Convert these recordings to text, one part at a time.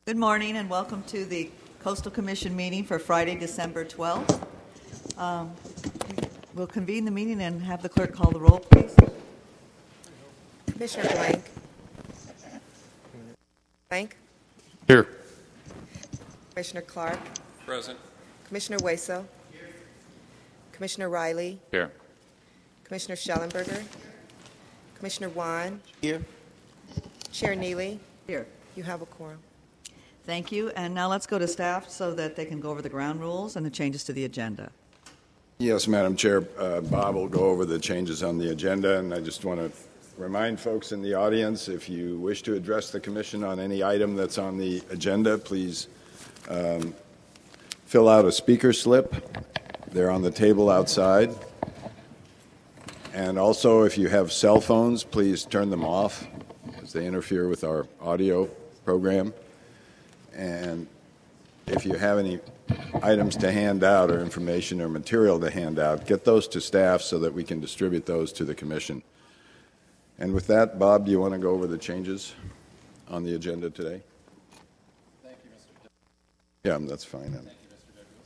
Good morning and welcome to the Coastal Commission meeting for Friday, December 12th. We'll convene the meeting and have the clerk call the roll, please. Commissioner Blank. Blank. Here. Commissioner Clark. Present. Commissioner Waso. Here. Commissioner Riley. Here. Commissioner Schellenberger. Commissioner Wan. Here. Chair Neely. Here. You have a quorum. Thank you. And now let's go to staff so that they can go over the ground rules and the changes to the agenda. Yes, Madam Chair. Bob will go over the changes on the agenda, and I just want to remind folks in the audience, if you wish to address the Commission on any item that's on the agenda, please fill out a speaker slip. They're on the table outside. And also, if you have cell phones, please turn them off because they interfere with our audio program. And if you have any items to hand out or information or material to hand out, get those to staff so that we can distribute those to the Commission. And with that, Bob, do you want to go over the changes on the agenda today? Thank you, Mr. Douglas. Yeah, that's fine. Thank you,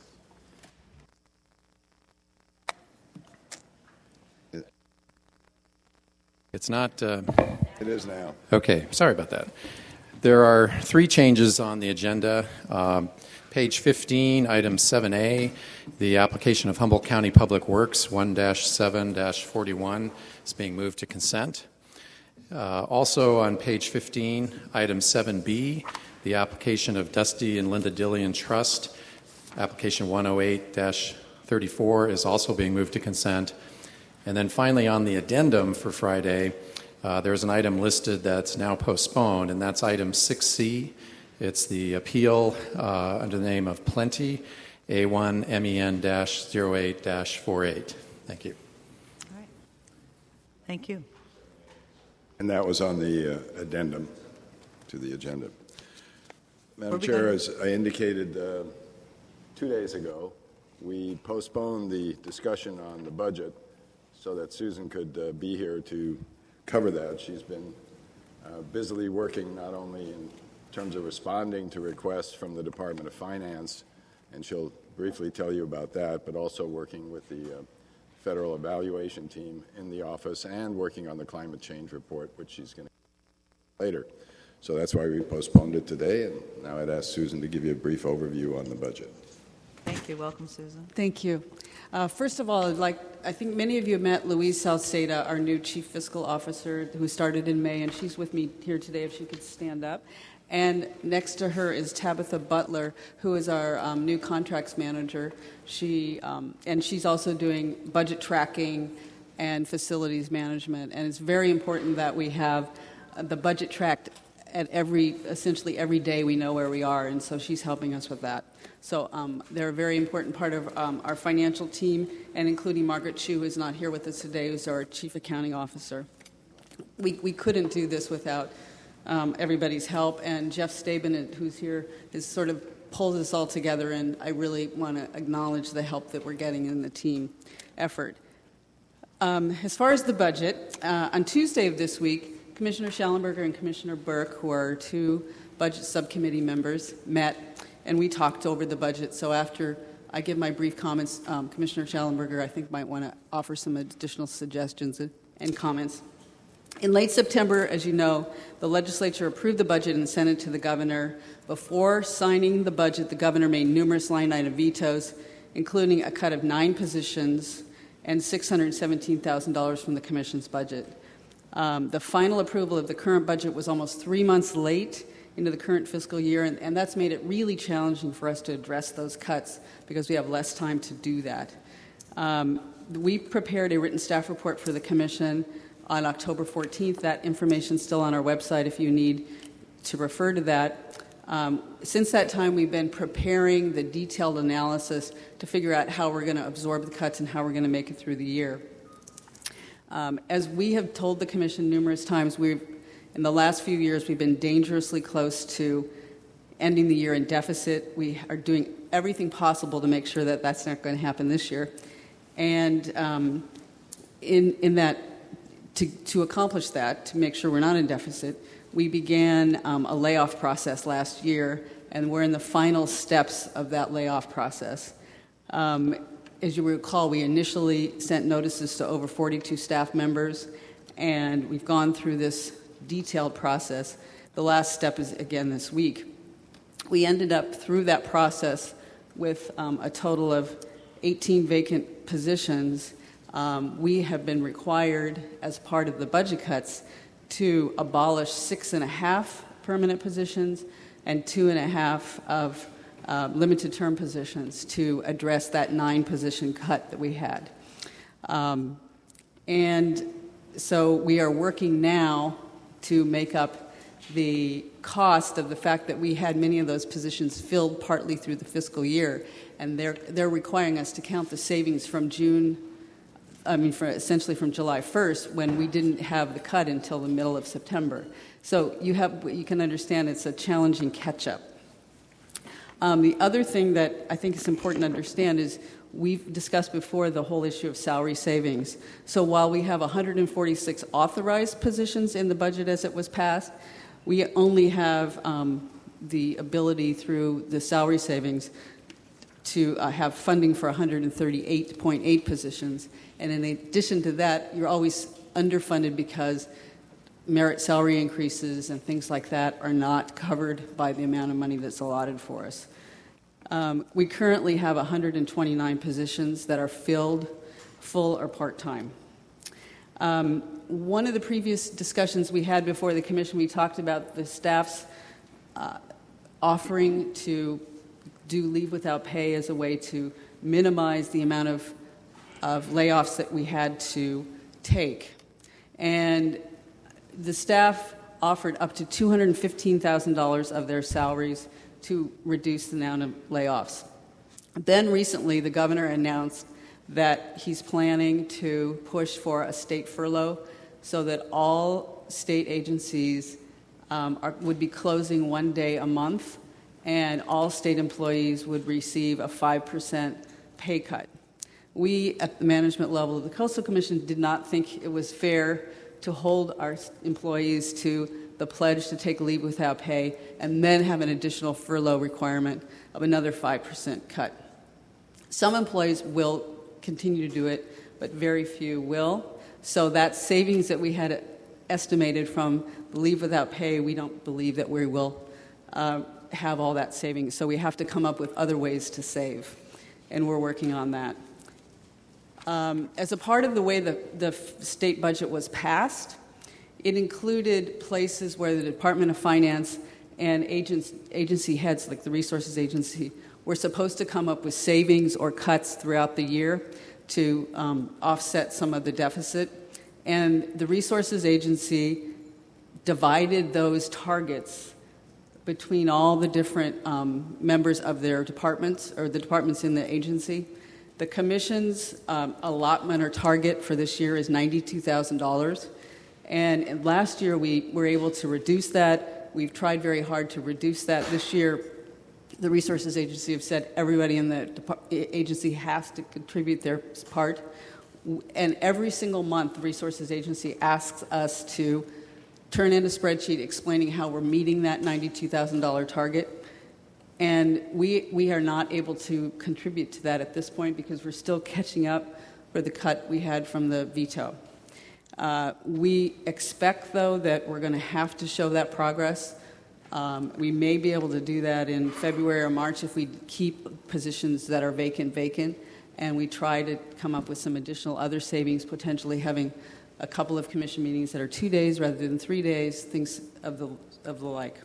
Mr. Douglas. It's not... It is now. Okay, sorry about that. There are three changes on the agenda. Page 15, item 7A, the application of Humboldt County Public Works 1-7-41 is being moved to consent. Also on page 15, item 7B, the application of Dusty and Linda Dillian Trust, application 108-34 is also being moved to consent. And then finally on the addendum for Friday, there's an item listed that's now postponed, and that's item 6C. It's the appeal under the name of Plenty, A1MEN-08-48. Thank you. All right. Thank you. And that was on the addendum to the agenda. Madam Chair, as I indicated 2 days ago, we postponed the discussion on the budget so that Susan could be here to cover that. She's been busily working not only in terms of responding to requests from the Department of Finance, and she'll briefly tell you about that, but also working with the federal evaluation team in the office and working on the climate change report, which she's going to later. So that's why we postponed it today, and now I'd ask Susan to give you a brief overview on the budget. Thank you. Welcome, Susan. Thank you. First of all, I think many of you met Louise Salceda, our new Chief Fiscal Officer, who started in May, and she's with me here today if she could stand up. And next to her is Tabitha Butler, who is our new contracts manager. She's also doing budget tracking and facilities management. And it's very important that we have the budget tracked at essentially every day we know where we are, and so she's helping us with that. So they're a very important part of our financial team, and including Margaret Chu, who is not here with us today, who's our Chief Accounting Officer. We couldn't do this without everybody's help, and Jeff Stabin, who's here, has sort of pulled us all together, and I really want to acknowledge the help that we're getting in the team effort. As far as the budget, on Tuesday of this week, Commissioner Schellenberger and Commissioner Burke, who are two budget subcommittee members, met, and we talked over the budget. So after I give my brief comments, Commissioner Schellenberger, I think, might want to offer some additional suggestions and comments. In late September, as you know, the legislature approved the budget and sent it to the governor. Before signing the budget, the governor made numerous line item vetoes, including a cut of 9 positions and $617,000 from the commission's budget. The final approval of the current budget was almost 3 months late into the current fiscal year, and that's made it really challenging for us to address those cuts because we have less time to do that. We prepared a written staff report for the commission on October 14th. That information's still on our website if you need to refer to that. Since that time, we've been preparing the detailed analysis to figure out how we're going to absorb the cuts and how we're going to make it through the year. As we have told the Commission numerous times, in the last few years, we've been dangerously close to ending the year in deficit. We are doing everything possible to make sure that that's not going to happen this year. And in that, to accomplish that, to make sure we're not in deficit, we began a layoff process last year, and we're in the final steps of that layoff process. As you recall, we initially sent notices to over 42 staff members, and we've gone through this detailed process. The last step is again this week. We ended up through that process with a total of 18 vacant positions. We have been required, as part of the budget cuts, to abolish 6.5 permanent positions and 2.5 of limited term positions to address that 9-position cut that we had. And so we are working now to make up the cost of the fact that we had many of those positions filled partly through the fiscal year, and they're requiring us to count the savings from essentially from July 1st, when we didn't have the cut until the middle of September. So you can understand it's a challenging catch-up. The other thing that I think is important to understand is we've discussed before the whole issue of salary savings. So while we have 146 authorized positions in the budget as it was passed, we only have the ability through the salary savings to have funding for 138.8 positions. And in addition to that, you're always underfunded because merit salary increases and things like that are not covered by the amount of money that's allotted for us. We currently have 129 positions that are filled, full or part-time. One of the previous discussions we had before the commission, we talked about the staff's offering to do leave without pay as a way to minimize the amount of layoffs that we had to take. And the staff offered up to $215,000 of their salaries to reduce the amount of layoffs. Then recently, the governor announced that he's planning to push for a state furlough so that all state agencies would be closing one day a month, and all state employees would receive a 5% pay cut. We, at the management level of the Coastal Commission, did not think it was fair to hold our employees to the pledge to take leave without pay and then have an additional furlough requirement of another 5% cut. Some employees will continue to do it, but very few will. So that savings that we had estimated from the leave without pay, we don't believe that we will have all that savings. So we have to come up with other ways to save, and we're working on that. As a part of the way the state budget was passed, it included places where the Department of Finance and agency heads, like the Resources Agency, were supposed to come up with savings or cuts throughout the year to offset some of the deficit. And the Resources Agency divided those targets between all the different members of their departments, or the departments in the agency. The Commission's allotment or target for this year is $92,000. And last year we were able to reduce that. We've tried very hard to reduce that. This year, the Resources Agency have said everybody in the agency has to contribute their part. And every single month, the Resources Agency asks us to turn in a spreadsheet explaining how we're meeting that $92,000 target. And we are not able to contribute to that at this point because we're still catching up for the cut we had from the veto. We expect, though, that we're going to have to show that progress. We may be able to do that in February or March if we keep positions that are vacant, and we try to come up with some additional other savings, potentially having a couple of commission meetings that are 2 days rather than 3 days, things of the like.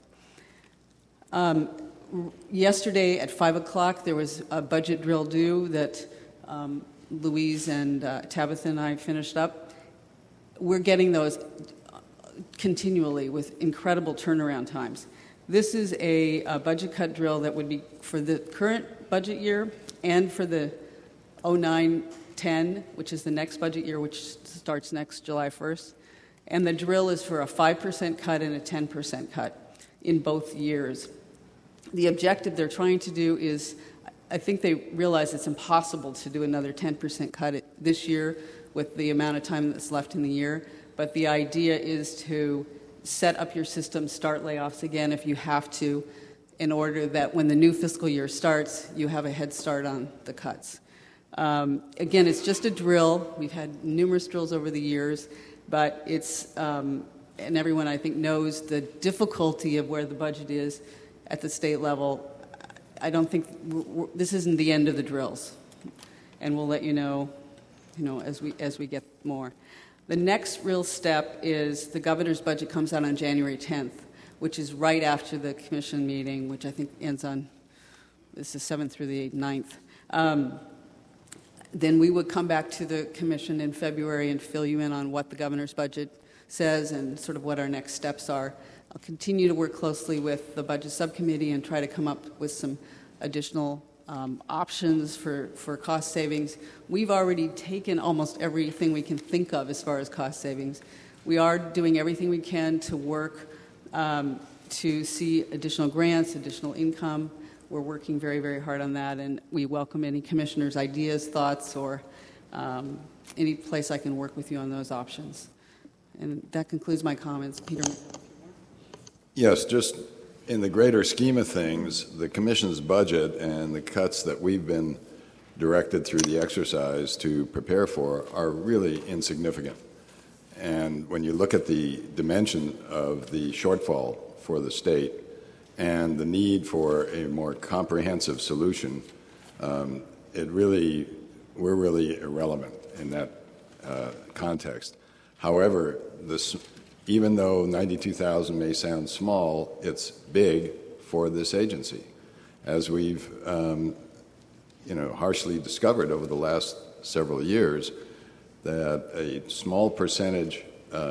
Yesterday at 5 o'clock, there was a budget drill due that Louise and Tabitha and I finished up. We're getting those continually with incredible turnaround times. This is a budget cut drill that would be for the current budget year and for the 09-10, which is the next budget year, which starts next July 1st. And the drill is for a 5% cut and a 10% cut in both years. The objective they're trying to do is, I think they realize it's impossible to do another 10% cut this year with the amount of time that's left in the year, but the idea is to set up your system, start layoffs again if you have to, in order that when the new fiscal year starts, you have a head start on the cuts. Again, it's just a drill. We've had numerous drills over the years, but it's, and everyone I think knows the difficulty of where the budget is at the state level. I don't think this isn't the end of the drills, and we'll let you know as we get more. The next real step is the governor's budget comes out on January 10th, which is right after the commission meeting, which I think ends on this is 7th through the 9th. Then we would come back to the commission in February and fill you in on what the governor's budget says and sort of what our next steps are. I'll continue to work closely with the budget subcommittee and try to come up with some additional options for cost savings. We've already taken almost everything we can think of as far as cost savings. We are doing everything we can to work to see additional grants, additional income. We're working very, very hard on that, and we welcome any commissioners' ideas, thoughts, or any place I can work with you on those options. And that concludes my comments. Peter? Yes, just in the greater scheme of things, the Commission's budget and the cuts that we've been directed through the exercise to prepare for are really insignificant. And when you look at the dimension of the shortfall for the state and the need for a more comprehensive solution, we're really irrelevant in that context. However, even though $92,000 may sound small, it's big for this agency, as we've harshly discovered over the last several years, that a small percentage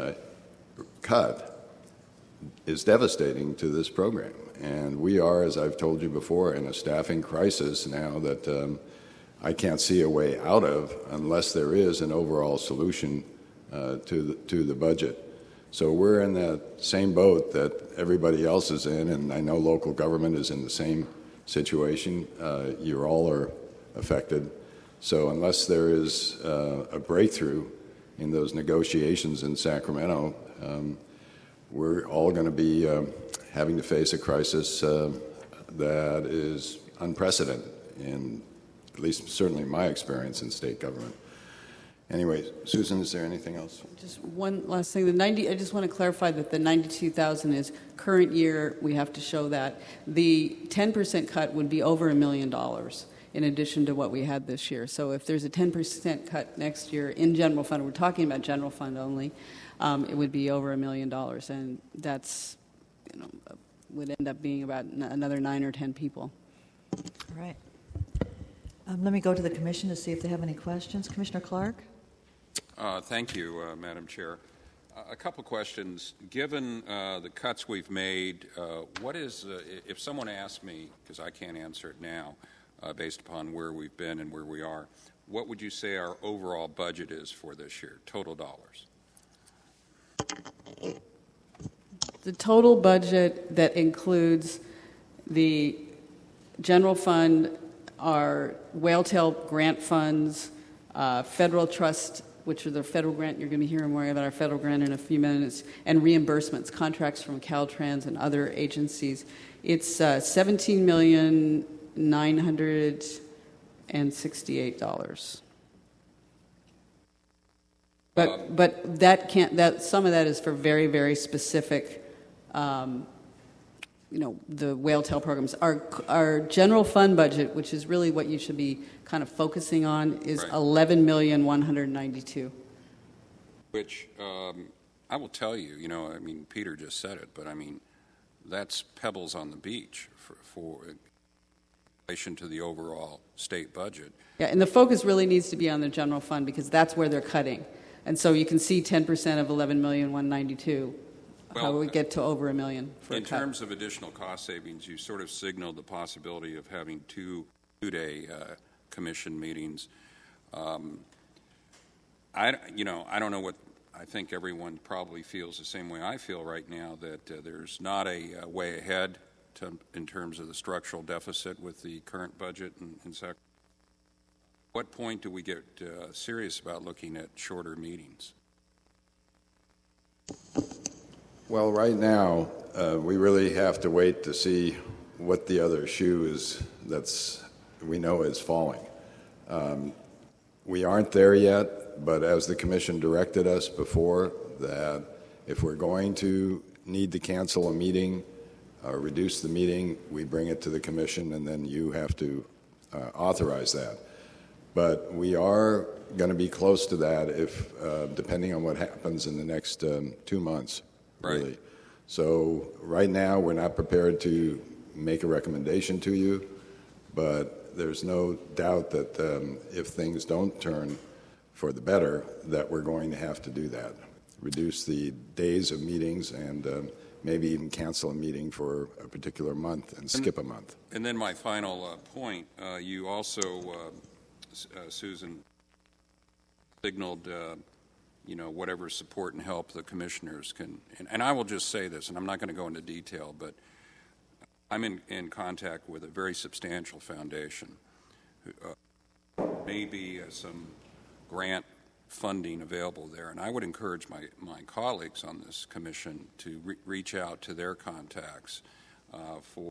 cut is devastating to this program. And we are, as I've told you before, in a staffing crisis now that I can't see a way out of unless there is an overall solution to the budget. So we're in that same boat that everybody else is in, and I know local government is in the same situation. You all are affected. So unless there is a breakthrough in those negotiations in Sacramento, we're all going to be having to face a crisis that is unprecedented in, at least certainly my experience in state government. Anyway, Susan, is there anything else? Just one last thing. I just want to clarify that the $92,000 is current year. We have to show that. The 10% cut would be over $1 million in addition to what we had this year. So if there's a 10% cut next year in general fund, we're talking about general fund only, it would be over $1 million. And that's, would end up being about another 9 or 10 people. All right. Let me go to the commission to see if they have any questions. Commissioner Clark? Thank you, Madam Chair. A couple questions. Given the cuts we've made, what is, if someone asked me, because I can't answer it now, based upon where we've been and where we are, what would you say our overall budget is for this year, total dollars? The total budget that includes the general fund, our whale-tail grant funds, federal trust, which are the federal grant. You're going to be hearing more about our federal grant in a few minutes, and reimbursements, contracts from Caltrans and other agencies. It's $17,968. But that can't. That some of that is for very, very specific. The whale-tail programs. Our general fund budget, which is really what you should be kind of focusing on, is right. $11,192,000. Which I will tell you, Peter just said it, but that's pebbles on the beach for in relation to the overall state budget. Yeah, and the focus really needs to be on the general fund because that's where they're cutting, and so you can see 10% of $11,192,000. How we get to over $1 million for in terms of additional cost savings, you sort of signaled the possibility of having two-day commission meetings. I don't know what I think everyone probably feels the same way I feel right now, that there's not a way ahead in terms of the structural deficit with the current budget in Sacramento. At what point do we get serious about looking at shorter meetings? Well, right now, we really have to wait to see what the other shoe is we know is falling. We aren't there yet, but as the Commission directed us before, that if we're going to need to cancel a meeting or reduce the meeting, we bring it to the Commission, and then you have to authorize that. But we are going to be close to that if, depending on what happens in the next 2 months, really. Right. So right now, we're not prepared to make a recommendation to you, but there's no doubt that if things don't turn for the better, that we're going to have to do that. Reduce the days of meetings and maybe even cancel a meeting for a particular month and skip a month. And then my final point, you also, Susan, signaled, whatever support and help the commissioners can. And I will just say this, and I'm not going to go into detail, but I'm in contact with a very substantial foundation. Maybe some grant funding available there, and I would encourage my colleagues on this commission to reach out to their contacts for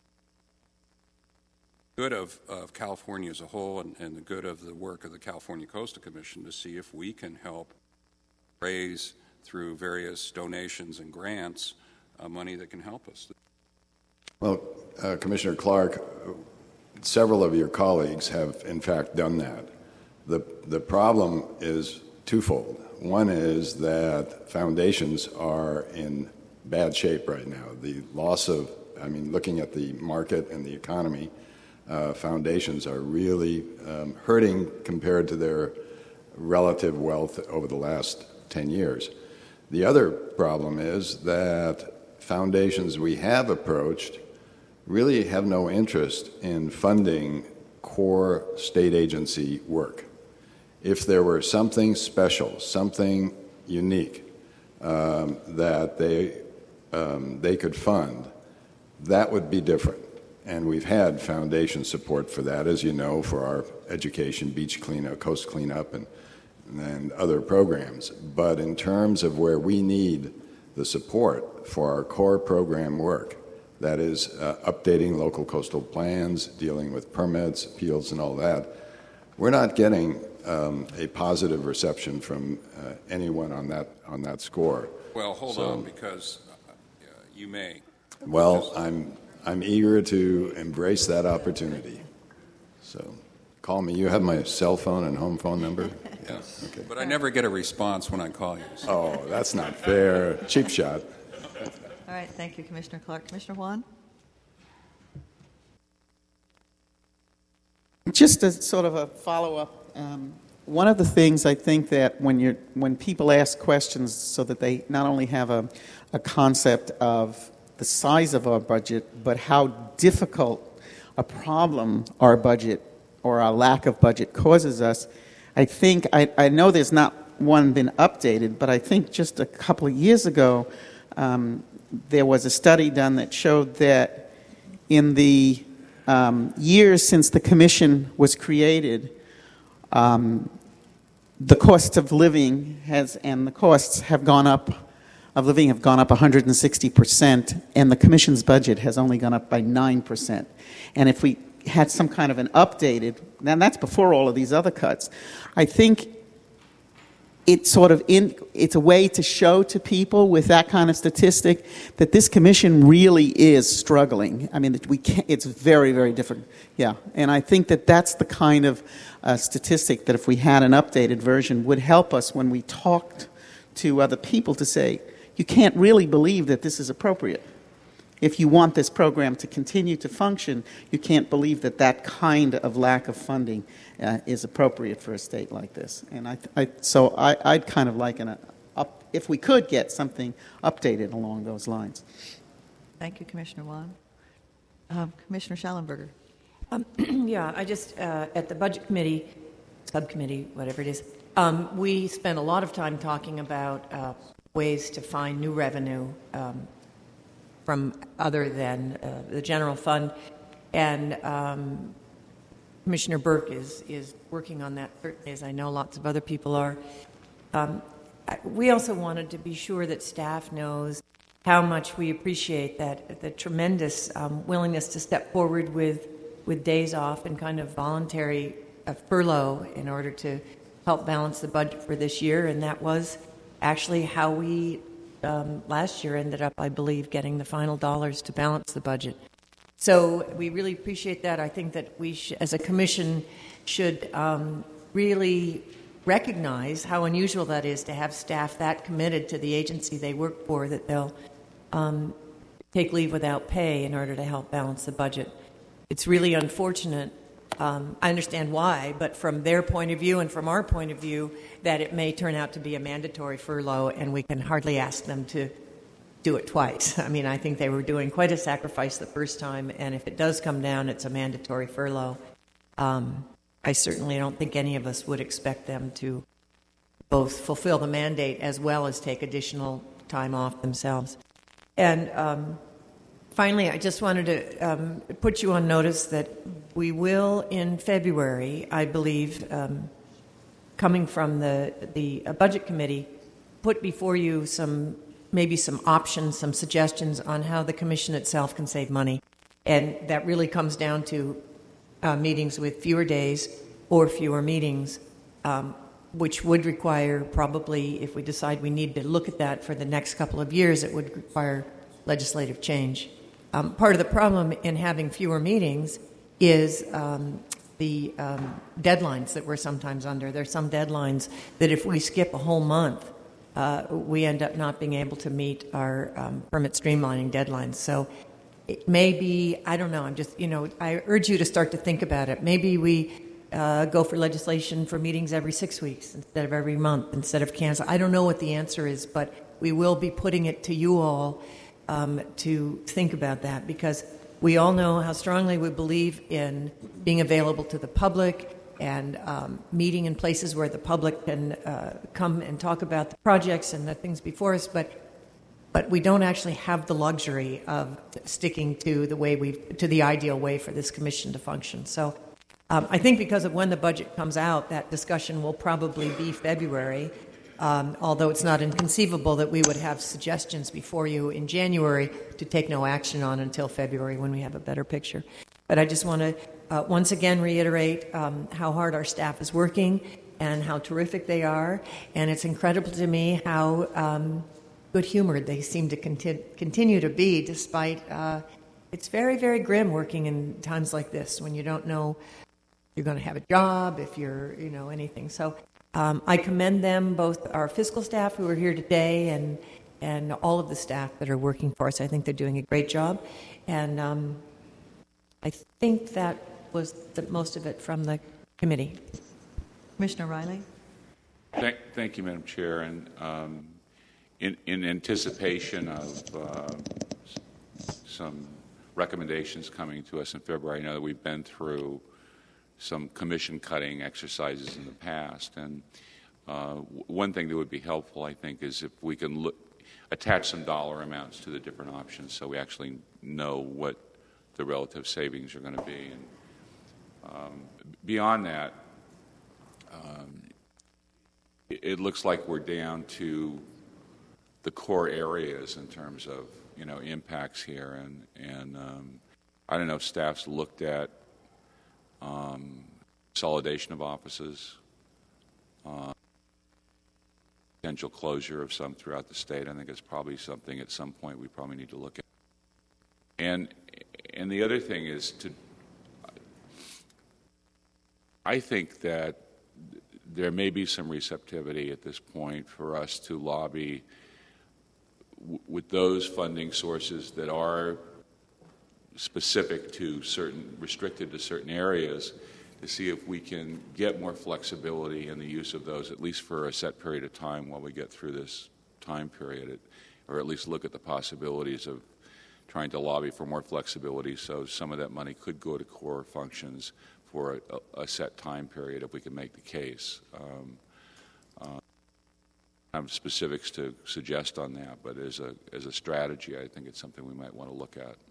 the good of California as a whole and the good of the work of the California Coastal Commission to see if we can help raise through various donations and grants money that can help us. Well, Commissioner Clark, several of your colleagues have in fact done that. The problem is twofold. One is that foundations are in bad shape right now. The loss of, looking at the market and the economy, foundations are really hurting compared to their relative wealth over the last 10 years. The other problem is that foundations we have approached really have no interest in funding core state agency work. If there were something special, something unique that they could fund, that would be different. And we've had foundation support for that, as you know, for our education, beach cleanup, coast cleanup, and other programs. But in terms of where we need the support for our core program work, that is updating local coastal plans, dealing with permits, appeals, and all that, we're not getting a positive reception from anyone on that score. Well, hold on, because you may. Well, I'm eager to embrace that opportunity. So call me. You have my cell phone and home phone number? Yes. Okay. But I never get a response when I call you. So. Oh, that's not fair. Cheap shot. All right, thank you, Commissioner Clark. Commissioner Juan? Just as sort of a follow-up, one of the things I think that when people ask questions so that they not only have a concept of the size of our budget, but how difficult a problem our budget or our lack of budget causes us, I think, I know there's not one been updated, but I think just a couple of years ago, there was a study done that showed that in the years since the commission was created, the cost of living and the costs have gone up, of living have gone up 160%, and the commission's budget has only gone up by 9%. And if we had some kind of an updated, and that's before all of these other cuts, I think it's it's a way to show to people with that kind of statistic that this commission really is struggling. I mean, it's very, very different. Yeah, and I think that that's the kind of statistic that if we had an updated version would help us when we talked to other people to say, you can't really believe that this is appropriate. If you want this program to continue to function, you can't believe that that kind of lack of funding is appropriate for a state like this. And I'd kind of like if we could get something updated along those lines. Thank you, Commissioner Juan. Commissioner Schallenberger. Yeah, I just, at the Budget Committee, subcommittee, whatever it is, we spent a lot of time talking about ways to find new revenue from other than the general fund. And Commissioner Burke is working on that, certainly, as I know lots of other people are. We also wanted to be sure that staff knows how much we appreciate that, the tremendous willingness to step forward with days off and kind of voluntary furlough in order to help balance the budget for this year. And that was actually how we last year ended up, I believe, getting the final dollars to balance the budget. So we really appreciate that. I think that we, as a commission, should really recognize how unusual that is to have staff that committed to the agency they work for that they'll take leave without pay in order to help balance the budget. It's really unfortunate. I understand why, but from their point of view and from our point of view, that it may turn out to be a mandatory furlough, and we can hardly ask them to do it twice. I mean, I think they were doing quite a sacrifice the first time, and if it does come down, it's a mandatory furlough. I certainly don't think any of us would expect them to both fulfill the mandate as well as take additional time off themselves. And finally, I just wanted to put you on notice that we will, in February, I believe, coming from the Budget Committee, put before you maybe some options, some suggestions on how the Commission itself can save money. And that really comes down to meetings with fewer days or fewer meetings, which would require probably, if we decide we need to look at that for the next couple of years, it would require legislative change. Part of the problem in having fewer meetings is the deadlines that we're sometimes under. There's some deadlines that if we skip a whole month, we end up not being able to meet our permit streamlining deadlines. So it may be, I don't know, I urge you to start to think about it. Maybe we go for legislation for meetings every 6 weeks instead of every month, instead of cancel. I don't know what the answer is, but we will be putting it to you all to think about that, because we all know how strongly we believe in being available to the public and meeting in places where the public can come and talk about the projects and the things before us, but we don't actually have the luxury of sticking to the ideal way for this commission to function. So I think because of when the budget comes out, that discussion will probably be February, although it's not inconceivable that we would have suggestions before you in January to take no action on until February when we have a better picture. But I just want to once again reiterate how hard our staff is working and how terrific they are. And it's incredible to me how good-humored they seem to continue to be, despite it's very, very grim working in times like this when you don't know if you're going to have a job, if you're, anything. So I commend them, both our fiscal staff who are here today and all of the staff that are working for us. I think they're doing a great job. And I think that was most of it from the committee. Commissioner Riley? Thank you, Madam Chair. And in anticipation of some recommendations coming to us in February, I know that we've been through some commission cutting exercises in the past, and one thing that would be helpful, I think, is if we can attach some dollar amounts to the different options so we actually know what the relative savings are going to be. And beyond that, it looks like we're down to the core areas in terms of impacts here, and I don't know if staff's looked at consolidation of offices, potential closure of some throughout the state. I think it's probably something at some point we probably need to look at. And the other thing is I think that there may be some receptivity at this point for us to lobby with those funding sources that are specific to restricted to certain areas, to see if we can get more flexibility in the use of those, at least for a set period of time while we get through this time period, or at least look at the possibilities of trying to lobby for more flexibility so some of that money could go to core functions for a set time period if we can make the case. I have specifics to suggest on that, but as a strategy, I think it's something we might want to look at.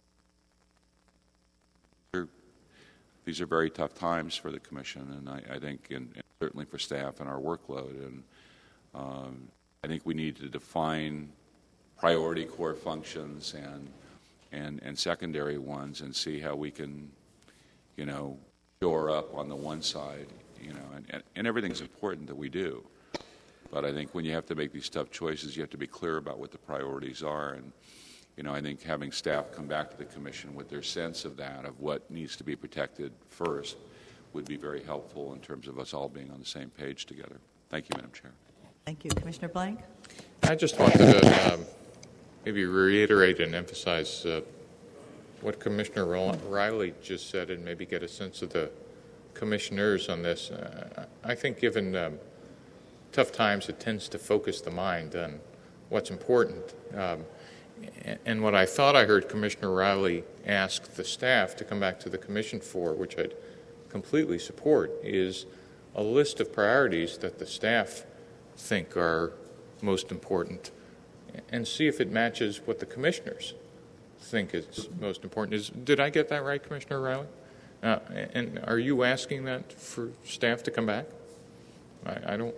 These are very tough times for the Commission, and I think, and certainly for staff and our workload. And I think we need to define priority core functions and secondary ones, and see how we can, shore up on the one side, and everything's important that we do. But I think when you have to make these tough choices, you have to be clear about what the priorities are. And, I think having staff come back to the Commission with their sense of that, of what needs to be protected first, would be very helpful in terms of us all being on the same page together. Thank you, Madam Chair. Thank you. Commissioner Blank? I just wanted to maybe reiterate and emphasize what Commissioner Riley just said, and maybe get a sense of the commissioners on this. I think given tough times, it tends to focus the mind on what's important. And what I thought I heard Commissioner Riley ask the staff to come back to the Commission for, which I'd completely support, is a list of priorities that the staff think are most important, and see if it matches what the commissioners think is most important. Did I get that right, Commissioner Riley? And are you asking that for staff to come back? I don't.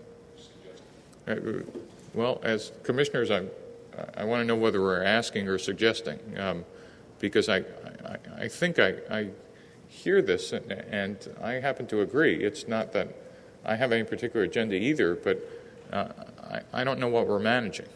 Well, as commissioners, I want to know whether we're asking or suggesting, because I think I hear this, and I happen to agree. It's not that I have any particular agenda either, but I don't know what we're managing.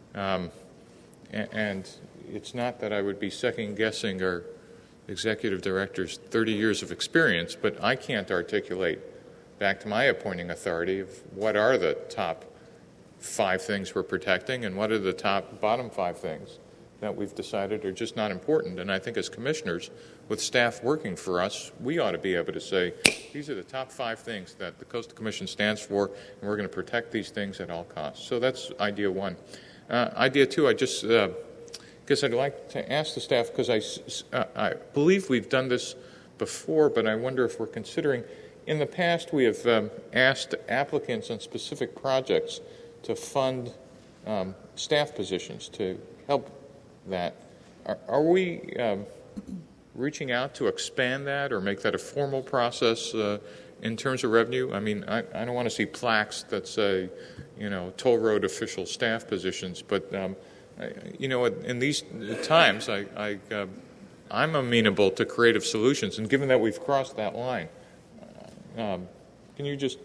And it's not that I would be second-guessing our executive director's 30 years of experience, but I can't articulate back to my appointing authority of what are the top 5 things we're protecting and what are the bottom 5 things that we've decided are just not important. And I think as commissioners, with staff working for us, we ought to be able to say, these are the top 5 things that the Coastal Commission stands for, and we're going to protect these things at all costs. So that's idea 1. Idea 2, I just, because I'd like to ask the staff, because I believe we've done this before, but I wonder if we're considering, in the past we have asked applicants on specific projects to fund staff positions to help that. Are we reaching out to expand that or make that a formal process in terms of revenue? I mean, I don't want to see plaques that say, toll road official staff positions, but in these times, I'm amenable to creative solutions, and given that we've crossed that line, can you just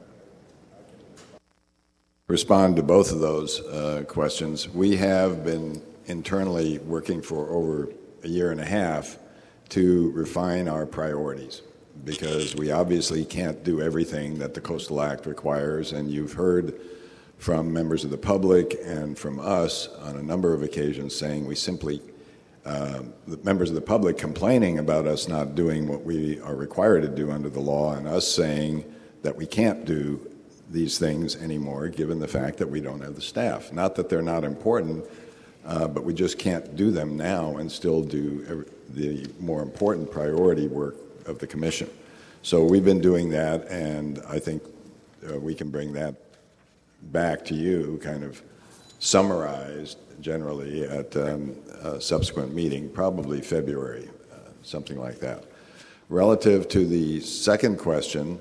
respond to both of those questions? We have been internally working for over a year and a half to refine our priorities, because we obviously can't do everything that the Coastal Act requires, and you've heard from members of the public and from us on a number of occasions saying we simply, the members of the public complaining about us not doing what we are required to do under the law, and us saying that we can't do these things anymore given the fact that we don't have the staff. Not that they're not important, but we just can't do them now and still do the more important priority work of the Commission. So we've been doing that, and I think we can bring that back to you, kind of summarized generally at a subsequent meeting, probably February, something like that. Relative to the second question,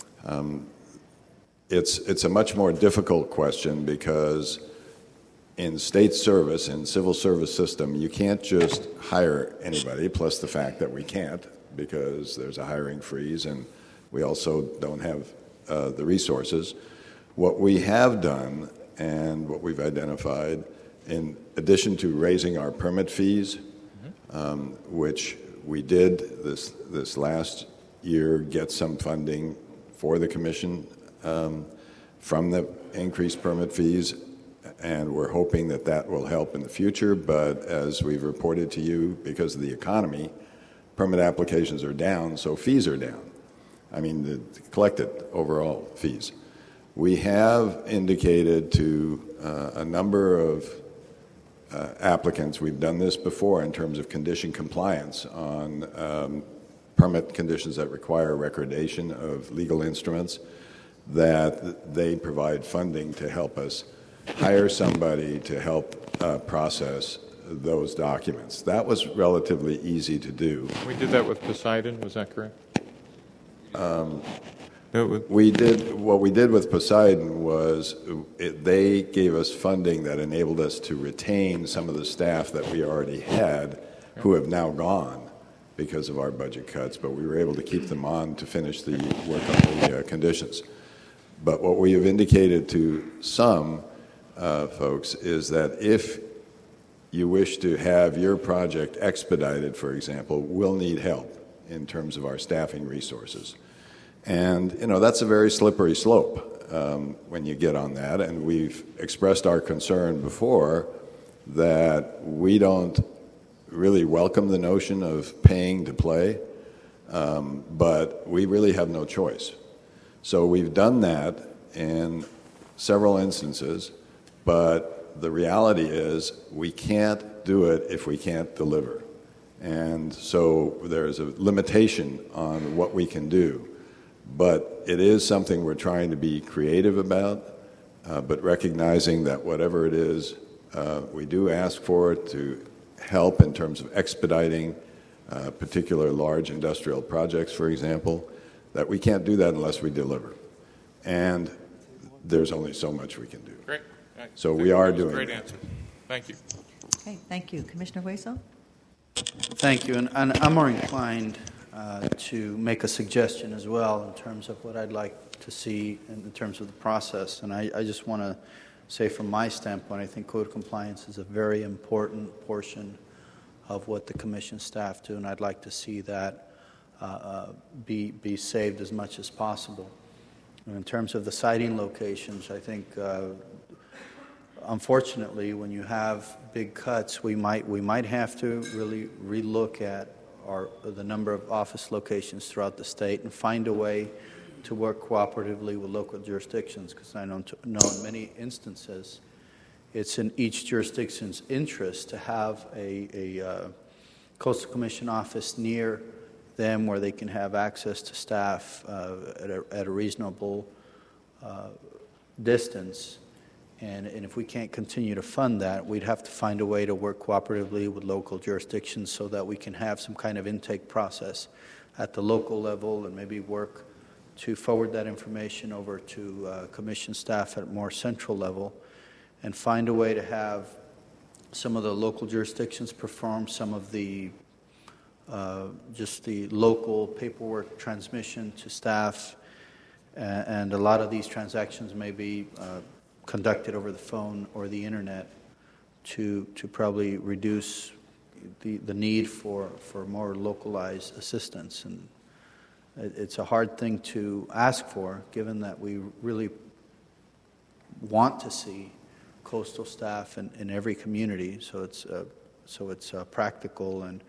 it's a much more difficult question, because in state service, in civil service system, you can't just hire anybody, plus the fact that we can't, because there's a hiring freeze and we also don't have the resources. What we have done and what we've identified, in addition to raising our permit fees, which we did this last year, get some funding for the Commission from the increased permit fees, and we're hoping that that will help in the future. But as we've reported to you, because of the economy, permit applications are down, so fees are down. I mean, the collected overall fees. We have indicated to a number of applicants, we've done this before in terms of condition compliance on permit conditions that require recordation of legal instruments, that they provide funding to help us hire somebody to help process those documents. That was relatively easy to do. We did that with Poseidon, was that correct? No, We did what we did with Poseidon was they gave us funding that enabled us to retain some of the staff that we already had, who have now gone because of our budget cuts. But we were able to keep them on to finish the work on the conditions. But what we have indicated to some folks is that if you wish to have your project expedited, for example, we'll need help in terms of our staffing resources. And, that's a very slippery slope when you get on that. And we've expressed our concern before that we don't really welcome the notion of paying to play, but we really have no choice. So we've done that in several instances, but the reality is we can't do it if we can't deliver. And so there's a limitation on what we can do. But it is something we're trying to be creative about, but recognizing that whatever it is, we do ask for it to help in terms of expediting particular large industrial projects, for example, that we can't do that unless we deliver. And there's only so much we can do. Great. So we are doing Great that. answer. Thank you. Okay, thank you. Commissioner Hueso? Thank you. And I'm more inclined to make a suggestion as well in terms of what I'd like to see in terms of the process. And I just want to say from my standpoint, I think code compliance is a very important portion of what the commission staff do, and I'd like to see that be saved as much as possible. And in terms of the siting locations, I think unfortunately when you have big cuts, we might have to really relook at the number of office locations throughout the state and find a way to work cooperatively with local jurisdictions, because I know in many instances it's in each jurisdiction's interest to have a Coastal Commission office near them where they can have access to staff at a reasonable distance. And if we can't continue to fund that, we'd have to find a way to work cooperatively with local jurisdictions so that we can have some kind of intake process at the local level and maybe work to forward that information over to commission staff at a more central level and find a way to have some of the local jurisdictions perform some of the just the local paperwork transmission to staff. And a lot of these transactions may be conducted over the phone or the internet to probably reduce the need for more localized assistance. And it's a hard thing to ask for, given that we really want to see coastal staff in every community. So it's practical and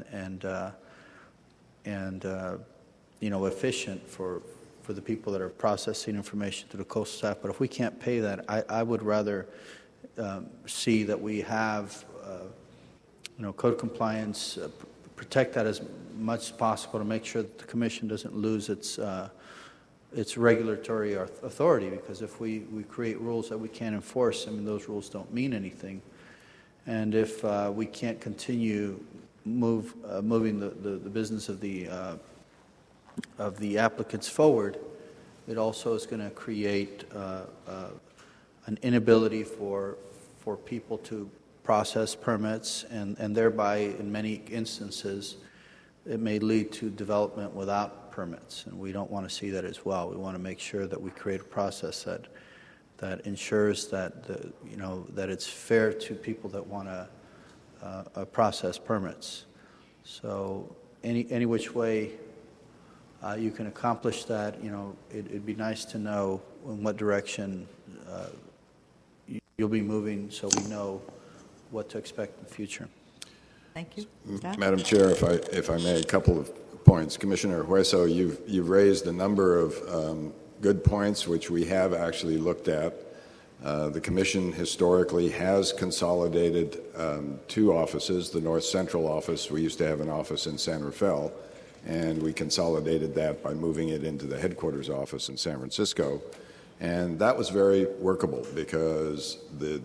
efficient for the people that are processing information through the coastal staff. But if we can't pay that, I would rather see that we have code compliance, protect that as much as possible to make sure that the Commission doesn't lose its regulatory authority, because if we create rules that we can't enforce, those rules don't mean anything. And if we can't continue moving the business of the applicants forward, it also is going to create an inability for people to process permits, and thereby, in many instances, it may lead to development without permits, and we don't want to see that as well. We want to make sure that we create a process that ensures that that it's fair to people that want to process permits. So any which way you can accomplish that, it'd be nice to know in what direction you'll be moving, so we know what to expect in the future. Thank you. Madam Chair, if I may, a couple of points. Commissioner Hueso, you've raised a number of good points which we have actually looked at. The Commission historically has consolidated two offices. The North Central office, we used to have an office in San Rafael, and we consolidated that by moving it into the headquarters office in San Francisco. And that was very workable because the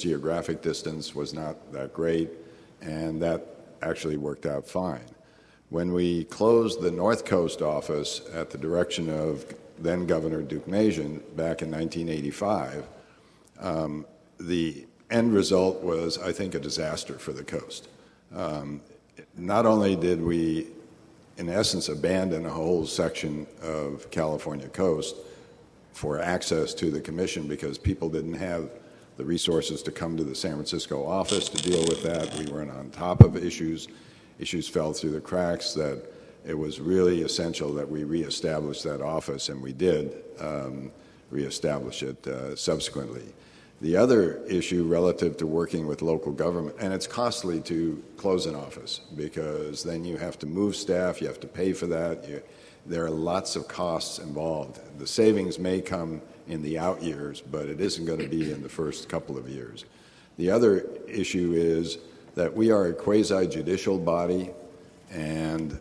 geographic distance was not that great, and that actually worked out fine. When we closed the North Coast office at the direction of then Governor Duke Majan back in 1985, the end result was, I think, a disaster for the coast. Not only did we, in essence, abandon a whole section of California coast for access to the commission because people didn't have the resources to come to the San Francisco office to deal with that. We weren't on top of issues. Issues fell through the cracks, that it was really essential that we reestablish that office, and we did reestablish it subsequently. The other issue relative to working with local government, and it's costly to close an office because then you have to move staff, you have to pay for that. There are lots of costs involved. The savings may come in the out years, but it isn't going to be in the first couple of years. The other issue is that we are a quasi-judicial body, and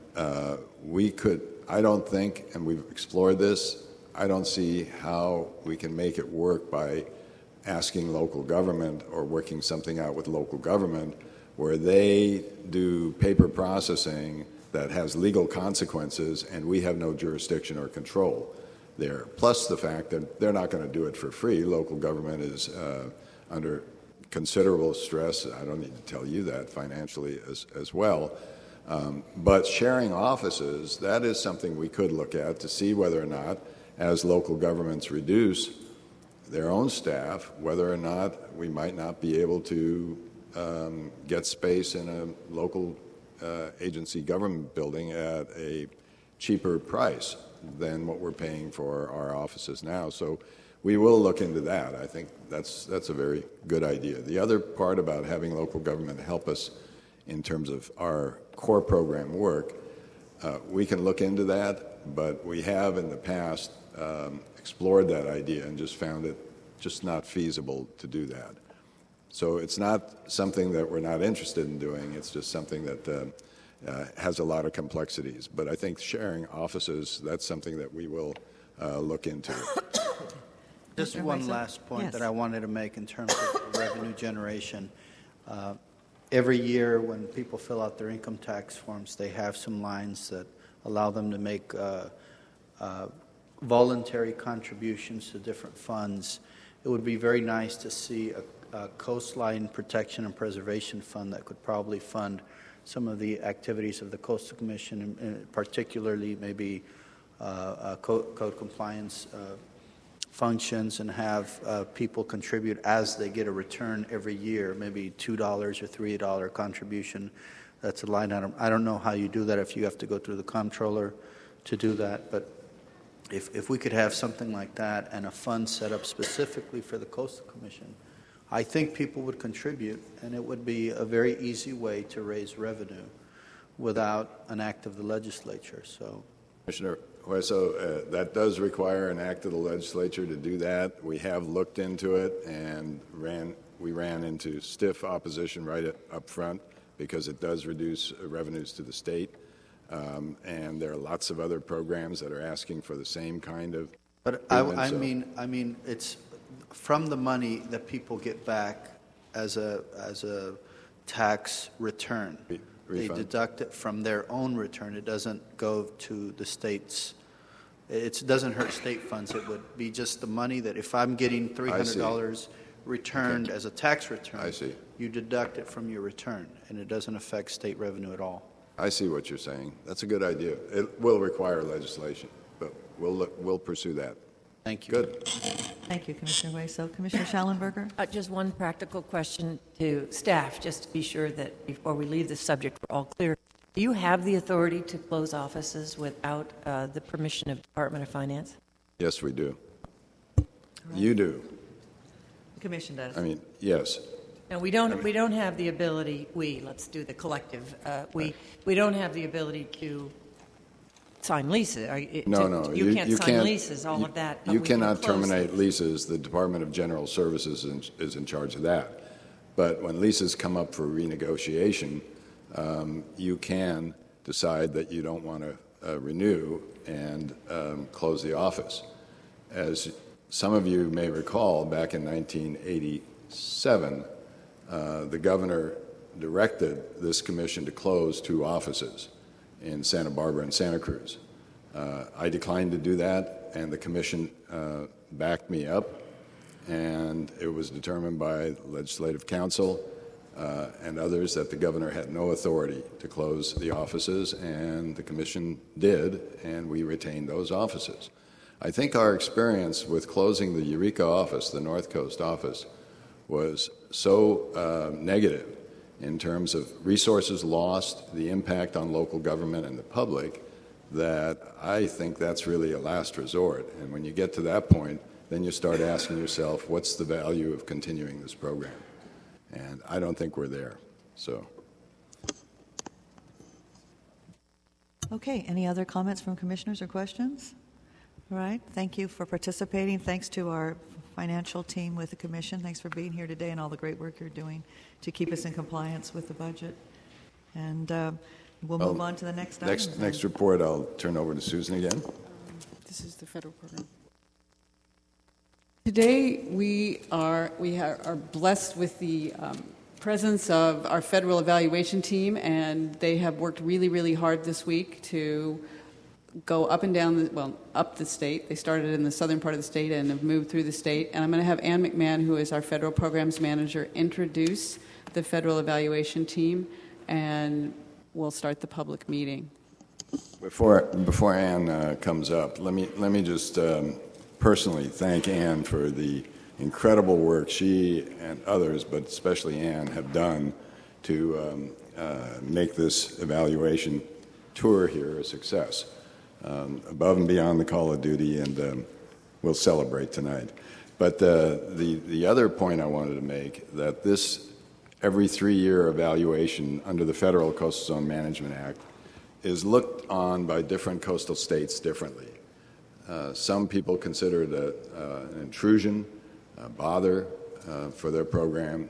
I don't think, and we've explored this, I don't see how we can make it work by asking local government or working something out with local government where they do paper processing that has legal consequences and we have no jurisdiction or control there. Plus the fact that they're not going to do it for free. Local government is under considerable stress. I don't need to tell you that, financially as well. But sharing offices, that is something we could look at to see whether or not, as local governments reduce their own staff, whether or not we might not be able to get space in a local agency government building at a cheaper price than what we're paying for our offices now. So we will look into that. I think that's a very good idea. The other part about having local government help us in terms of our core program work, we can look into that, but we have in the past explored that idea and just found it just not feasible to do that. So it's not something that we're not interested in doing. It's just something that has a lot of complexities. But I think sharing offices, that's something that we will look into. Just one last point that I wanted to make in terms of revenue generation. Every year when people fill out their income tax forms, they have some lines that allow them to make voluntary contributions to different funds. It would be very nice to see a coastline protection and preservation fund that could probably fund some of the activities of the Coastal Commission, and particularly maybe code compliance functions, and have people contribute as they get a return every year, maybe $2 or $3 contribution. That's a line item. I don't know how you do that, if you have to go through the comptroller to do that, but if we could have something like that and a fund set up specifically for the Coastal Commission, I think people would contribute, and it would be a very easy way to raise revenue without an act of the legislature. So, Commissioner Hueso, that does require an act of the legislature to do that. We have looked into it, and we ran into stiff opposition right up front because it does reduce revenues to the state. And there are lots of other programs that are asking for the same kind of. But I mean, it's from the money that people get back as a tax return. They deduct it from their own return. It doesn't go to the states. It doesn't hurt state funds. It would be just the money that if I'm getting $300 returned as a tax return, you deduct it from your return, and it doesn't affect state revenue at all. I see what you're saying. That's a good idea. It will require legislation, but we'll pursue that. Thank you. Good. Thank you, Commissioner Hueso. Commissioner Schallenberger? Just one practical question to staff, just to be sure that before we leave this subject, we're all clear. Do you have the authority to close offices without the permission of the Department of Finance? Yes, we do. Right. You do. The Commission does. I mean, yes. No, we don't have the ability. Let's do the collective. We don't have the ability to sign leases. No. You can't sign leases. All of that. You cannot terminate leases. The Department of General Services is in charge of that. But when leases come up for renegotiation, you can decide that you don't want to renew and close the office. As some of you may recall, back in 1987. The governor directed this commission to close 2 offices. in Santa Barbara and Santa Cruz. I declined to do that, and the commission backed me up, and it was determined by Legislative Council and others that the governor had no authority to close the offices, and the commission did, and we retained those offices. I think our experience with closing the Eureka office, the North Coast office, was so negative in terms of resources lost, the impact on local government and the public, that I think that's really a last resort. And when you get to that point, then you start asking yourself, what's the value of continuing this program? And I don't think we're there. So. Okay, any other comments from commissioners or questions? All right, thank you for participating. Thanks to our financial team with the commission. Thanks for being here today and all the great work you're doing to keep us in compliance with the budget. And we'll move on to the next item. Next report, I'll turn over to Susan again. This is the federal program. Today we are blessed with the presence of our federal evaluation team, and they have worked really, really hard this week to go up and down, up the state. They started in the southern part of the state and have moved through the state. And I'm going to have Ann McMahon, who is our federal programs manager, introduce the federal evaluation team, and we'll start the public meeting. Before Ann comes up, let me just personally thank Ann for the incredible work she and others, but especially Ann, have done to make this evaluation tour here a success. Above and beyond the call of duty, and we'll celebrate tonight. But the other point I wanted to make, that this every 3-year evaluation under the Federal Coastal Zone Management Act is looked on by different coastal states differently. Some people consider it an intrusion, a bother for their program.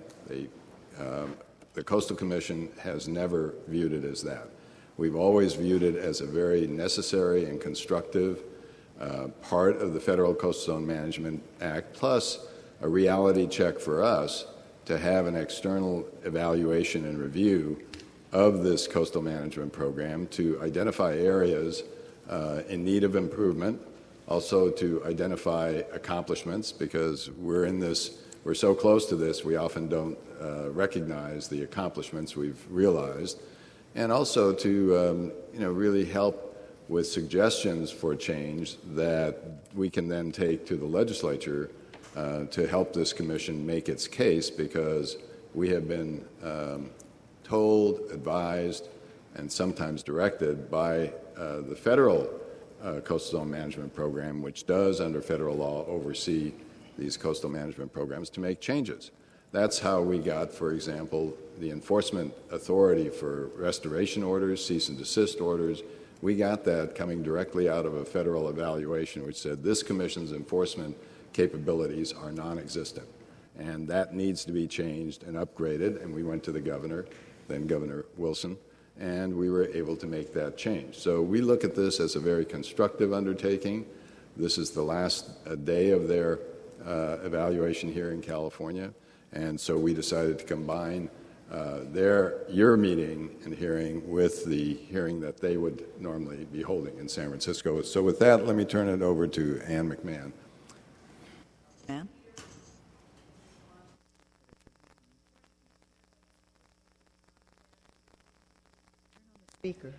The Coastal Commission has never viewed it as that. We've always viewed it as a very necessary and constructive part of the Federal Coastal Zone Management Act, plus a reality check for us to have an external evaluation and review of this coastal management program to identify areas in need of improvement, also to identify accomplishments, because we're so close to this, we often don't recognize the accomplishments we've realized, and also to really help with suggestions for change that we can then take to the legislature to help this commission make its case, because we have been told, advised, and sometimes directed by the federal Coastal Zone Management Program, which does, under federal law, oversee these coastal management programs, to make changes. That's how we got, for example, the enforcement authority for restoration orders, cease and desist orders. We got that coming directly out of a federal evaluation which said this commission's enforcement capabilities are non-existent, and that needs to be changed and upgraded. And we went to the governor, then Governor Wilson, and we were able to make that change. So we look at this as a very constructive undertaking. This is the last day of their evaluation here in California, and so we decided to combine your meeting and hearing with the hearing that they would normally be holding in San Francisco. So with that, let me turn it over to Ann McMahon. Ann? Speaker.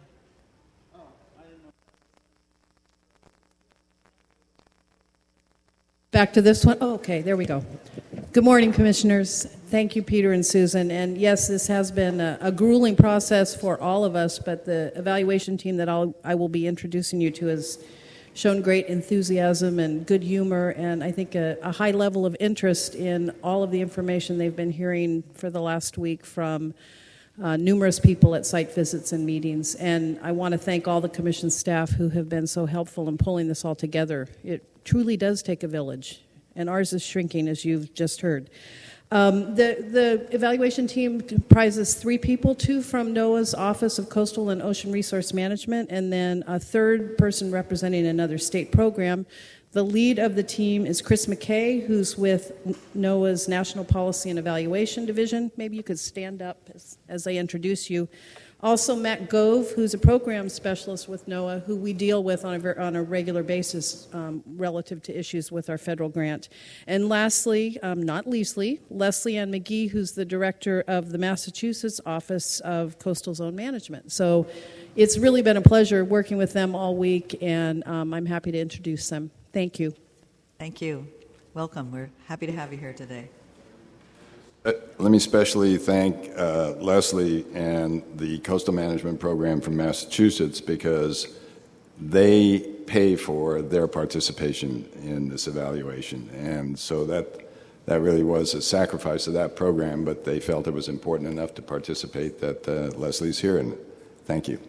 Back to this one? Oh, okay, there we go. Good morning, Commissioners. Thank you, Peter and Susan. And yes, this has been a grueling process for all of us, but the evaluation team that I will be introducing you to has shown great enthusiasm and good humor, and I think a high level of interest in all of the information they've been hearing for the last week from numerous people at site visits and meetings. And I want to thank all the Commission staff who have been so helpful in pulling this all together. It truly does take a village, and ours is shrinking, as you've just heard. The evaluation team comprises 3 people, 2 from NOAA's Office of Coastal and Ocean Resource Management, and then a third person representing another state program. The lead of the team is Chris McKay, who's with NOAA's National Policy and Evaluation Division. Maybe you could stand up as I introduce you. Also, Matt Gove, who's a program specialist with NOAA, who we deal with on a regular basis relative to issues with our federal grant. And lastly, not leastly, Leslie Ann McGee, who's the director of the Massachusetts Office of Coastal Zone Management. So it's really been a pleasure working with them all week, and I'm happy to introduce them. Thank you. Thank you. Welcome. We're happy to have you here today. Let me especially thank Leslie and the Coastal Management Program from Massachusetts, because they pay for their participation in this evaluation. And so that really was a sacrifice of that program, but they felt it was important enough to participate that Leslie's here, and thank you.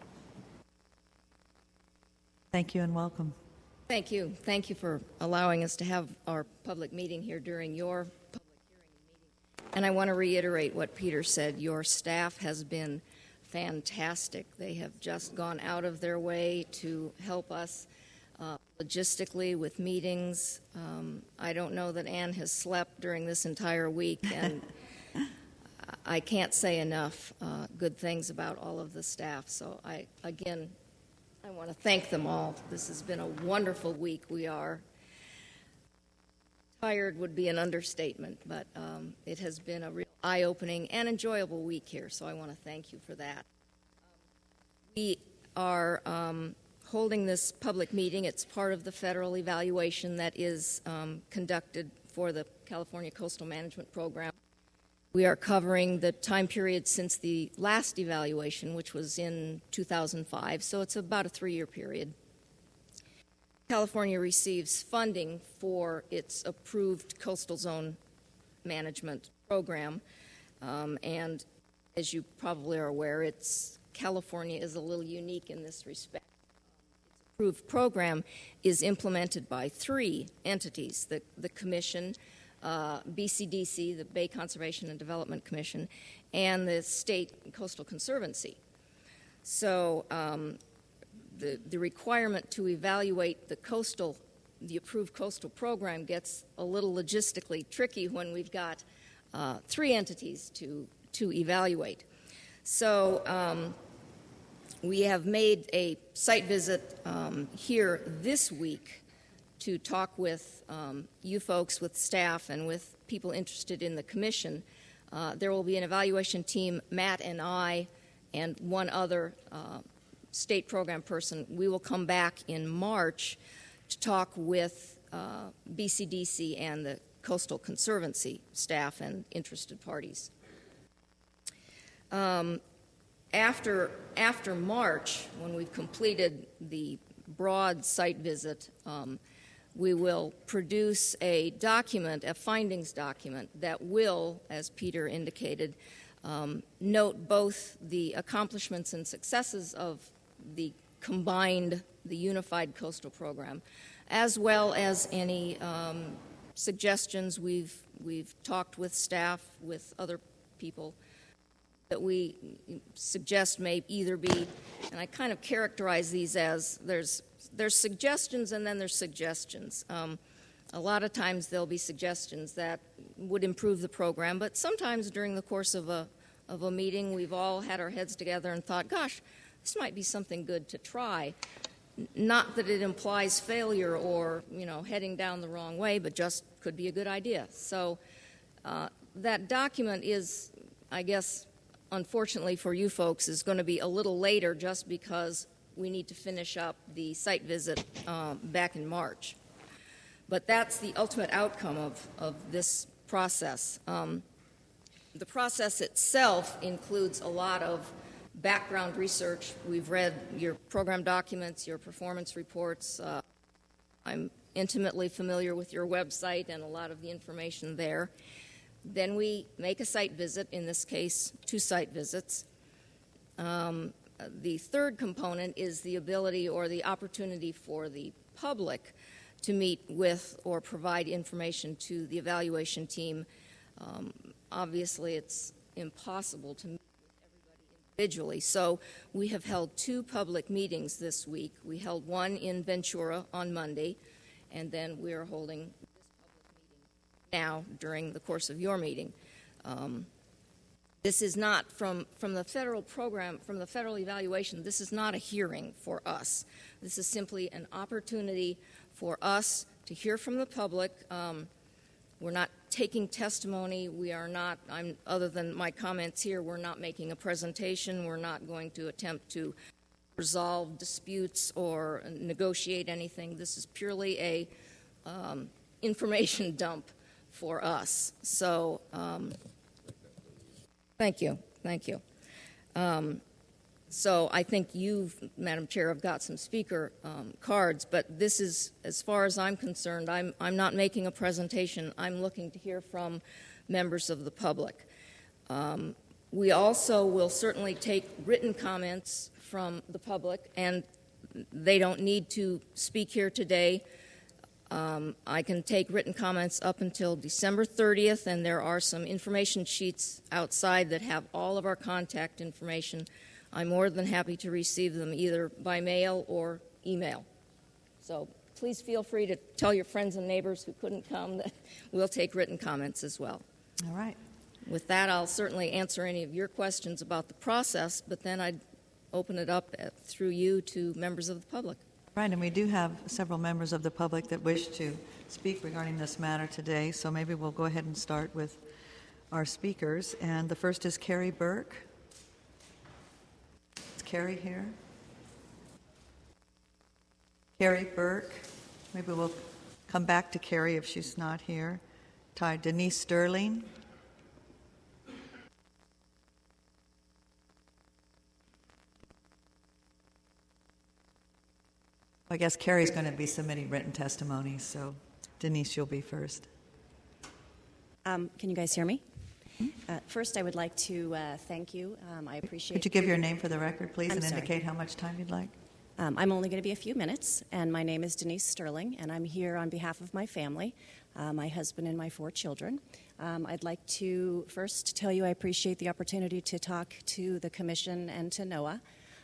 Thank you and welcome. Thank you. Thank you for allowing us to have our public meeting here during your And I want to reiterate what Peter said. Your staff has been fantastic. They have just gone out of their way to help us logistically with meetings. I don't know that Ann has slept during this entire week, and I can't say enough good things about all of the staff. So I want to thank them all. This has been a wonderful week. We are tired would be an understatement, but it has been a real eye-opening and enjoyable week here, so I want to thank you for that. We are holding this public meeting. It's part of the federal evaluation that is conducted for the California Coastal Management Program. We are covering the time period since the last evaluation, which was in 2005, so it's about a 3-year period. California receives funding for its approved coastal zone management program, and as you probably are aware, California is a little unique in this respect. Its approved program is implemented by 3 entities: the Commission, BCDC, the Bay Conservation and Development Commission, and the State Coastal Conservancy. So the requirement to evaluate the approved coastal program gets a little logistically tricky when we've got 3 entities to evaluate. So we have made a site visit here this week to talk with you folks, with staff, and with people interested in the commission. There will be an evaluation team, Matt and I, and one other state program person. We will come back in March to talk with BCDC and the Coastal Conservancy staff and interested parties. After March, when we've completed the broad site visit, we will produce a document, a findings document, that will, as Peter indicated, note both the accomplishments and successes of the unified coastal program, as well as any suggestions. We've talked with staff, with other people, that we suggest may either be, and I kind of characterize these as there's suggestions and then there's suggestions. A lot of times there'll be suggestions that would improve the program, but sometimes during the course of a meeting, we've all had our heads together and thought, gosh, this might be something good to try. Not that it implies failure or, heading down the wrong way, but just could be a good idea. So that document is, I guess, unfortunately for you folks, is going to be a little later just because we need to finish up the site visit back in March. But that's the ultimate outcome of this process. The process itself includes a lot of background research. We've read your program documents, your performance reports. I'm intimately familiar with your website and a lot of the information there. Then we make a site visit, in this case, 2 site visits. The third component is the ability or the opportunity for the public to meet with or provide information to the evaluation team. Obviously, it's impossible to meet individually. So we have held 2 public meetings this week. We held one in Ventura on Monday, and then we are holding this public meeting now during the course of your meeting. This is not from the federal program, from the federal evaluation. This is not a hearing for us. This is simply an opportunity for us to hear from the public. We're not taking testimony. We are not, other than my comments here, we're not making a presentation. We're not going to attempt to resolve disputes or negotiate anything. This is purely a information dump for us. So thank you. So I think you, Madam Chair, have got some speaker cards, but this is, as far as I'm concerned, I'm not making a presentation. I'm looking to hear from members of the public. We also will certainly take written comments from the public, and they don't need to speak here today. I can take written comments up until December 30th, and there are some information sheets outside that have all of our contact information. I'm more than happy to receive them either by mail or email. So please feel free to tell your friends and neighbors who couldn't come that we'll take written comments as well. All right. With that, I'll certainly answer any of your questions about the process, but then I'd open it up through you to members of the public. Right, and we do have several members of the public that wish to speak regarding this matter today, so maybe we'll go ahead and start with our speakers. And the first is Carrie Burke. Is Carrie here? Carrie Burke. Maybe we'll come back to Carrie if she's not here. Denise Sterling. I guess Carrie's going to be submitting written testimony, so Denise, you'll be first. Can you guys hear me? First, I would like to thank you. I appreciate. Could you give your name for the record, please, I'm and sorry. indicate how much time you'd like? I'm only going to be a few minutes, and my name is Denise Sterling, and I'm here on behalf of my family, my husband and my 4 children. I'd like to first tell you I appreciate the opportunity to talk to the Commission and to NOAA.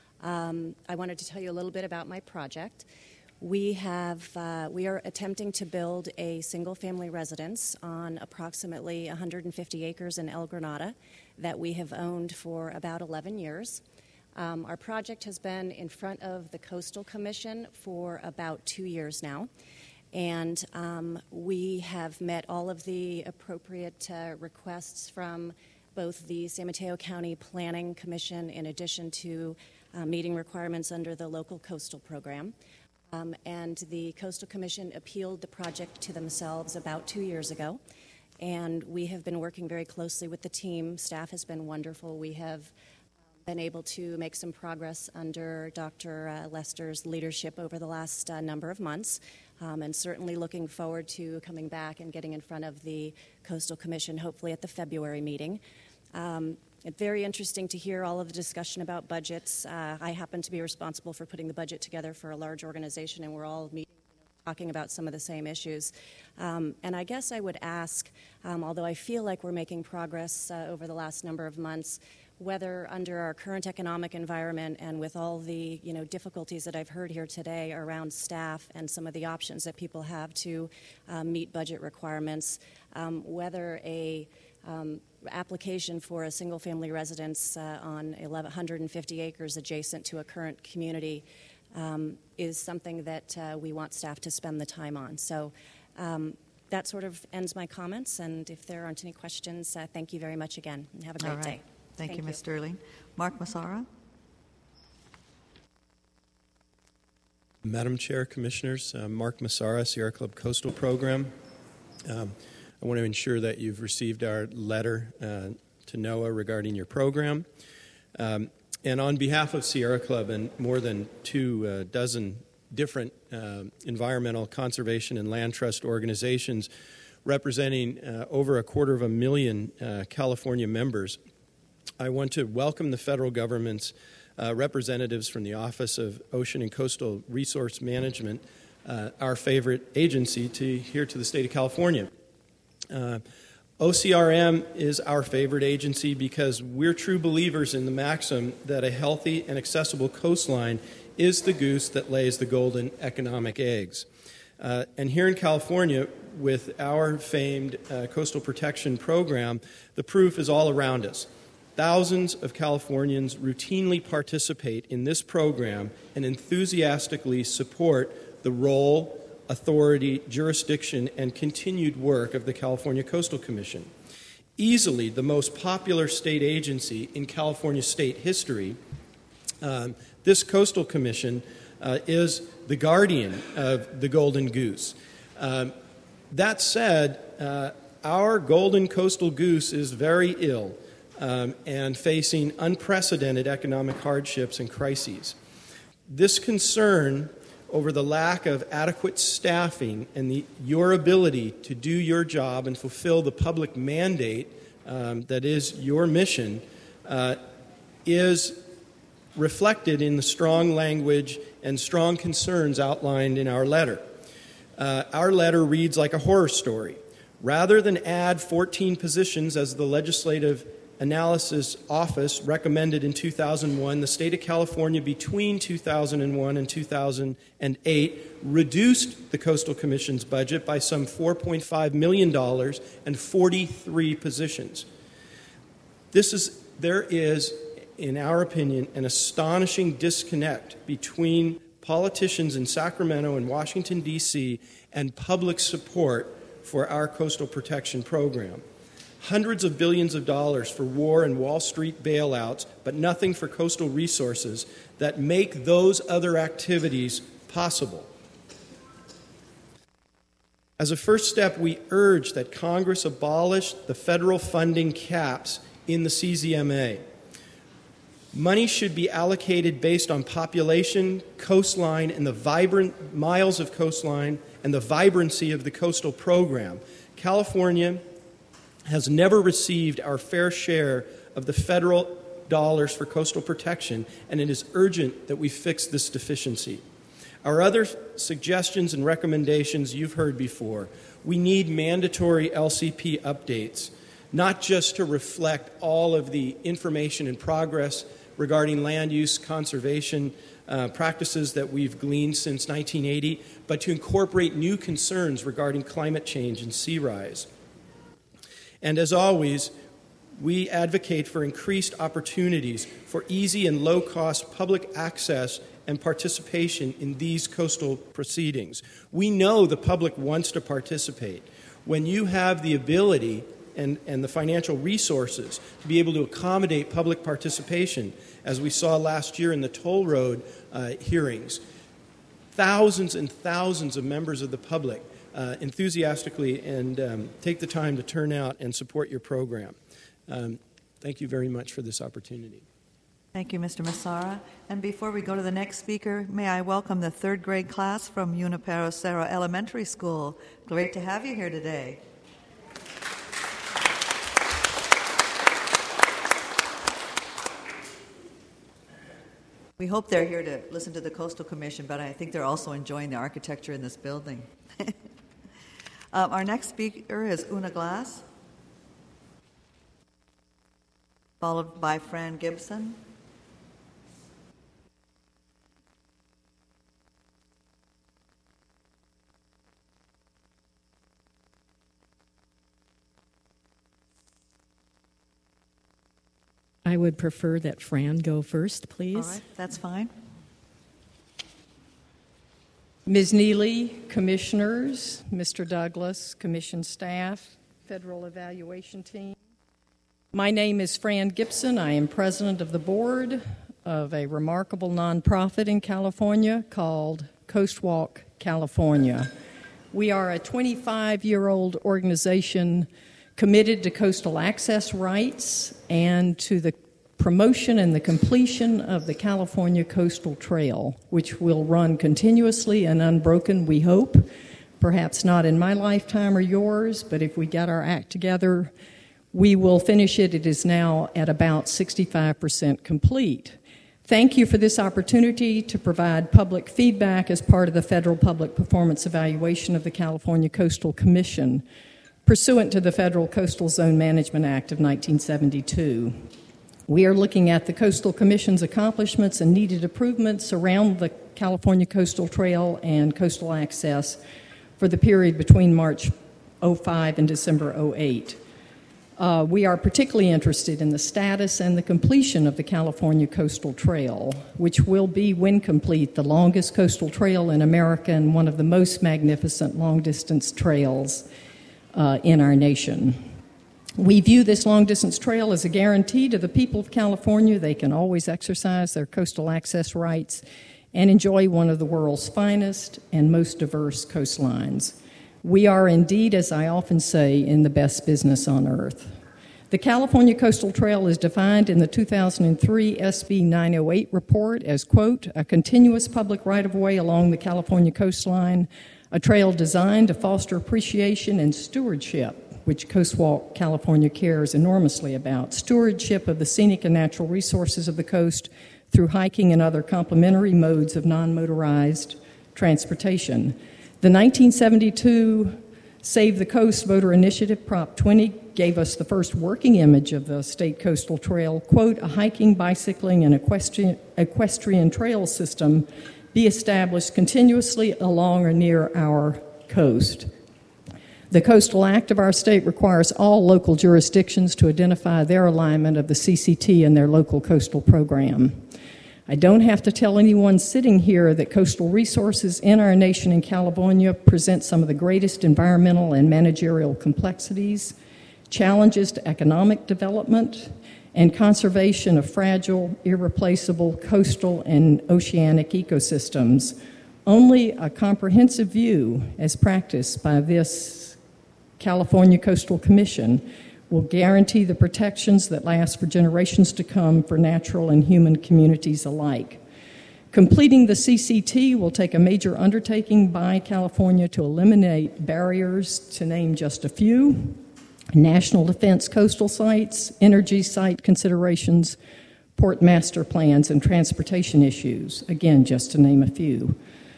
I wanted to tell you a little bit about my project. We are attempting to build a single-family residence on approximately 150 acres in El Granada that we have owned for about 11 years. Our project has been in front of the Coastal Commission for about 2 years now, and we have met all of the appropriate requests from both the San Mateo County Planning Commission in addition to meeting requirements under the local coastal program. And the Coastal Commission appealed the project to themselves about 2 years ago. And we have been working very closely with the team. Staff has been wonderful. We have been able to make some progress under Dr. Lester's leadership over the last number of months. And certainly looking forward to coming back and getting in front of the Coastal Commission, hopefully at the February meeting. It's very interesting to hear all of the discussion about budgets. I happen to be responsible for putting the budget together for a large organization, and we're all meeting, talking about some of the same issues. And I guess I would ask, although I feel like we're making progress over the last number of months, whether under our current economic environment and with all the difficulties that I've heard here today around staff and some of the options that people have to meet budget requirements, whether a application for a single-family residence on 150 acres adjacent to a current community is something that we want staff to spend the time on. So that sort of ends my comments, and if there aren't any questions, thank you very much again, and have a great day. Thank you, Ms. Sterling. Mark Massara. Madam Chair, Commissioners, Mark Massara, Sierra Club Coastal Program. I want to ensure that you've received our letter to NOAA regarding your program. And on behalf of Sierra Club and more than 24 different environmental conservation and land trust organizations representing over 250,000 California members, I want to welcome the federal government's representatives from the Office of Ocean and Coastal Resource Management, our favorite agency, here to the state of California. OCRM is our favorite agency because we're true believers in the maxim that a healthy and accessible coastline is the goose that lays the golden economic eggs. And here in California, with our famed coastal protection program, the proof is all around us. Thousands of Californians routinely participate in this program and enthusiastically support the role, authority, jurisdiction, and continued work of the California Coastal Commission. Easily the most popular state agency in California state history, this Coastal Commission is the guardian of the Golden Goose. That said, our golden coastal goose is very ill and facing unprecedented economic hardships and crises. This concern over the lack of adequate staffing and your ability to do your job and fulfill the public mandate that is your mission is reflected in the strong language and strong concerns outlined in our letter. Our letter reads like a horror story. Rather than add 14 positions as the Legislative Analysis Office recommended in 2001, the state of California between 2001 and 2008 reduced the Coastal Commission's budget by some $4.5 million and 43 positions. There is, in our opinion, an astonishing disconnect between politicians in Sacramento and Washington, D.C., and public support for our coastal protection program. Hundreds of billions of dollars for war and Wall Street bailouts, but nothing for coastal resources that make those other activities possible. As a first step, we urge that Congress abolish the federal funding caps in the CZMA. Money should be allocated based on population, coastline, and the vibrant miles of coastline and the vibrancy of the coastal program. California has never received our fair share of the federal dollars for coastal protection, and it is urgent that we fix this deficiency. Our other suggestions and recommendations you've heard before. We need mandatory LCP updates, not just to reflect all of the information and progress regarding land use conservation practices that we've gleaned since 1980, but to incorporate new concerns regarding climate change and sea rise. And as always, we advocate for increased opportunities for easy and low-cost public access and participation in these coastal proceedings. We know the public wants to participate. When you have the ability and the financial resources to be able to accommodate public participation, as we saw last year in the toll road hearings, thousands and thousands of members of the public enthusiastically and take the time to turn out and support your program. Thank you very much for this opportunity. Thank you, Mr. Massara. And before we go to the next speaker, may I welcome the third grade class from Junipero Serra Elementary School. Great to have you here today. We hope they're here to listen to the Coastal Commission, but I think they're also enjoying the architecture in this building. Our next speaker is Una Glass, followed by Fran Gibson. I would prefer that Fran go first, please. All right, that's fine. Ms. Neely, commissioners, Mr. Douglas, commission staff, federal evaluation team. My name is Fran Gibson. I am president of the board of a remarkable nonprofit in California called Coastwalk California. We are a 25-year-old organization committed to coastal access rights and to the promotion and the completion of the California Coastal Trail, which will run continuously and unbroken, we hope. Perhaps not in my lifetime or yours, but if we get our act together, we will finish it. It is now at about 65% complete. Thank you for this opportunity to provide public feedback as part of the Federal Public Performance Evaluation of the California Coastal Commission, pursuant to the Federal Coastal Zone Management Act of 1972. We are looking at the Coastal Commission's accomplishments and needed improvements around the California Coastal Trail and coastal access for the period between March 05 and December 08. We are particularly interested in the status and the completion of the California Coastal Trail, which will be, when complete, the longest coastal trail in America and one of the most magnificent long-distance trails in our nation. We view this long-distance trail as a guarantee to the people of California they can always exercise their coastal access rights and enjoy one of the world's finest and most diverse coastlines. We are indeed, as I often say, in the best business on earth. The California Coastal Trail is defined in the 2003 SB 908 report as, quote, a continuous public right-of-way along the California coastline, a trail designed to foster appreciation and stewardship, which Coastwalk California cares enormously about, stewardship of the scenic and natural resources of the coast through hiking and other complementary modes of non-motorized transportation. The 1972 Save the Coast Voter Initiative, Prop 20, gave us the first working image of the state coastal trail, quote, a hiking, bicycling, and equestrian trail system be established continuously along or near our coast. The Coastal Act of our state requires all local jurisdictions to identify their alignment of the CCT in their local coastal program. I don't have to tell anyone sitting here that coastal resources in our nation and California present some of the greatest environmental and managerial complexities, challenges to economic development, and conservation of fragile, irreplaceable coastal and oceanic ecosystems. Only a comprehensive view, as practiced by this California Coastal Commission, will guarantee the protections that last for generations to come for natural and human communities alike. Completing the CCT will take a major undertaking by California to eliminate barriers, to name just a few: national defense coastal sites, energy site considerations, port master plans, and transportation issues, again, just to name a few.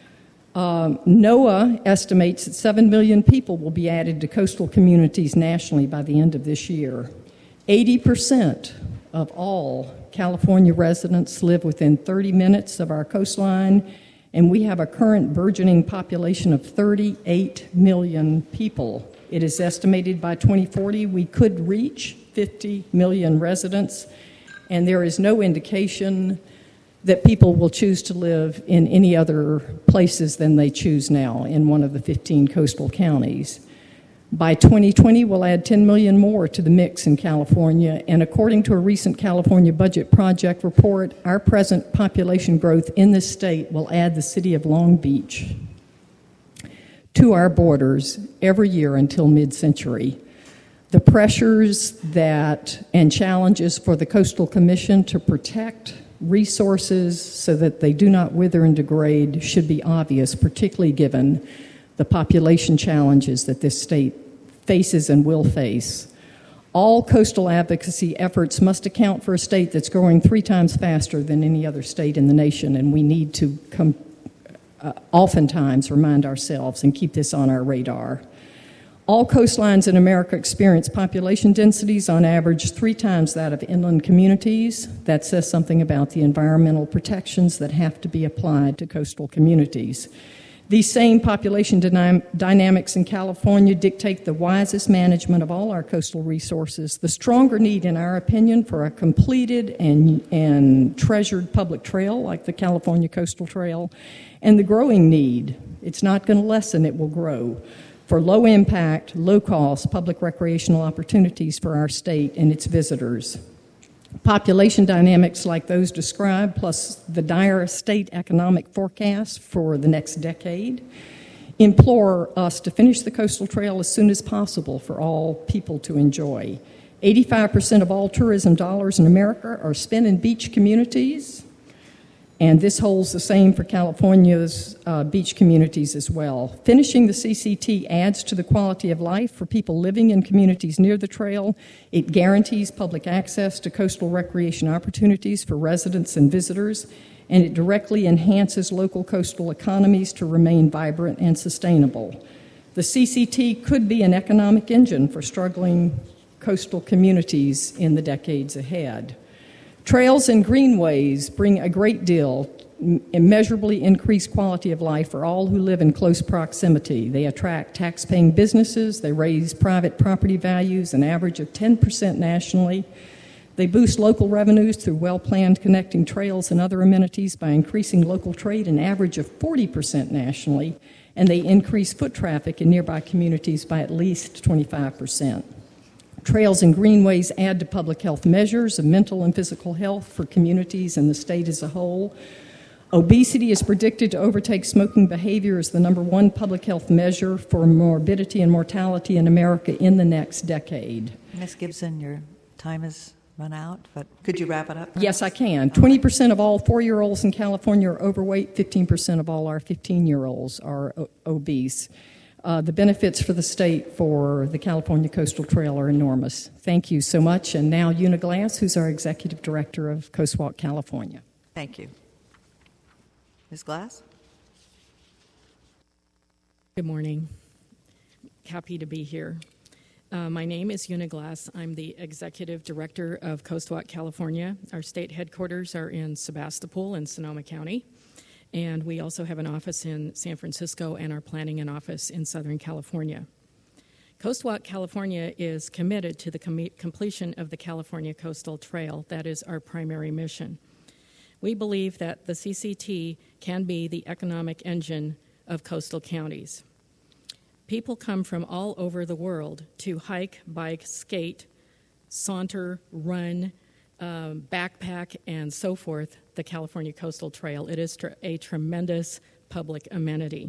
NOAA estimates that 7 million people will be added to coastal communities nationally by the end of this year. 80% of all California residents live within 30 minutes of our coastline, and we have a current burgeoning population of 38 million people. It is estimated by 2040 we could reach 50 million residents, and there is no indication that people will choose to live in any other places than they choose now in one of the 15 coastal counties. By 2020, we'll add 10 million more to the mix in California, and according to a recent California Budget Project report, our present population growth in this state will add the city of Long Beach to our borders every year until mid-century. The pressures and challenges for the Coastal Commission to protect resources so that they do not wither and degrade should be obvious, particularly given the population challenges that this state faces and will face. All coastal advocacy efforts must account for a state that's growing 3 times faster than any other state in the nation, and we need to oftentimes remind ourselves and keep this on our radar. All coastlines in America experience population densities on average 3 times that of inland communities. That says something about the environmental protections that have to be applied to coastal communities. These same population dynamics in California dictate the wisest management of all our coastal resources, the stronger need, in our opinion, for a completed and treasured public trail like the California Coastal Trail, and the growing need, it's not going to lessen, it will grow, for low-impact, low-cost public recreational opportunities for our state and its visitors. Population dynamics like those described, plus the dire state economic forecast for the next decade, implore us to finish the Coastal Trail as soon as possible for all people to enjoy. 85% of all tourism dollars in America are spent in beach communities, and this holds the same for California's beach communities as well. Finishing the CCT adds to the quality of life for people living in communities near the trail. It guarantees public access to coastal recreation opportunities for residents and visitors, and it directly enhances local coastal economies to remain vibrant and sustainable. The CCT could be an economic engine for struggling coastal communities in the decades ahead. Trails and greenways bring a great deal immeasurably increase quality of life for all who live in close proximity. They attract tax-paying businesses. They raise private property values, an average of 10% nationally. They boost local revenues through well-planned connecting trails and other amenities by increasing local trade, an average of 40% nationally. And they increase foot traffic in nearby communities by at least 25%. Trails and greenways add to public health measures of mental and physical health for communities and the state as a whole. Obesity is predicted to overtake smoking behavior as the #1 public health measure for morbidity and mortality in America in the next decade. Ms. Gibson, your time has run out, but could you wrap it up? Yes, I can. 20% of all 4-year-olds in California are overweight. 15% of all our 15-year-olds are obese. The benefits for the state for the California Coastal Trail are enormous. Thank you so much. And now Una Glass, who's our Executive Director of Coast Walk California. Thank you. Ms. Glass? Good morning. Happy to be here. My name is Una Glass. I'm the Executive Director of Coast Walk California. Our state headquarters are in Sebastopol in Sonoma County. And we also have an office in San Francisco and are planning an office in Southern California. Coast Walk California is committed to the completion of the California Coastal Trail. That is our primary mission. We believe that the CCT can be the economic engine of coastal counties. People come from all over the world to hike, bike, skate, saunter, run, backpack, and so forth, the California Coastal Trail. It is a tremendous public amenity.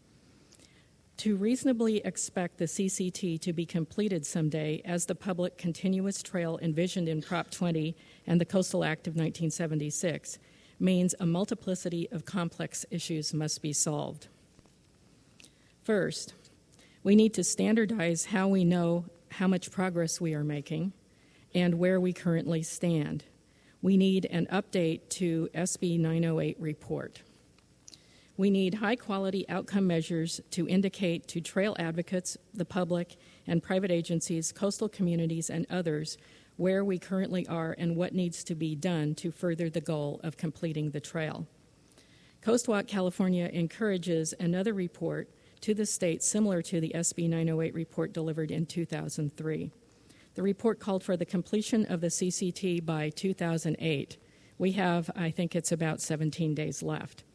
To reasonably expect the CCT to be completed someday as the public continuous trail envisioned in Prop 20 and the Coastal Act of 1976 means a multiplicity of complex issues must be solved. First, we need to standardize how we know how much progress we are making and where we currently stand. We need an update to SB 908 report. We need high-quality outcome measures to indicate to trail advocates, the public, and private agencies, coastal communities, and others where we currently are and what needs to be done to further the goal of completing the trail. Coast Walk California encourages another report to the state similar to the SB 908 report delivered in 2003. The report called for the completion of the CCT by 2008. We have, I think it's about 17 days left.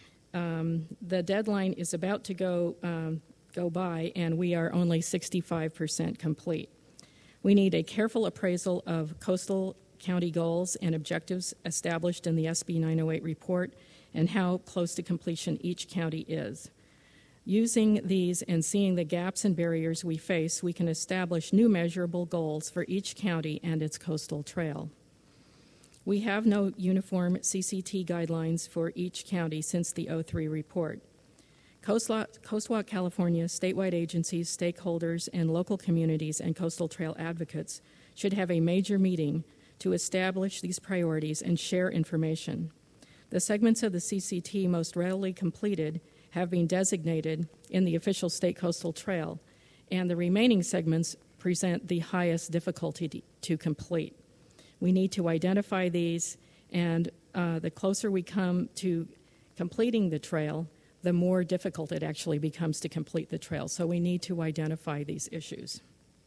The deadline is about to go by, and we are only 65% complete. We need a careful appraisal of coastal county goals and objectives established in the SB 908 report and how close to completion each county is. Using these and seeing the gaps and barriers we face, we can establish new measurable goals for each county and its coastal trail. We have no uniform CCT guidelines for each county since the 2003 report. Coast Walk California, statewide agencies, stakeholders, and local communities and coastal trail advocates should have a major meeting to establish these priorities and share information. The segments of the CCT most readily completed have been designated in the official state coastal trail, and the remaining segments present the highest difficulty to complete. We need to identify these, and the closer we come to completing the trail, the more difficult it actually becomes to complete the trail. So we need to identify these issues.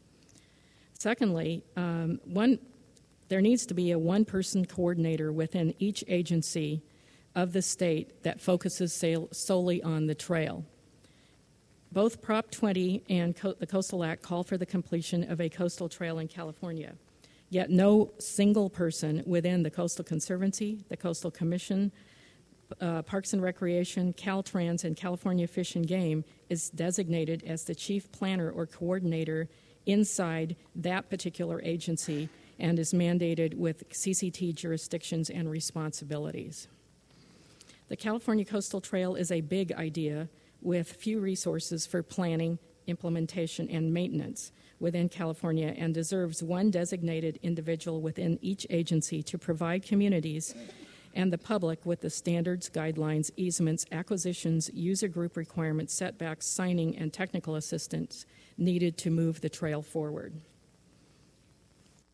Secondly, there needs to be a one-person coordinator within each agency of the state that focuses solely on the trail. Both Prop 20 and the Coastal Act call for the completion of a coastal trail in California, yet no single person within the Coastal Conservancy, the Coastal Commission, Parks and Recreation, Caltrans, and California Fish and Game is designated as the chief planner or coordinator inside that particular agency and is mandated with CCT jurisdictions and responsibilities. The California Coastal Trail is a big idea with few resources for planning, implementation, and maintenance within California and deserves one designated individual within each agency to provide communities and the public with the standards, guidelines, easements, acquisitions, user group requirements, setbacks, signing, and technical assistance needed to move the trail forward.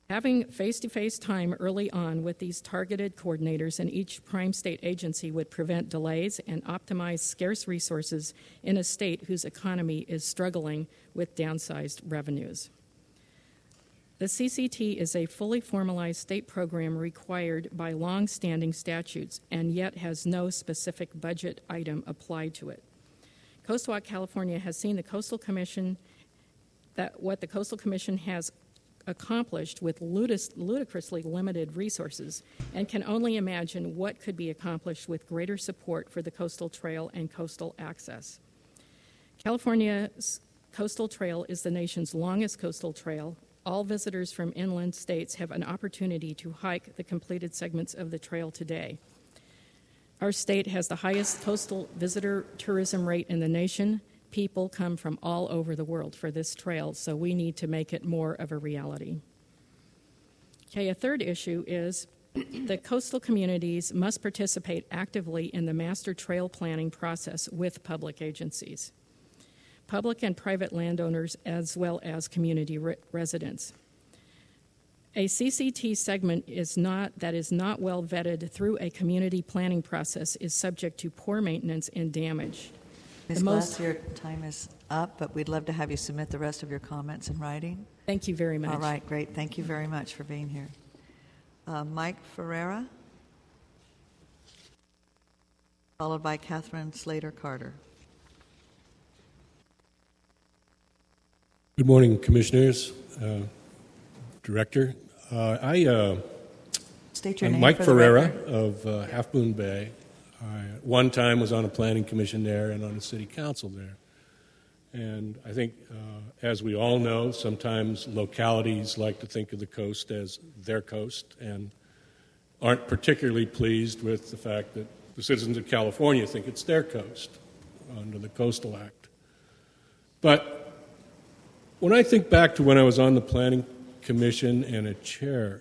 Having face-to-face time early on with these targeted coordinators in each prime state agency would prevent delays and optimize scarce resources in a state whose economy is struggling with downsized revenues. The CCT is a fully formalized state program required by long-standing statutes and yet has no specific budget item applied to it. Coastal Watch California has seen the Coastal Commission, what the Coastal Commission has accomplished with ludicrously limited resources, and can only imagine what could be accomplished with greater support for the coastal trail and coastal access. California's coastal trail is the nation's longest coastal trail. All visitors from inland states have an opportunity to hike the completed segments of the trail today. Our state has the highest coastal visitor tourism rate in the nation. People come from all over the world for this trail, so we need to make it more of a reality. Okay, a third issue is that coastal communities must participate actively in the master trail planning process with public agencies, public and private landowners, as well as community residents. A CCT segment that is not well vetted through a community planning process is subject to poor maintenance and damage. Ms. Glass, your time is up, but we'd love to have you submit the rest of your comments in writing. Thank you very much. All right, great. Thank you very much for being here. Mike Ferreira, followed by Catherine Slater-Carter. Good morning, Commissioners, Director. State your I'm name Mike for the Ferreira record. of Half Moon Bay. I at one time was on a planning commission there and on a city council there. And I think, as we all know, sometimes localities like to think of the coast as their coast and aren't particularly pleased with the fact that the citizens of California think it's their coast under the Coastal Act. But when I think back to when I was on the planning commission and a chair,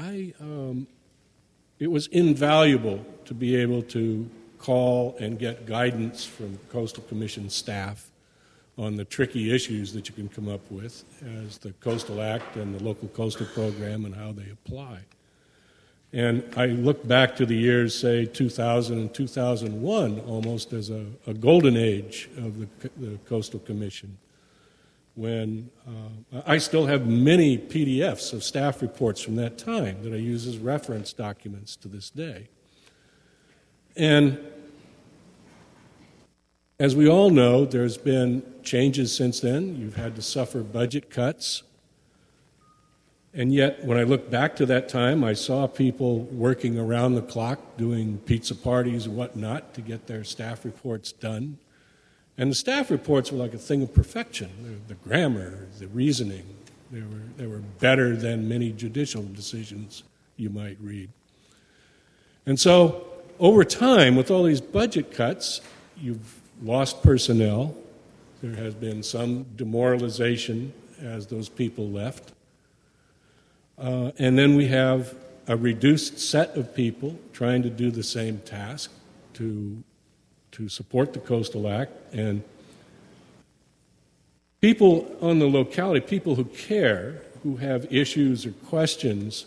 it was invaluable to be able to call and get guidance from Coastal Commission staff on the tricky issues that you can come up with as the Coastal Act and the local coastal program and how they apply. And I look back to the years, say, 2000 and 2001, almost as a golden age of the Coastal Commission, when I still have many PDFs of staff reports from that time that I use as reference documents to this day. And as we all know, there's been changes since then. You've had to suffer budget cuts. And yet, when I look back to that time, I saw people working around the clock, doing pizza parties and whatnot to get their staff reports done. And the staff reports were like a thing of perfection. The grammar, the reasoning, they were better than many judicial decisions you might read. And so, over time, with all these budget cuts, you've lost personnel. There has been some demoralization as those people left. And then we have a reduced set of people trying to do the same task to support the Coastal Act. And people on the locality, people who care, who have issues or questions,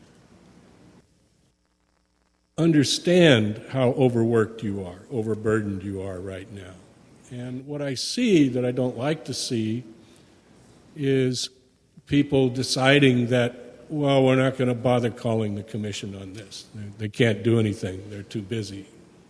understand how overworked you are, overburdened you are right now. And what I see that I don't like to see is people deciding that, well, we're not going to bother calling the commission on this. They can't do anything. They're too busy.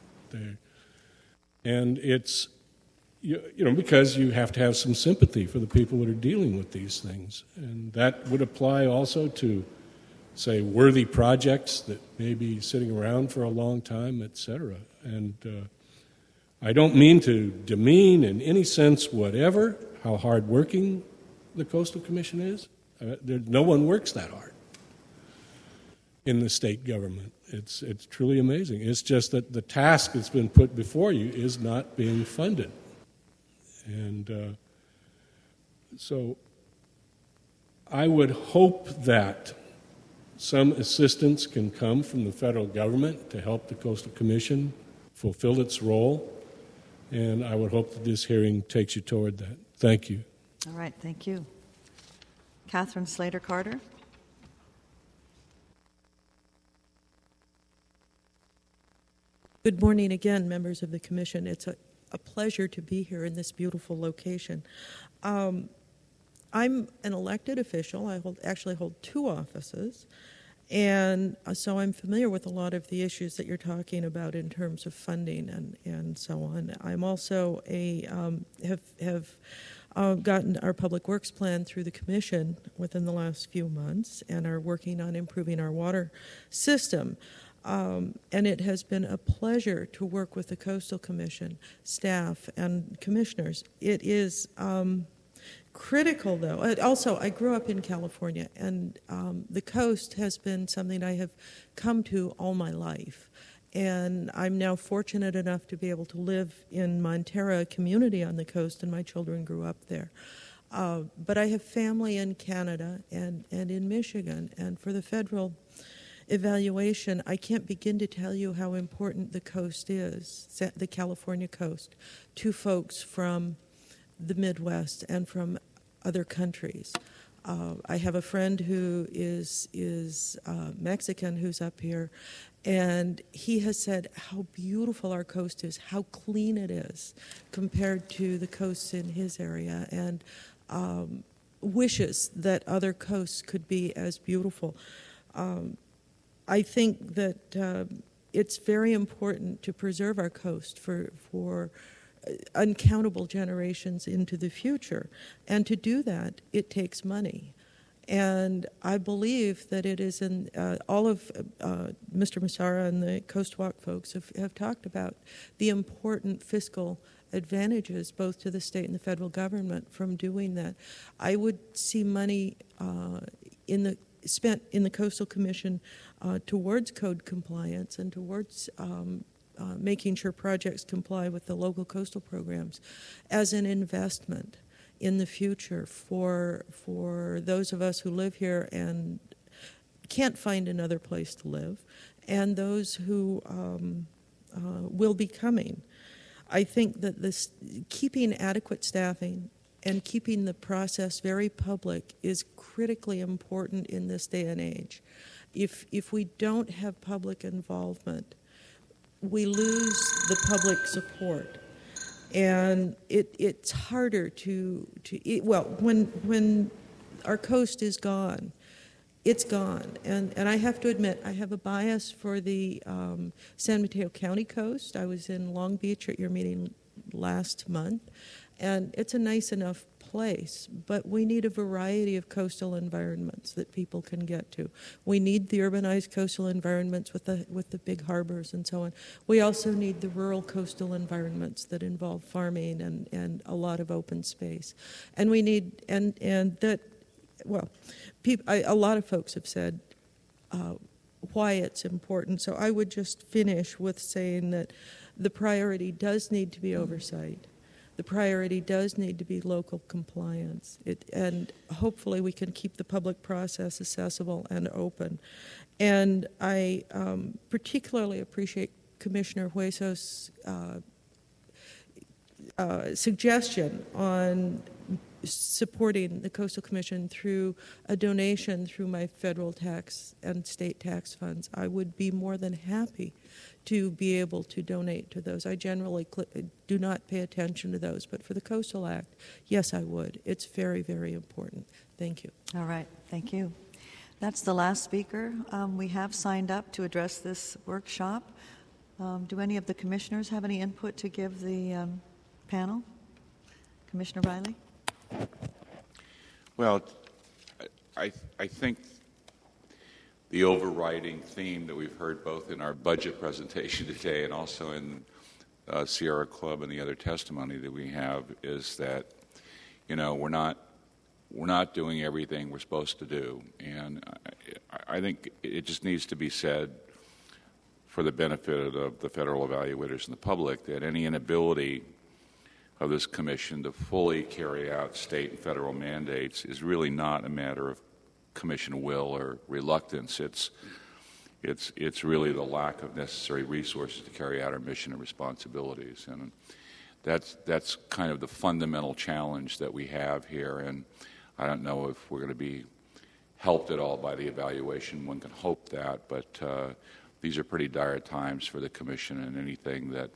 And it's, because you have to have some sympathy for the people that are dealing with these things. And that would apply also to, say, worthy projects that may be sitting around for a long time, et cetera. And I don't mean to demean in any sense whatever how hardworking the Coastal Commission is. No one works that hard in the state government. It's truly amazing. It's just that the task that's been put before you is not being funded. And so I would hope that some assistance can come from the federal government to help the Coastal Commission fulfill its role, and I would hope that this hearing takes you toward that. Thank you. All right, thank you. Catherine Slater-Carter. Good morning again, members of the Commission. It's a pleasure to be here in this beautiful location. I'm an elected official. I actually hold two offices. And so I'm familiar with a lot of the issues that you're talking about in terms of funding and so on. I'm also have gotten our public works plan through the Commission within the last few months and are working on improving our water system. And it has been a pleasure to work with the Coastal Commission staff and commissioners. It is critical, though. Also, I grew up in California, and the coast has been something I have come to all my life. And I'm now fortunate enough to be able to live in Montera, a community on the coast, and my children grew up there. But I have family in Canada and in Michigan, and for the federal evaluation, I can't begin to tell you how important the coast is, the California coast, to folks from the Midwest and from other countries. I have a friend who is Mexican who's up here, and he has said how beautiful our coast is, how clean it is compared to the coasts in his area, and wishes that other coasts could be as beautiful. I think that it's very important to preserve our coast for uncountable generations into the future. And to do that, it takes money. And I believe that it is in all of Mr. Massara and the Coast Walk folks have talked about the important fiscal advantages both to the state and the federal government from doing that. I would see money spent in the Coastal Commission towards code compliance and towards making sure projects comply with the local coastal programs as an investment in the future for those of us who live here and can't find another place to live, and those who will be coming. I think that keeping adequate staffing and keeping the process very public is critically important in this day and age. If we don't have public involvement, we lose the public support, and it's harder when our coast is gone, it's gone. And I have to admit, I have a bias for the San Mateo County coast. I was in Long Beach at your meeting last month, and it's a nice enough place, but we need a variety of coastal environments that people can get to. We need the urbanized coastal environments with the big harbors and so on. We also need the rural coastal environments that involve farming and a lot of open space. And we need a lot of folks have said why it's important. So I would just finish with saying that the priority does need to be oversight. The priority does need to be local compliance, and hopefully we can keep the public process accessible and open. And I particularly appreciate Commissioner Hueso's suggestion on supporting the Coastal Commission through a donation through my federal tax and state tax funds. I would be more than happy to be able to donate to those. I generally do not pay attention to those, but for the Coastal Act, yes, I would. It's very, very important. Thank you. All right. Thank you. That's the last speaker we have signed up to address this workshop. Do any of the commissioners have any input to give the panel? Commissioner Riley? Well, I think the overriding theme that we've heard both in our budget presentation today and also in Sierra Club and the other testimony that we have is that, we're not doing everything we're supposed to do. And I think it just needs to be said for the benefit of the federal evaluators and the public that any inability of this commission to fully carry out state and federal mandates is really not a matter of commission will or reluctance. It's really the lack of necessary resources to carry out our mission and responsibilities, and that's kind of the fundamental challenge that we have here. And I don't know if we're going to be helped at all by the evaluation. One can hope that, but these are pretty dire times for the Commission, and anything that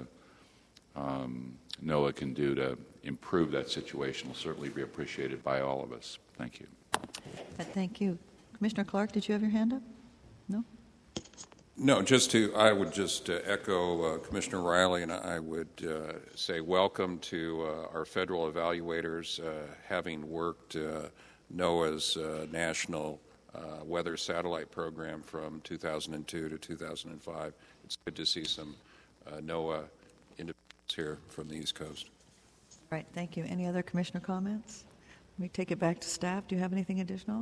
NOAA can do to improve that situation will certainly be appreciated by all of us. Thank you. Thank you. Commissioner Clark, did you have your hand up? No? No, I would just echo Commissioner Riley, and I would say welcome to our federal evaluators, having worked NOAA's National Weather Satellite Program from 2002 to 2005. It's good to see some NOAA individuals here from the East Coast. All right, thank you. Any other commissioner comments? Let me take it back to staff. Do you have anything additional?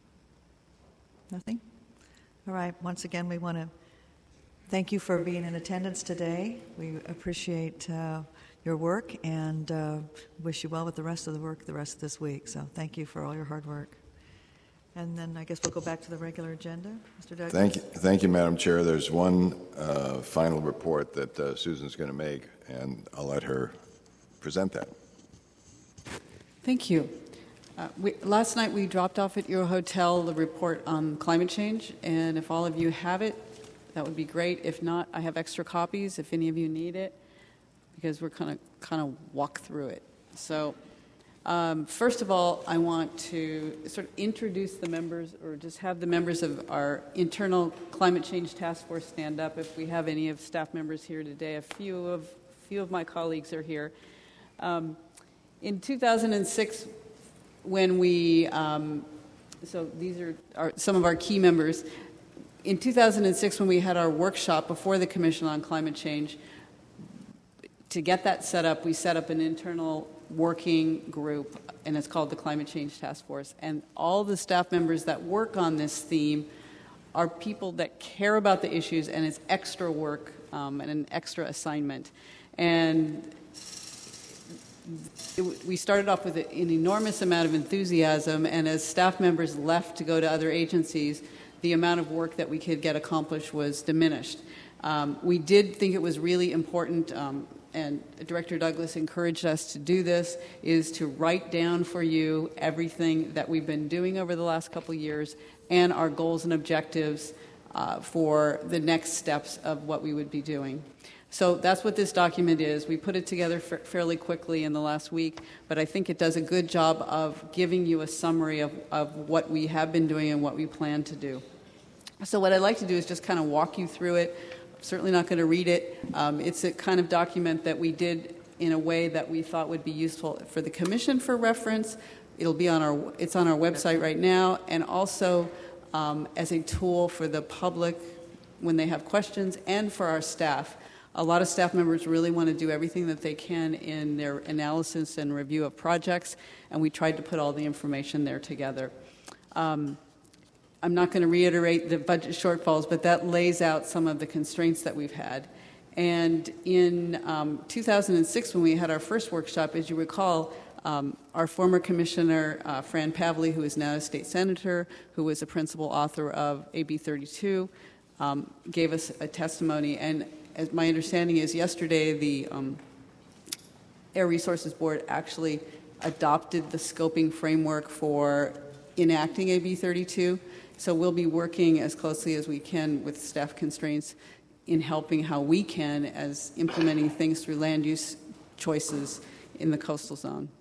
Nothing? All right, once again, we want to thank you for being in attendance today. We appreciate your work and wish you well with the rest of the work the rest of this week. So thank you for all your hard work. And then I guess we'll go back to the regular agenda. Mr. Douglas? Thank you, Madam Chair. There's one final report that Susan's going to make, and I'll let her present that. Thank you. Last night we dropped off at your hotel the report on climate change, and if all of you have it, that would be great. If not, I have extra copies if any of you need it, because we're kind of walk through it. So first of all, I want to sort of introduce the members, or just have the members of our internal climate change task force stand up. If we have any of staff members here today, a few of my colleagues are here. In 2006, when we, so these are some of our key members. In 2006, when we had our workshop before the Commission on Climate Change, to get that set up, we set up an internal working group, and it's called the Climate Change Task Force. And all the staff members that work on this theme are people that care about the issues, and it's extra work and an extra assignment. And we started off with an enormous amount of enthusiasm, and as staff members left to go to other agencies, the amount of work that we could get accomplished was diminished. We did think it was really important, and Director Douglas encouraged us to do this, is to write down for you everything that we've been doing over the last couple of years and our goals and objectives for the next steps of what we would be doing. So that's what this document is. We put it together fairly quickly in the last week, but I think it does a good job of giving you a summary of what we have been doing and what we plan to do. So what I'd like to do is just kind of walk you through it. I'm certainly not going to read it. It's a kind of document that we did in a way that we thought would be useful for the Commission for reference. It's on our website right now, and also as a tool for the public when they have questions, and for our staff. A lot of staff members really want to do everything that they can in their analysis and review of projects, and we tried to put all the information there together. I'm not going to reiterate the budget shortfalls, but that lays out some of the constraints that we've had. And in 2006, when we had our first workshop, as you recall, our former commissioner, Fran Pavley, who is now a state senator, who was a principal author of AB 32, gave us a testimony. And as my understanding is, yesterday the Air Resources Board actually adopted the scoping framework for enacting AB 32. So we'll be working as closely as we can with staff constraints in helping how we can as implementing things through land use choices in the coastal zone.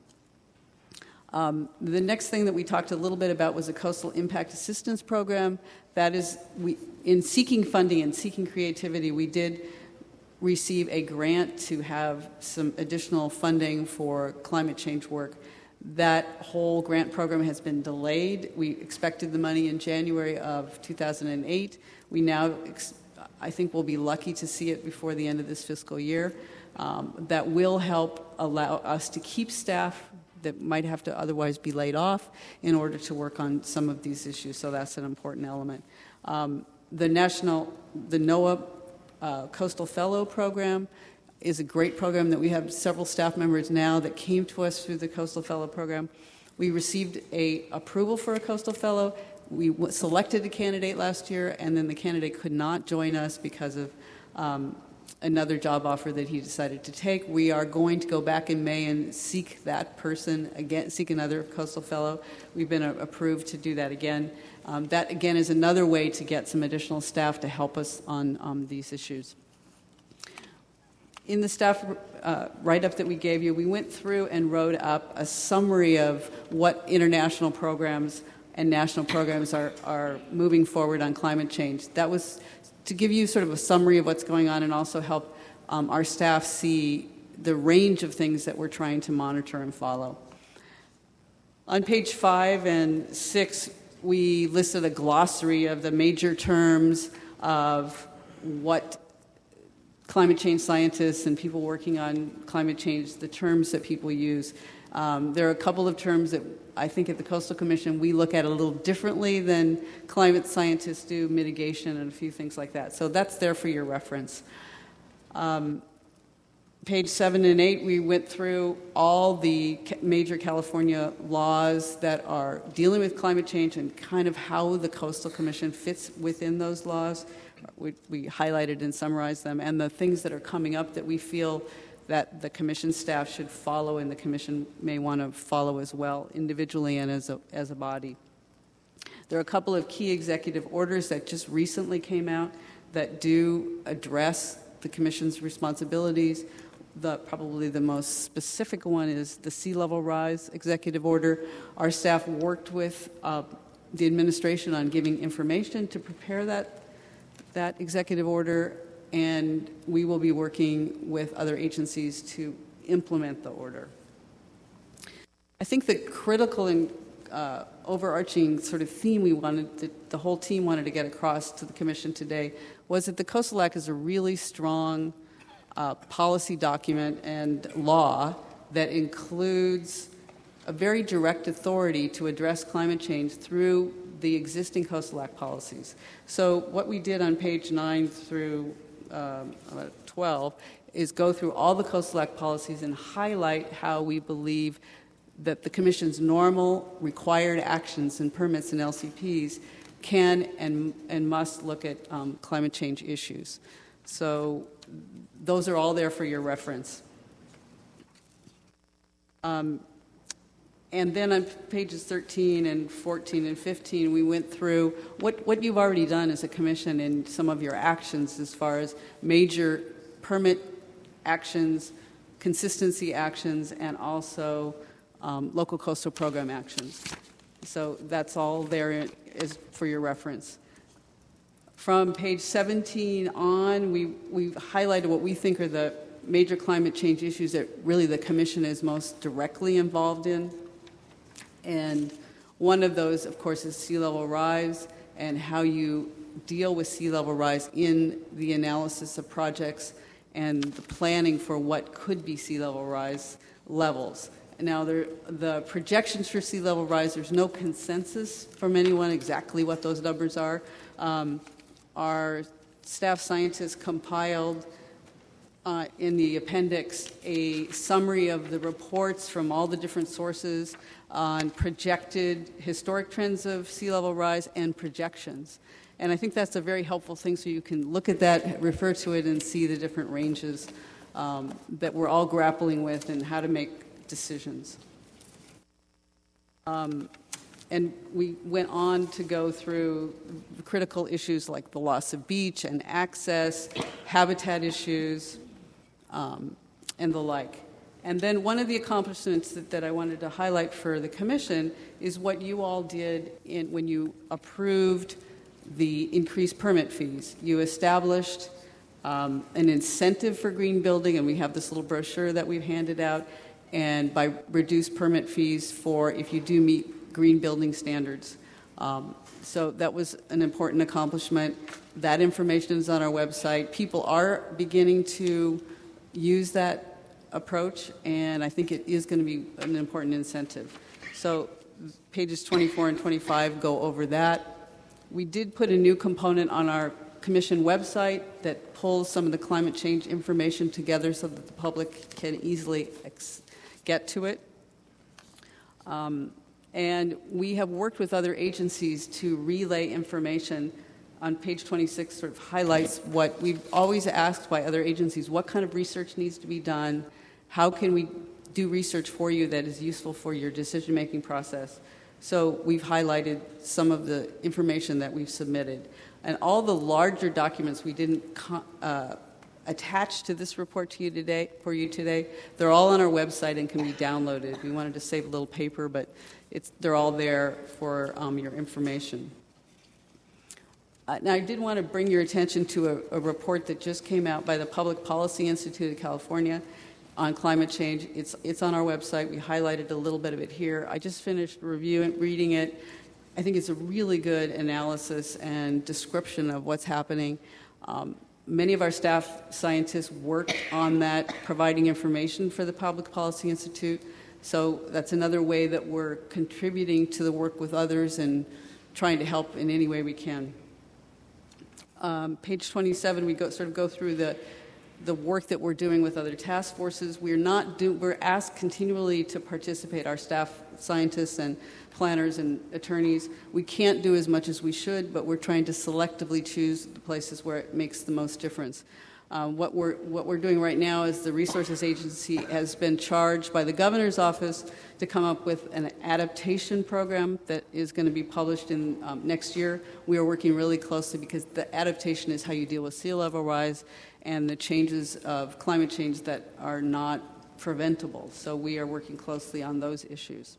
The next thing that we talked a little bit about was a coastal impact assistance program. That is, in seeking funding and seeking creativity, we did receive a grant to have some additional funding for climate change work. That whole grant program has been delayed. We expected the money in January of 2008. We now, I think we'll be lucky to see it before the end of this fiscal year. That will help allow us to keep staff that might have to otherwise be laid off in order to work on some of these issues. So that's an important element. The NOAA Coastal Fellow Program is a great program that we have several staff members now that came to us through the Coastal Fellow Program. We received a approval for a Coastal Fellow. We selected a candidate last year, and then the candidate could not join us because of another job offer that he decided to take. We are going to go back in May and seek that person again, seek another Coastal Fellow. We've been approved to do that again. That, again, is another way to get some additional staff to help us on these issues. In the staff write-up that we gave you, we went through and wrote up a summary of what international programs and national programs are moving forward on climate change. That was to give you sort of a summary of what's going on and also help our staff see the range of things that we're trying to monitor and follow. On page 5 and 6, we listed a glossary of the major terms of what climate change scientists and people working on climate change, the terms that people use. There are a couple of terms that I think at the Coastal Commission we look at a little differently than climate scientists do, mitigation and a few things like that. So that's there for your reference. Page 7 and 8, we went through all the major California laws that are dealing with climate change and kind of how the Coastal Commission fits within those laws. We highlighted and summarized them, and the things that are coming up that we feel that the Commission staff should follow and the Commission may want to follow as well, individually and as a body. There are a couple of key executive orders that just recently came out that do address the Commission's responsibilities. Probably the most specific one is the sea level rise executive order. Our staff worked with the administration on giving information to prepare that executive order, and we will be working with other agencies to implement the order. I think the critical and overarching sort of theme the whole team wanted to get across to the Commission today was that the Coastal Act is a really strong policy document and law that includes a very direct authority to address climate change through the existing Coastal Act policies. So what we did on page 9 through 12 is go through all the Coastal Act policies and highlight how we believe that the Commission's normal required actions and permits and LCPs can and must look at climate change issues. So those are all there for your reference. And then on pages 13 and 14 and 15, we went through what you've already done as a commission in some of your actions as far as major permit actions, consistency actions, and also local coastal program actions. So that's all there is for your reference. From page 17 on, we've highlighted what we think are the major climate change issues that really the Commission is most directly involved in. And one of those, of course, is sea level rise and how you deal with sea level rise in the analysis of projects and the planning for what could be sea level rise levels. Now, the projections for sea level rise, there's no consensus from anyone exactly what those numbers are. Our staff scientists compiled in the appendix a summary of the reports from all the different sources on projected historic trends of sea level rise and projections. And I think that's a very helpful thing so you can look at that, refer to it, and see the different ranges that we're all grappling with and how to make decisions. And we went on to go through critical issues like the loss of beach and access, habitat issues, and the like. And then one of the accomplishments that I wanted to highlight for the Commission is what you all did when you approved the increased permit fees. You established an incentive for green building, and we have this little brochure that we've handed out, and by reduced permit fees for if you do meet green building standards. So that was an important accomplishment. That information is on our website. People are beginning to use that approach, and I think it is going to be an important incentive. So pages 24 and 25 go over that. We did put a new component on our Commission website that pulls some of the climate change information together so that the public can easily get to it. And we have worked with other agencies to relay information. On page 26 sort of highlights what we've always asked by other agencies, what kind of research needs to be done, how can we do research for you that is useful for your decision-making process. So we've highlighted some of the information that we've submitted. And all the larger documents we didn't attach to this report to you today, they're all on our website and can be downloaded. We wanted to save a little paper, but they're all there for your information. Now, I did want to bring your attention to a report that just came out by the Public Policy Institute of California on climate change. It's on our website. We highlighted a little bit of it here. I just finished reading it. I think it's a really good analysis and description of what's happening. Many of our staff scientists worked on that, providing information for the Public Policy Institute. So that's another way that we're contributing to the work with others and trying to help in any way we can. Page 27, we go through the work that we're doing with other task forces. We're asked continually to participate, our staff scientists and planners and attorneys. We can't do as much as we should, but we're trying to selectively choose the places where it makes the most difference. What we're doing right now is the Resources Agency has been charged by the Governor's Office to come up with an adaptation program that is going to be published in next year. We are working really closely because the adaptation is how you deal with sea level rise and the changes of climate change that are not preventable. So we are working closely on those issues.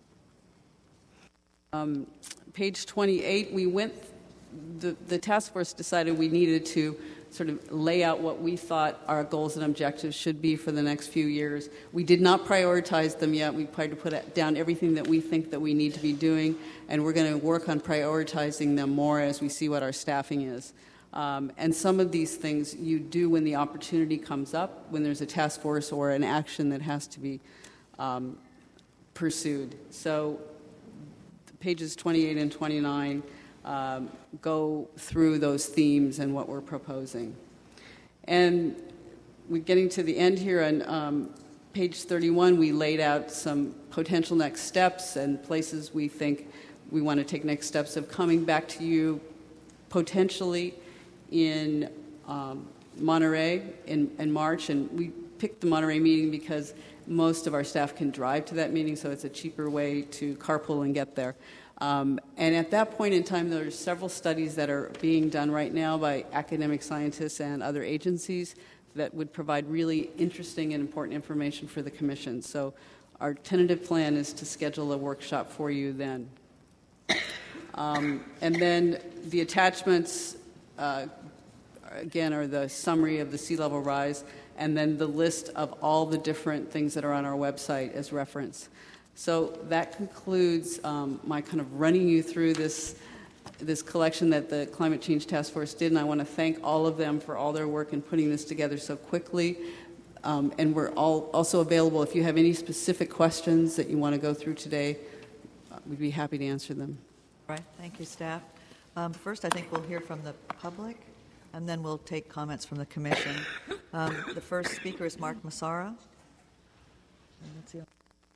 Page 28, the task force decided we needed to sort of lay out what we thought our goals and objectives should be for the next few years. We did not prioritize them yet. We tried to put down everything that we think that we need to be doing, and we're going to work on prioritizing them more as we see what our staffing is. And some of these things you do when the opportunity comes up, when there's a task force or an action that has to be pursued. So pages 28 and 29 go through those themes and what we're proposing. And we're getting to the end here on page 31. We laid out some potential next steps and places we think we want to take next steps of coming back to you potentially in Monterey in March. And we picked the Monterey meeting because most of our staff can drive to that meeting, so it's a cheaper way to carpool and get there. And at that point in time, there are several studies that are being done right now by academic scientists and other agencies that would provide really interesting and important information for the Commission. So our tentative plan is to schedule a workshop for you then. And then the attachments, again, are the summary of the sea level rise, and then the list of all the different things that are on our website as reference. So that concludes my kind of running you through this collection that the Climate Change Task Force did, and I want to thank all of them for all their work in putting this together so quickly. And we're also available if you have any specific questions that you want to go through today. We'd be happy to answer them. All right. Thank you, staff. First, I think we'll hear from the public, and then we'll take comments from the Commission. The first speaker is Mark Massara. Let's see.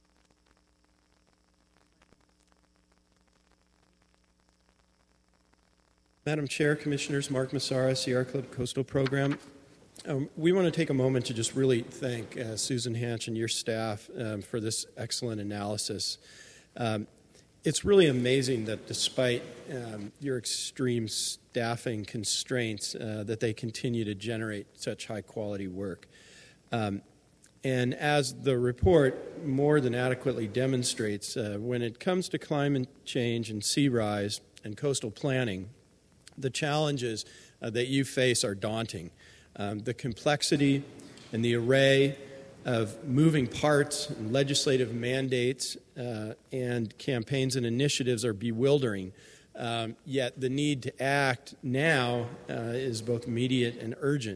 Madam Chair, Commissioners, Mark Massara, Sierra Club Coastal Program. We want to take a moment to just really thank Susan Hanch and your staff for this excellent analysis. It's really amazing that despite your extreme staffing constraints, that they continue to generate such high-quality work. And as the report more than adequately demonstrates, when it comes to climate change and sea rise and coastal planning, the challenges that you face are daunting. The complexity and the array of moving parts and legislative mandates and campaigns and initiatives are bewildering. Yet the need to act now is both immediate and urgent.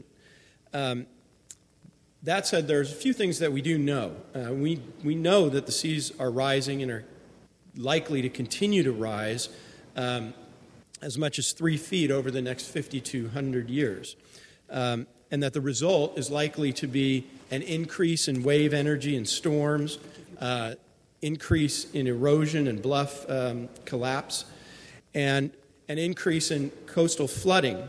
That said, there's a few things that we do know. We know that the seas are rising and are likely to continue to rise as much as 3 feet over the next 50 to 100 years. And that the result is likely to be an increase in wave energy and storms, increase in erosion and bluff collapse, and an increase in coastal flooding,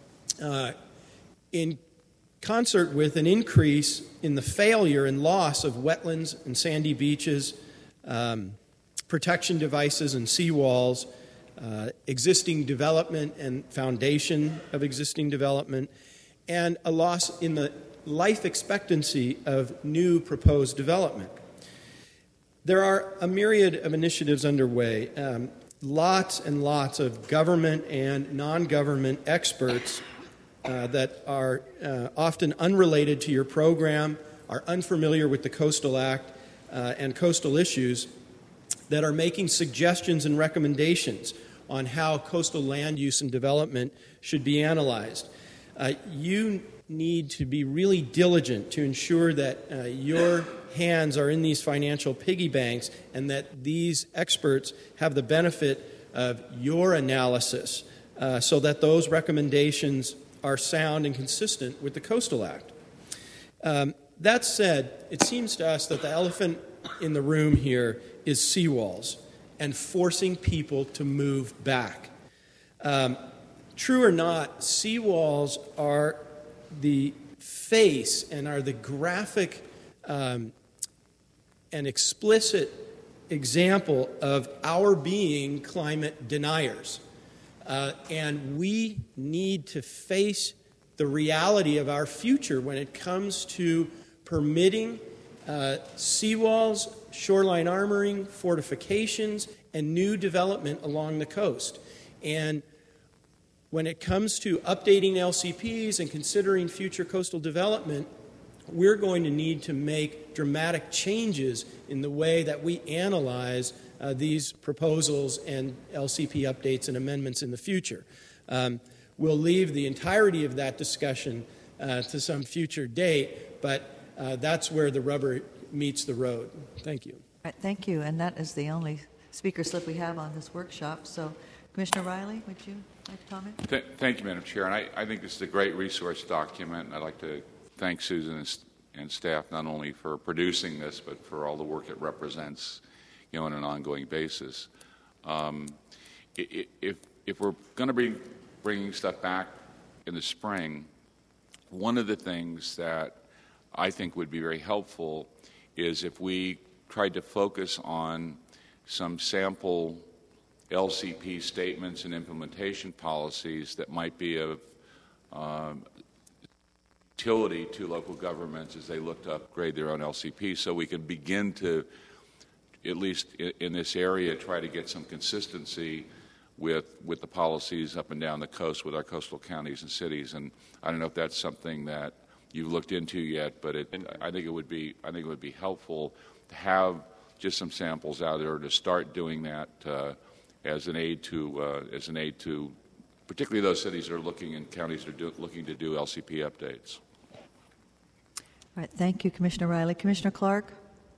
in concert with an increase in the failure and loss of wetlands and sandy beaches, protection devices and seawalls, existing development and foundation of existing development, and a loss in the life expectancy of new proposed development. There are a myriad of initiatives underway. Lots and lots of government and non-government experts that are often unrelated to your program, are unfamiliar with the Coastal Act and coastal issues, that are making suggestions and recommendations on how coastal land use and development should be analyzed. You need to be really diligent to ensure that your hands are in these financial piggy banks and that these experts have the benefit of your analysis so that those recommendations are sound and consistent with the Coastal Act. That said, it seems to us that the elephant in the room here is seawalls and forcing people to move back. True or not, seawalls are the face and are the graphic and explicit example of our being climate deniers. And we need to face the reality of our future when it comes to permitting seawalls, shoreline armoring, fortifications, and new development along the coast. And when it comes to updating LCPs and considering future coastal development, we're going to need to make dramatic changes in the way that we analyze these proposals and LCP updates and amendments in the future. We'll leave the entirety of that discussion to some future date, but that's where the rubber meets the road. Thank you. All right, thank you. And that is the only speaker slip we have on this workshop. So, Commissioner Riley, would you like to comment? Thank you, Madam Chair. And I think this is a great resource document. And I'd like to thank Susan and staff not only for producing this, but for all the work it represents, on an ongoing basis. If we're going to be bringing stuff back in the spring, one of the things that I think would be very helpful is if we tried to focus on some sample LCP statements and implementation policies that might be of utility to local governments as they look to upgrade their own LCP, so we could begin to, at least in this area, try to get some consistency with the policies up and down the coast with our coastal counties and cities. And I don't know if that's something that you've looked into yet, but I think it would be helpful to have just some samples out there to start doing that as an aid to particularly those cities that are looking and counties that are looking to do LCP updates. All right, thank you, Commissioner Riley. Commissioner Clark?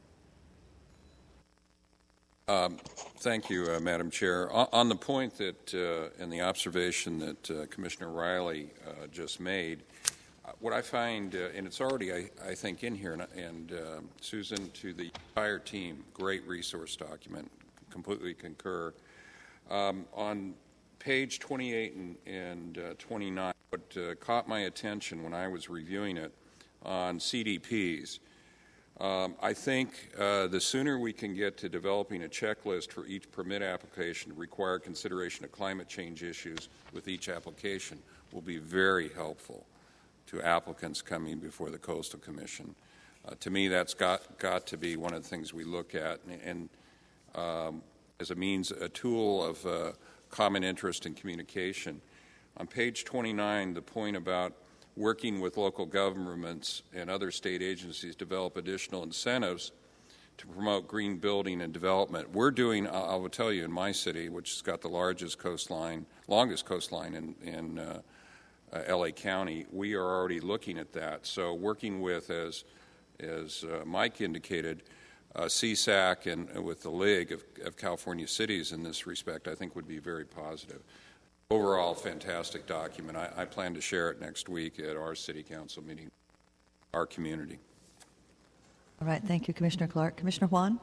Thank you, Madam Chair. On the point that, and the observation that Commissioner Riley just made, what I find, and it's already, I think, in here, and Susan, to the entire team, great resource document, completely concur. On page 28 and 29, what caught my attention when I was reviewing it on CDPs, I think the sooner we can get to developing a checklist for each permit application to require consideration of climate change issues with each application will be very helpful to applicants coming before the Coastal Commission. To me, that's got to be one of the things we look at, and as a tool of common interest and communication. On page 29, the point about working with local governments and other state agencies to develop additional incentives to promote green building and development. We're doing, I will tell you, in my city, which has got the longest coastline in LA County, we are already looking at that. So working with, as Mike indicated, CSAC and with the League of California Cities in this respect, I think would be very positive. Overall, fantastic document. I plan to share it next week at our City Council meeting, our community. All right, thank you, Commissioner Clark. Commissioner Juan?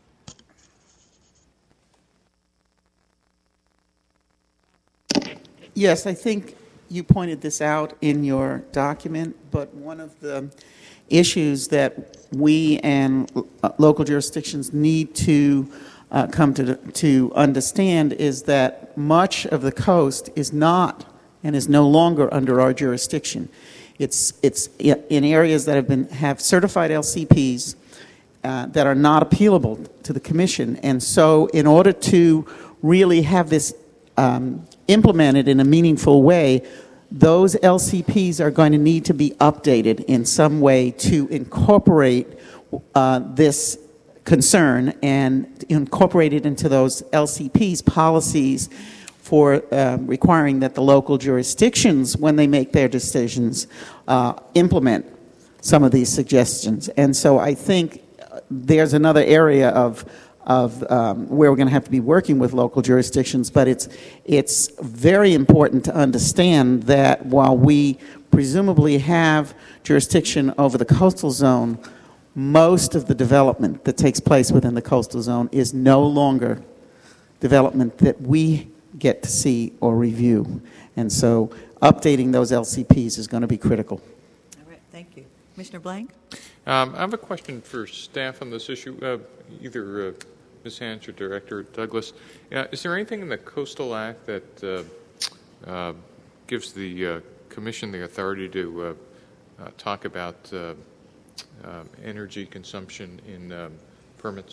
Yes, I think you pointed this out in your document, but one of the issues that we and local jurisdictions need to come to understand is that much of the coast is not and is no longer under our jurisdiction. It's in areas that have certified LCPs that are not appealable to the Commission. And so in order to really have this implemented in a meaningful way, those LCPs are going to need to be updated in some way to incorporate this concern and incorporate it into those LCPs policies for requiring that the local jurisdictions, when they make their decisions, implement some of these suggestions. And so I think there's another area of where we're going to have to be working with local jurisdictions, but it's very important to understand that while we presumably have jurisdiction over the coastal zone, most of the development that takes place within the coastal zone is no longer development that we get to see or review. And so updating those LCPs is going to be critical. All right, thank you. Commissioner Blank? I have a question for staff on this issue, either Ms. Hanch or Director Douglas. Is there anything in the Coastal Act that gives the Commission the authority to talk about energy consumption in permits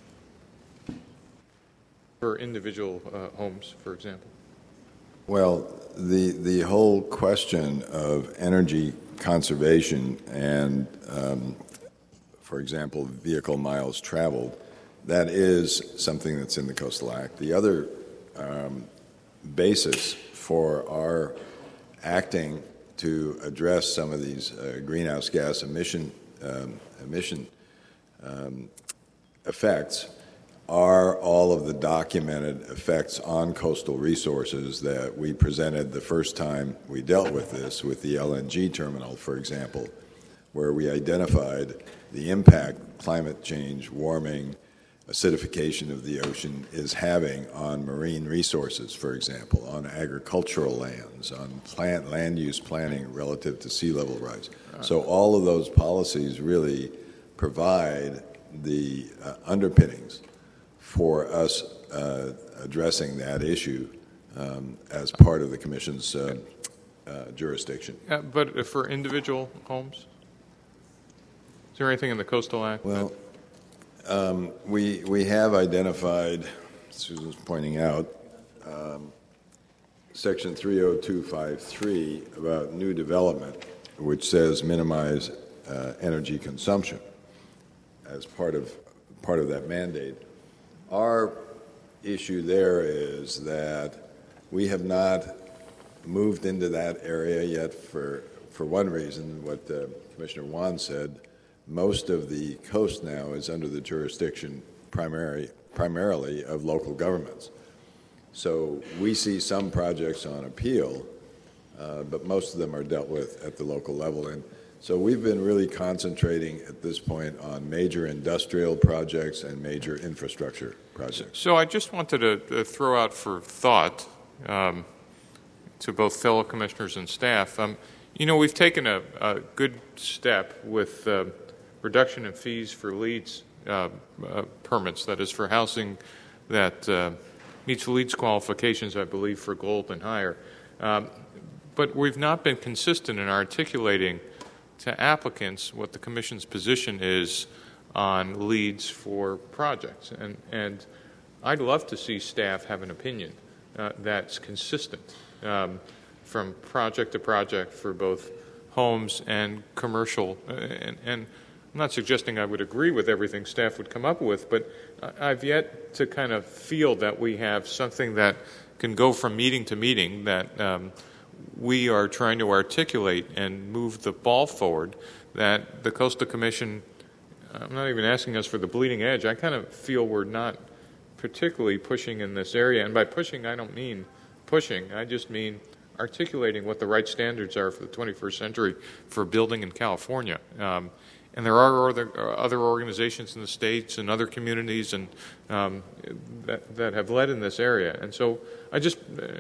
for individual homes, for example? Well, the whole question of energy conservation and, for example, vehicle miles traveled, that is something that's in the Coastal Act. The other basis for our acting to address some of these greenhouse gas emission effects are all of the documented effects on coastal resources that we presented the first time we dealt with this, with the LNG terminal, for example, where we identified the impact climate change, warming, acidification of the ocean is having on marine resources, for example, on agricultural lands, on land use planning relative to sea level rise. So all of those policies really provide the underpinnings for us addressing that issue as part of the Commission's jurisdiction. But for individual homes? Is there anything in the Coastal Act? Well, we have identified, Susan's pointing out, Section 30253 about new development, which says minimize energy consumption as part of that mandate. Our issue there is that we have not moved into that area yet for one reason, what Commissioner Juan said. Most of the coast now is under the jurisdiction primarily of local governments. So we see some projects on appeal, but most of them are dealt with at the local level. And so we've been really concentrating at this point on major industrial projects and major infrastructure projects. So I just wanted to throw out for thought to both fellow commissioners and staff. We've taken a good step with reduction in fees for LEEDS permits, that is for housing that meets LEEDS qualifications, I believe, for gold and higher. But we've not been consistent in articulating to applicants what the Commission's position is on LEEDS for projects. And I'd love to see staff have an opinion that's consistent from project to project for both homes and commercial. And I'm not suggesting I would agree with everything staff would come up with, but I've yet to kind of feel that we have something that can go from meeting to meeting, that we are trying to articulate and move the ball forward, that the Coastal Commission, I'm not even asking us for the bleeding edge. I kind of feel we're not particularly pushing in this area. And by pushing, I don't mean pushing. I just mean articulating what the right standards are for the 21st century for building in California. And there are other organizations in the states and other communities and that have led in this area. And so I just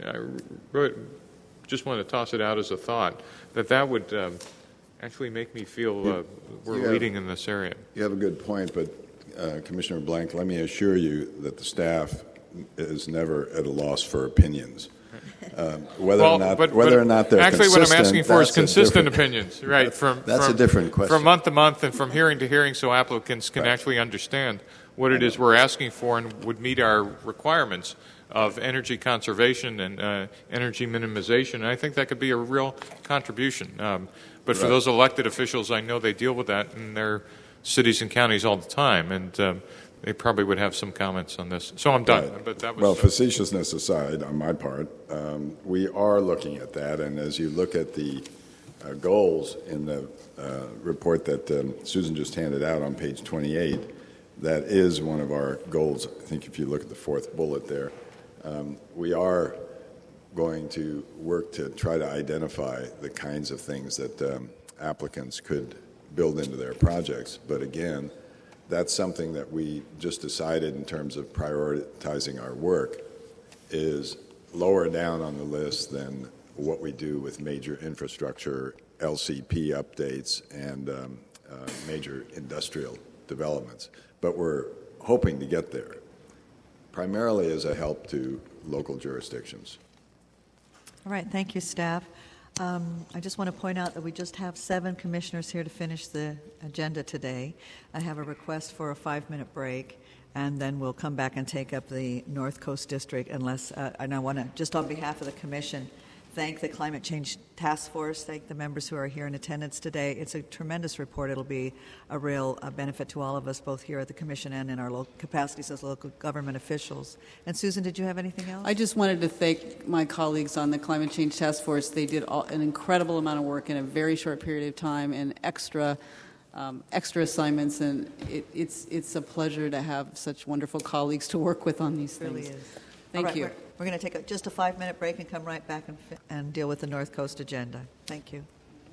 want to toss it out as a thought that would actually make me feel we're leading in this area. You have a good point, but Commissioner Blank, let me assure you that the staff is never at a loss for opinions. Whether or not they're actually, consistent, what I'm asking for is consistent different- opinions, right? That's a different question. From month to month and from hearing to hearing, so applicants can actually understand what it is we're asking for and would meet our requirements of energy conservation and energy minimization. And I think that could be a real contribution. But for those elected officials, I know they deal with that in their cities and counties all the time, and they probably would have some comments on this. So I'm done. Right. But that was, well, facetiousness aside, on my part, we are looking at that. And as you look at the goals in the report that Susan just handed out on page 28, that is one of our goals. I think if you look at the fourth bullet there, we are going to work to try to identify the kinds of things that applicants could build into their projects. But again, that's something that we just decided in terms of prioritizing our work is lower down on the list than what we do with major infrastructure, LCP updates, and major industrial developments. But we're hoping to get there, primarily as a help to local jurisdictions. All right, thank you, staff. I just want to point out that we just have 7 commissioners here to finish the agenda today. I have a request for a 5-minute break, and then we'll come back and take up the North Coast District unless, and I want to, just on behalf of the Commission, thank the Climate Change Task Force, thank the members who are here in attendance today. It's a tremendous report. It'll be a real benefit to all of us, both here at the Commission and in our local capacities as local government officials. And Susan, did you have anything else? I just wanted to thank my colleagues on the Climate Change Task Force. They did an incredible amount of work in a very short period of time and extra assignments, and it's a pleasure to have such wonderful colleagues to work with on these things. It really is. Thank you. We're going to take just a 5-minute break and come right back and deal with the North Coast agenda. Thank you.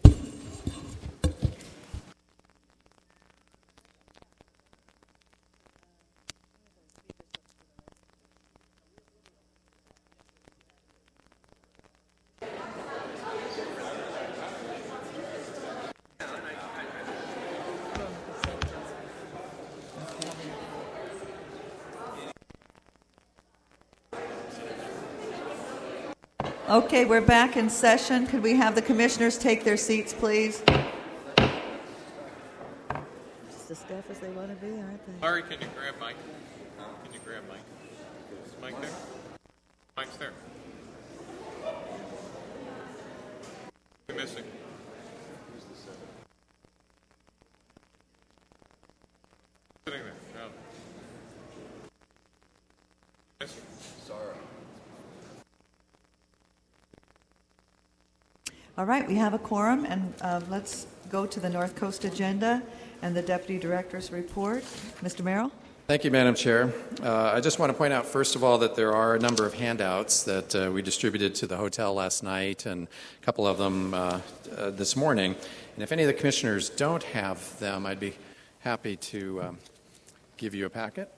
Okay, we're back in session. Could we have the commissioners take their seats, please? Just as stiff as they want to be, aren't they? Larry, can you grab Mike? Can you grab Mike? Is Mike there? Mike's there. Who's missing? Sitting there. No. Missing. Sorry. All right, we have a quorum, and let's go to the North Coast agenda and the Deputy Director's report. Mr. Merrill? Thank you, Madam Chair. I just want to point out, first of all, that there are a number of handouts that we distributed to the hotel last night and a couple of them this morning. And if any of the commissioners don't have them, I'd be happy to give you a packet.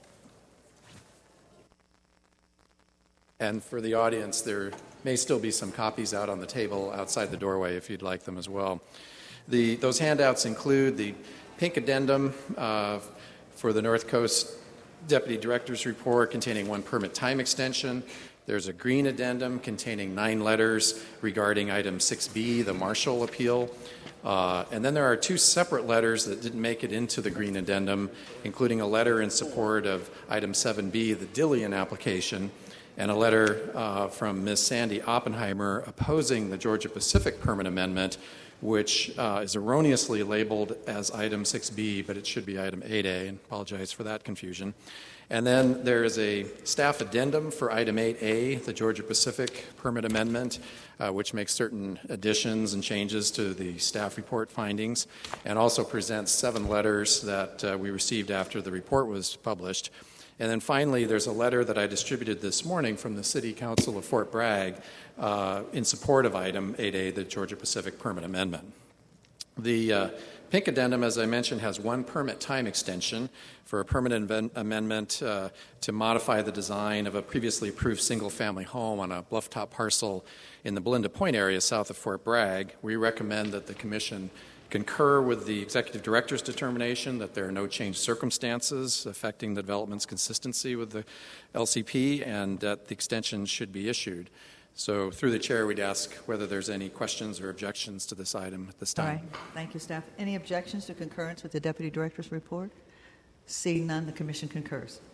And for the audience, there may still be some copies out on the table outside the doorway if you'd like them as well. Those handouts include the pink addendum for the North Coast Deputy Director's Report containing 1 permit time extension. There's a green addendum containing 9 letters regarding item 6B, the Marshall appeal. And then there are 2 separate letters that didn't make it into the green addendum, including a letter in support of item 7B, the Dillian application, and a letter from Ms. Sandy Oppenheimer opposing the Georgia Pacific permit amendment, which is erroneously labeled as item 6B, but it should be item 8A, and apologize for that confusion. And then there is a staff addendum for item 8A, the Georgia Pacific permit amendment, which makes certain additions and changes to the staff report findings, and also presents 7 letters that we received after the report was published. And then finally, there's a letter that I distributed this morning from the City Council of Fort Bragg in support of item 8A, the Georgia Pacific permit amendment. The pink addendum, as I mentioned, has 1 permit time extension for a permit amendment to modify the design of a previously approved single-family home on a bluff-top parcel in the Belinda Point area south of Fort Bragg. We recommend that the Commission concur with the Executive Director's determination that there are no changed circumstances affecting the development's consistency with the LCP and that the extension should be issued. So through the Chair, we'd ask whether there's any questions or objections to this item at this time. All right. Thank you, staff. Any objections to concurrence with the Deputy Director's report? Seeing none, the Commission concurs.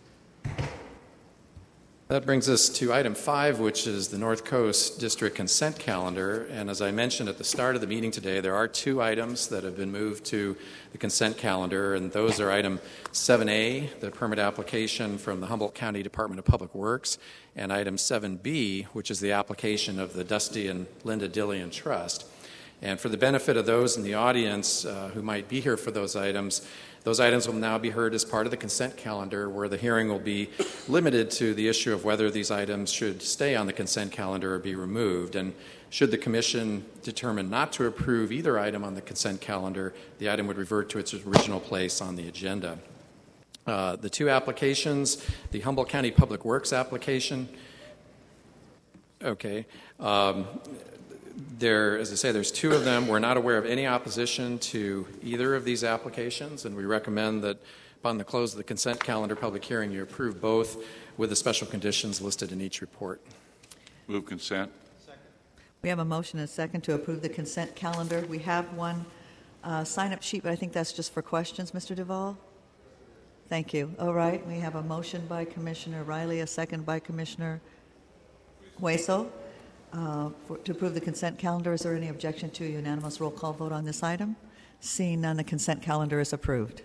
That brings us to item 5, which is the North Coast District Consent Calendar. And as I mentioned at the start of the meeting today, there are 2 items that have been moved to the consent calendar, and those are item 7A, the permit application from the Humboldt County Department of Public Works, and item 7B, which is the application of the Dusty and Linda Dillian Trust. And for the benefit of those in the audience who might be here for those items will now be heard as part of the consent calendar, where the hearing will be limited to the issue of whether these items should stay on the consent calendar or be removed. And should the Commission determine not to approve either item on the consent calendar, the item would revert to its original place on the agenda. The 2 applications, the Humboldt County Public Works application, as I say, there's 2 of them. We're not aware of any opposition to either of these applications, and we recommend that upon the close of the consent calendar public hearing, you approve both with the special conditions listed in each report. Move consent. Second. We have a motion and a second to approve the consent calendar. We have one sign-up sheet, but I think that's just for questions, Mr. Duvall. Thank you. All right. We have a motion by Commissioner Riley, a second by Commissioner Hueso. To approve the consent calendar. Is there any objection to a unanimous roll call vote on this item? Seeing none, the consent calendar is approved.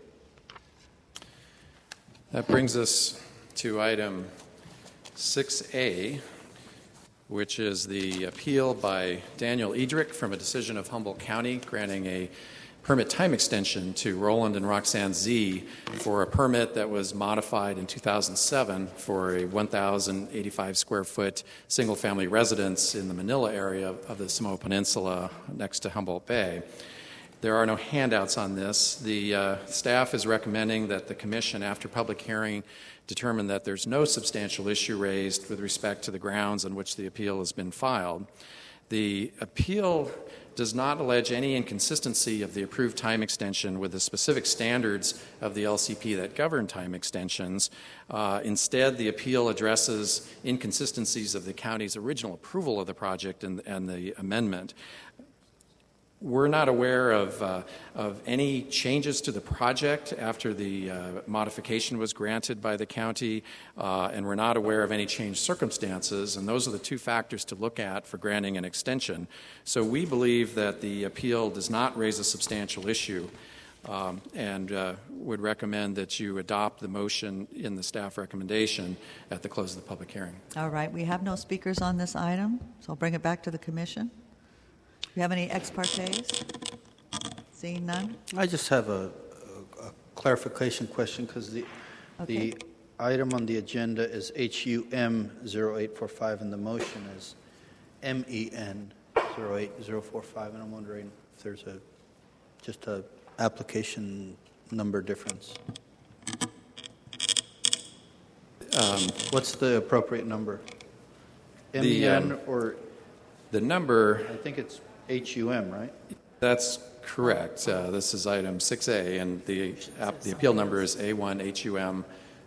That brings us to item 6A, which is the appeal by Daniel Edrick from a decision of Humboldt County granting a permit time extension to Roland and Roxanne Z for a permit that was modified in 2007 for a 1,085 square foot single family residence in the Manila area of the Samoa Peninsula next to Humboldt Bay. There are no handouts on this. The staff is recommending that the Commission, after public hearing, determine that there's no substantial issue raised with respect to the grounds on which the appeal has been filed. The appeal does not allege any inconsistency of the approved time extension with the specific standards of the LCP that govern time extensions. Instead, the appeal addresses inconsistencies of the county's original approval of the project and the amendment. We're not aware of any changes to the project after the modification was granted by the county, and we're not aware of any changed circumstances, and those are the 2 factors to look at for granting an extension. So we believe that the appeal does not raise a substantial issue, and would recommend that you adopt the motion in the staff recommendation at the close of the public hearing. All right. We have no speakers on this item, so I'll bring it back to the Commission. Do you have any ex partes? Seeing none? I just have a clarification question because the item on the agenda is HUM 0845 and the motion is MEN 08045, and I'm wondering if there's just a application number difference. What's the appropriate number? MEN or the number? I think it's HUM, right? That's correct. This is item 6A, and the appeal number is A1HUM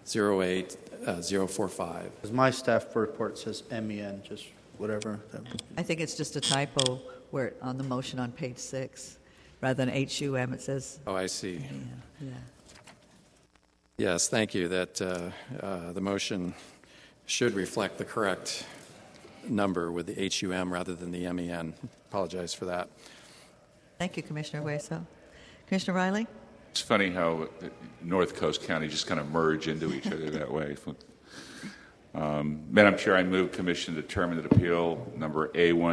08045. Because my staff report says MEN, just whatever. I think it's just a typo where on the motion on page 6, rather than HUM, it says. Oh, I see. Yeah. Yes, thank you. That the motion should reflect the correct number with the HUM rather than the MEN. Apologize for that. Thank you, Commissioner Hueso. Commissioner Riley? It's funny how North Coast County just kind of merge into each other that way. Madam Chair, I move Commission to determine that appeal number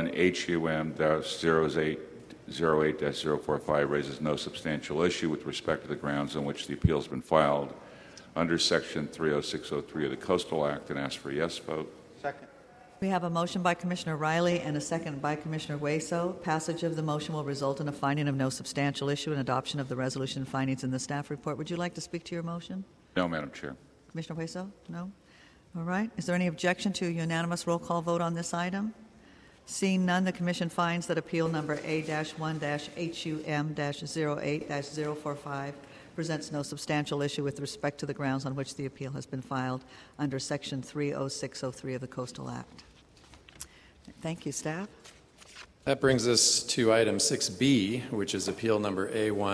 A1HUM-08-045 raises no substantial issue with respect to the grounds on which the appeal has been filed under Section 30603 of the Coastal Act, and ask for a yes vote. Second. We have a motion by Commissioner Riley and a second by Commissioner Hueso. Passage of the motion will result in a finding of no substantial issue and adoption of the resolution findings in the staff report. Would you like to speak to your motion? No, Madam Chair. Commissioner Hueso? No? All right. Is there any objection to a unanimous roll call vote on this item? Seeing none, the Commission finds that appeal number A-1-HUM-08-045 presents no substantial issue with respect to the grounds on which the appeal has been filed under Section 30603 of the Coastal Act. Thank you, staff. That brings us to item 6B, which is appeal number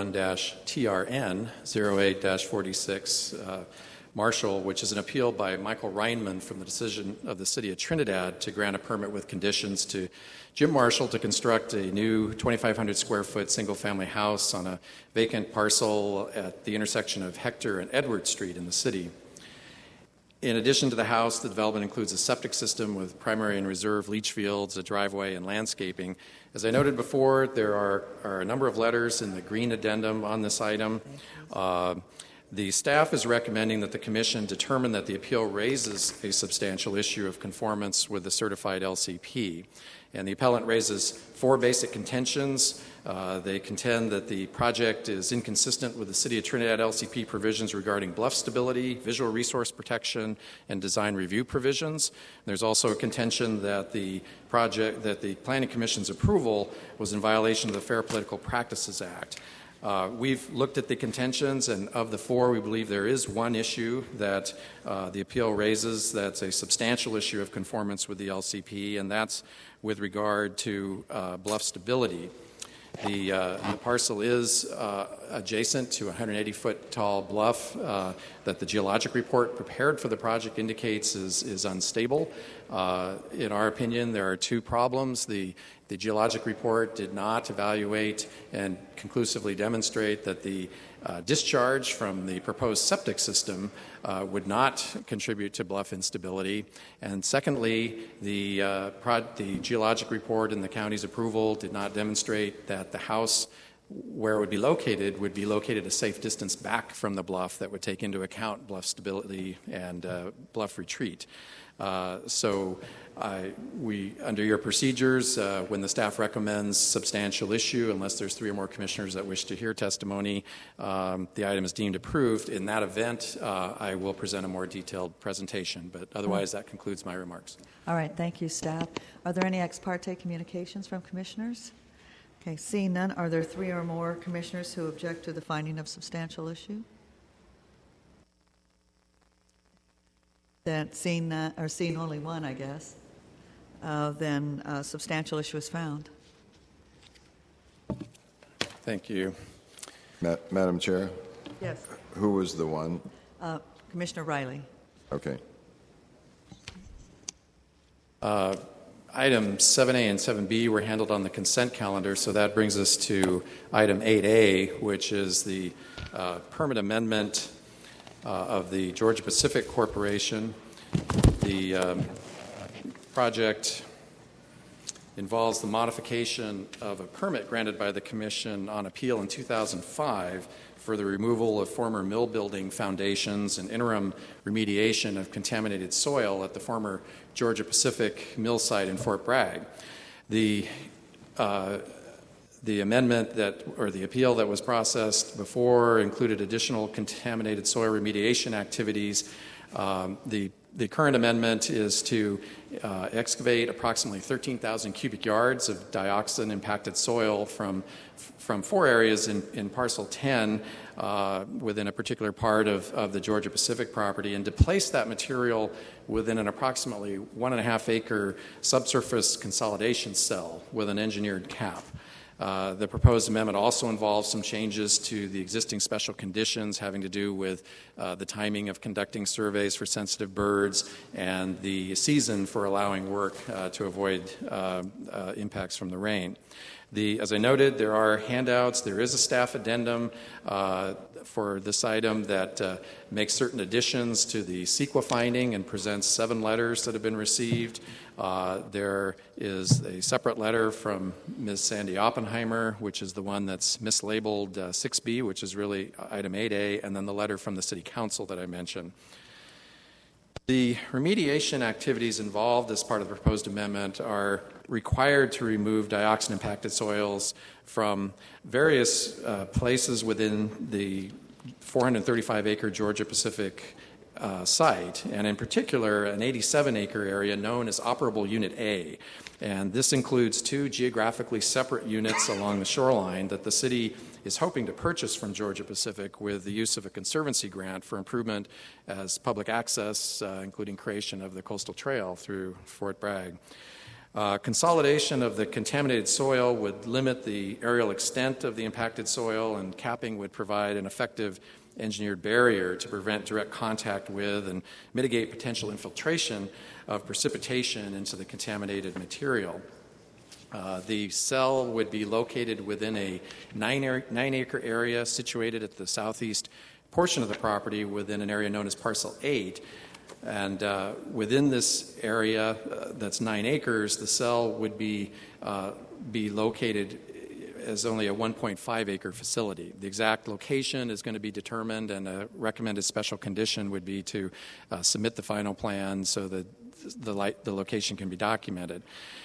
A1-TRN-08-46, Marshall, which is an appeal by Michael Reinman from the decision of the City of Trinidad to grant a permit with conditions to Jim Marshall to construct a new 2,500 square foot single-family house on a vacant parcel at the intersection of Hector and Edward Street in the city. In addition to the house, the development includes a septic system with primary and reserve leach fields, a driveway, and landscaping. As I noted before, there are a number of letters in the green addendum on this item. The staff is recommending that the Commission determine that the appeal raises a substantial issue of conformance with the certified LCP. And the appellant raises 4 basic contentions. They contend that the project is inconsistent with the City of Trinidad LCP provisions regarding bluff stability, visual resource protection, and design review provisions. There's also a contention that the Planning Commission's approval was in violation of the Fair Political Practices Act. We've looked at the contentions, and of the 4, we believe there is one issue that the appeal raises that's a substantial issue of conformance with the LCP, and that's with regard to bluff stability. The parcel is adjacent to a 180-foot tall bluff that the geologic report prepared for the project indicates is unstable. In our opinion, there are 2 problems. The geologic report did not evaluate and conclusively demonstrate that the discharge from the proposed septic system would not contribute to bluff instability. And secondly, the geologic report and the county's approval did not demonstrate that the house where it would be located a safe distance back from the bluff that would take into account bluff stability and bluff retreat. Under your procedures, when the staff recommends substantial issue, unless there's 3 or more commissioners that wish to hear testimony, the item is deemed approved. In that event, I will present a more detailed presentation, but otherwise that concludes my remarks. All right, thank you, staff. Are there any ex parte communications from commissioners? Okay, seeing none, are there 3 or more commissioners who object to the finding of substantial issue? Then seeing only 1, I guess, then substantial issue is found. Thank you. Madam Chair? Yes. Who was the one? Commissioner Riley. Okay. Item 7A and 7B were handled on the consent calendar, so that brings us to item 8A, which is the permit amendment of the Georgia Pacific Corporation. The project involves the modification of a permit granted by the Commission on appeal in 2005 for the removal of former mill building foundations and interim remediation of contaminated soil at the former Georgia Pacific mill site in Fort Bragg. The amendment the appeal that was processed before included additional contaminated soil remediation activities. The current amendment is to excavate approximately 13,000 cubic yards of dioxin-impacted soil from 4 areas in Parcel 10 within a particular part of the Georgia Pacific property, and to place that material within an approximately 1.5-acre subsurface consolidation cell with an engineered cap. The proposed amendment also involves some changes to the existing special conditions having to do with the timing of conducting surveys for sensitive birds and the season for allowing work to avoid impacts from the rain. As I noted, there are handouts. There is a staff addendum for this item that makes certain additions to the CEQA finding and presents 7 letters that have been received. There is a separate letter from Ms. Sandy Oppenheimer, which is the one that's mislabeled 6B, which is really item 8A, and then the letter from the City Council that I mentioned. The remediation activities involved as part of the proposed amendment are required to remove dioxin-impacted soils from various places within the 435-acre Georgia Pacific site, and in particular an 87-acre area known as Operable Unit A. And this includes 2 geographically separate units along the shoreline that the city is hoping to purchase from Georgia Pacific with the use of a conservancy grant for improvement as public access, including creation of the coastal trail through Fort Bragg. Consolidation of the contaminated soil would limit the aerial extent of the impacted soil, and capping would provide an effective engineered barrier to prevent direct contact with and mitigate potential infiltration of precipitation into the contaminated material. The cell would be located within a 9-acre area situated at the southeast portion of the property within an area known as Parcel 8. And within this area that's 9 acres, the cell would be located as only a 1.5-acre facility. The exact location is going to be determined, and a recommended special condition would be to submit the final plan so that the location can be documented.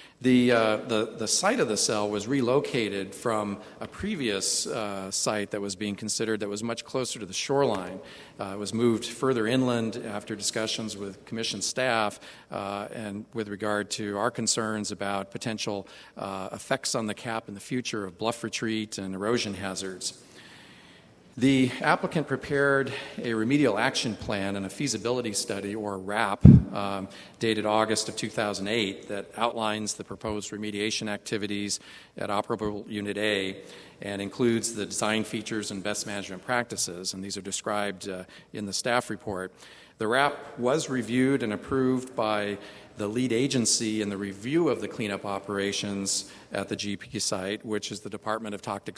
The site of the cell was relocated from a previous site that was being considered that was much closer to the shoreline. It was moved further inland after discussions with Commission staff and with regard to our concerns about potential effects on the cap in the future of bluff retreat and erosion hazards. The applicant prepared a remedial action plan and a feasibility study, or RAP, dated August of 2008 that outlines the proposed remediation activities at Operable Unit A and includes the design features and best management practices, and these are described in the staff report. The RAP was reviewed and approved by the lead agency in the review of the cleanup operations at the GP site, which is the Department of Toxic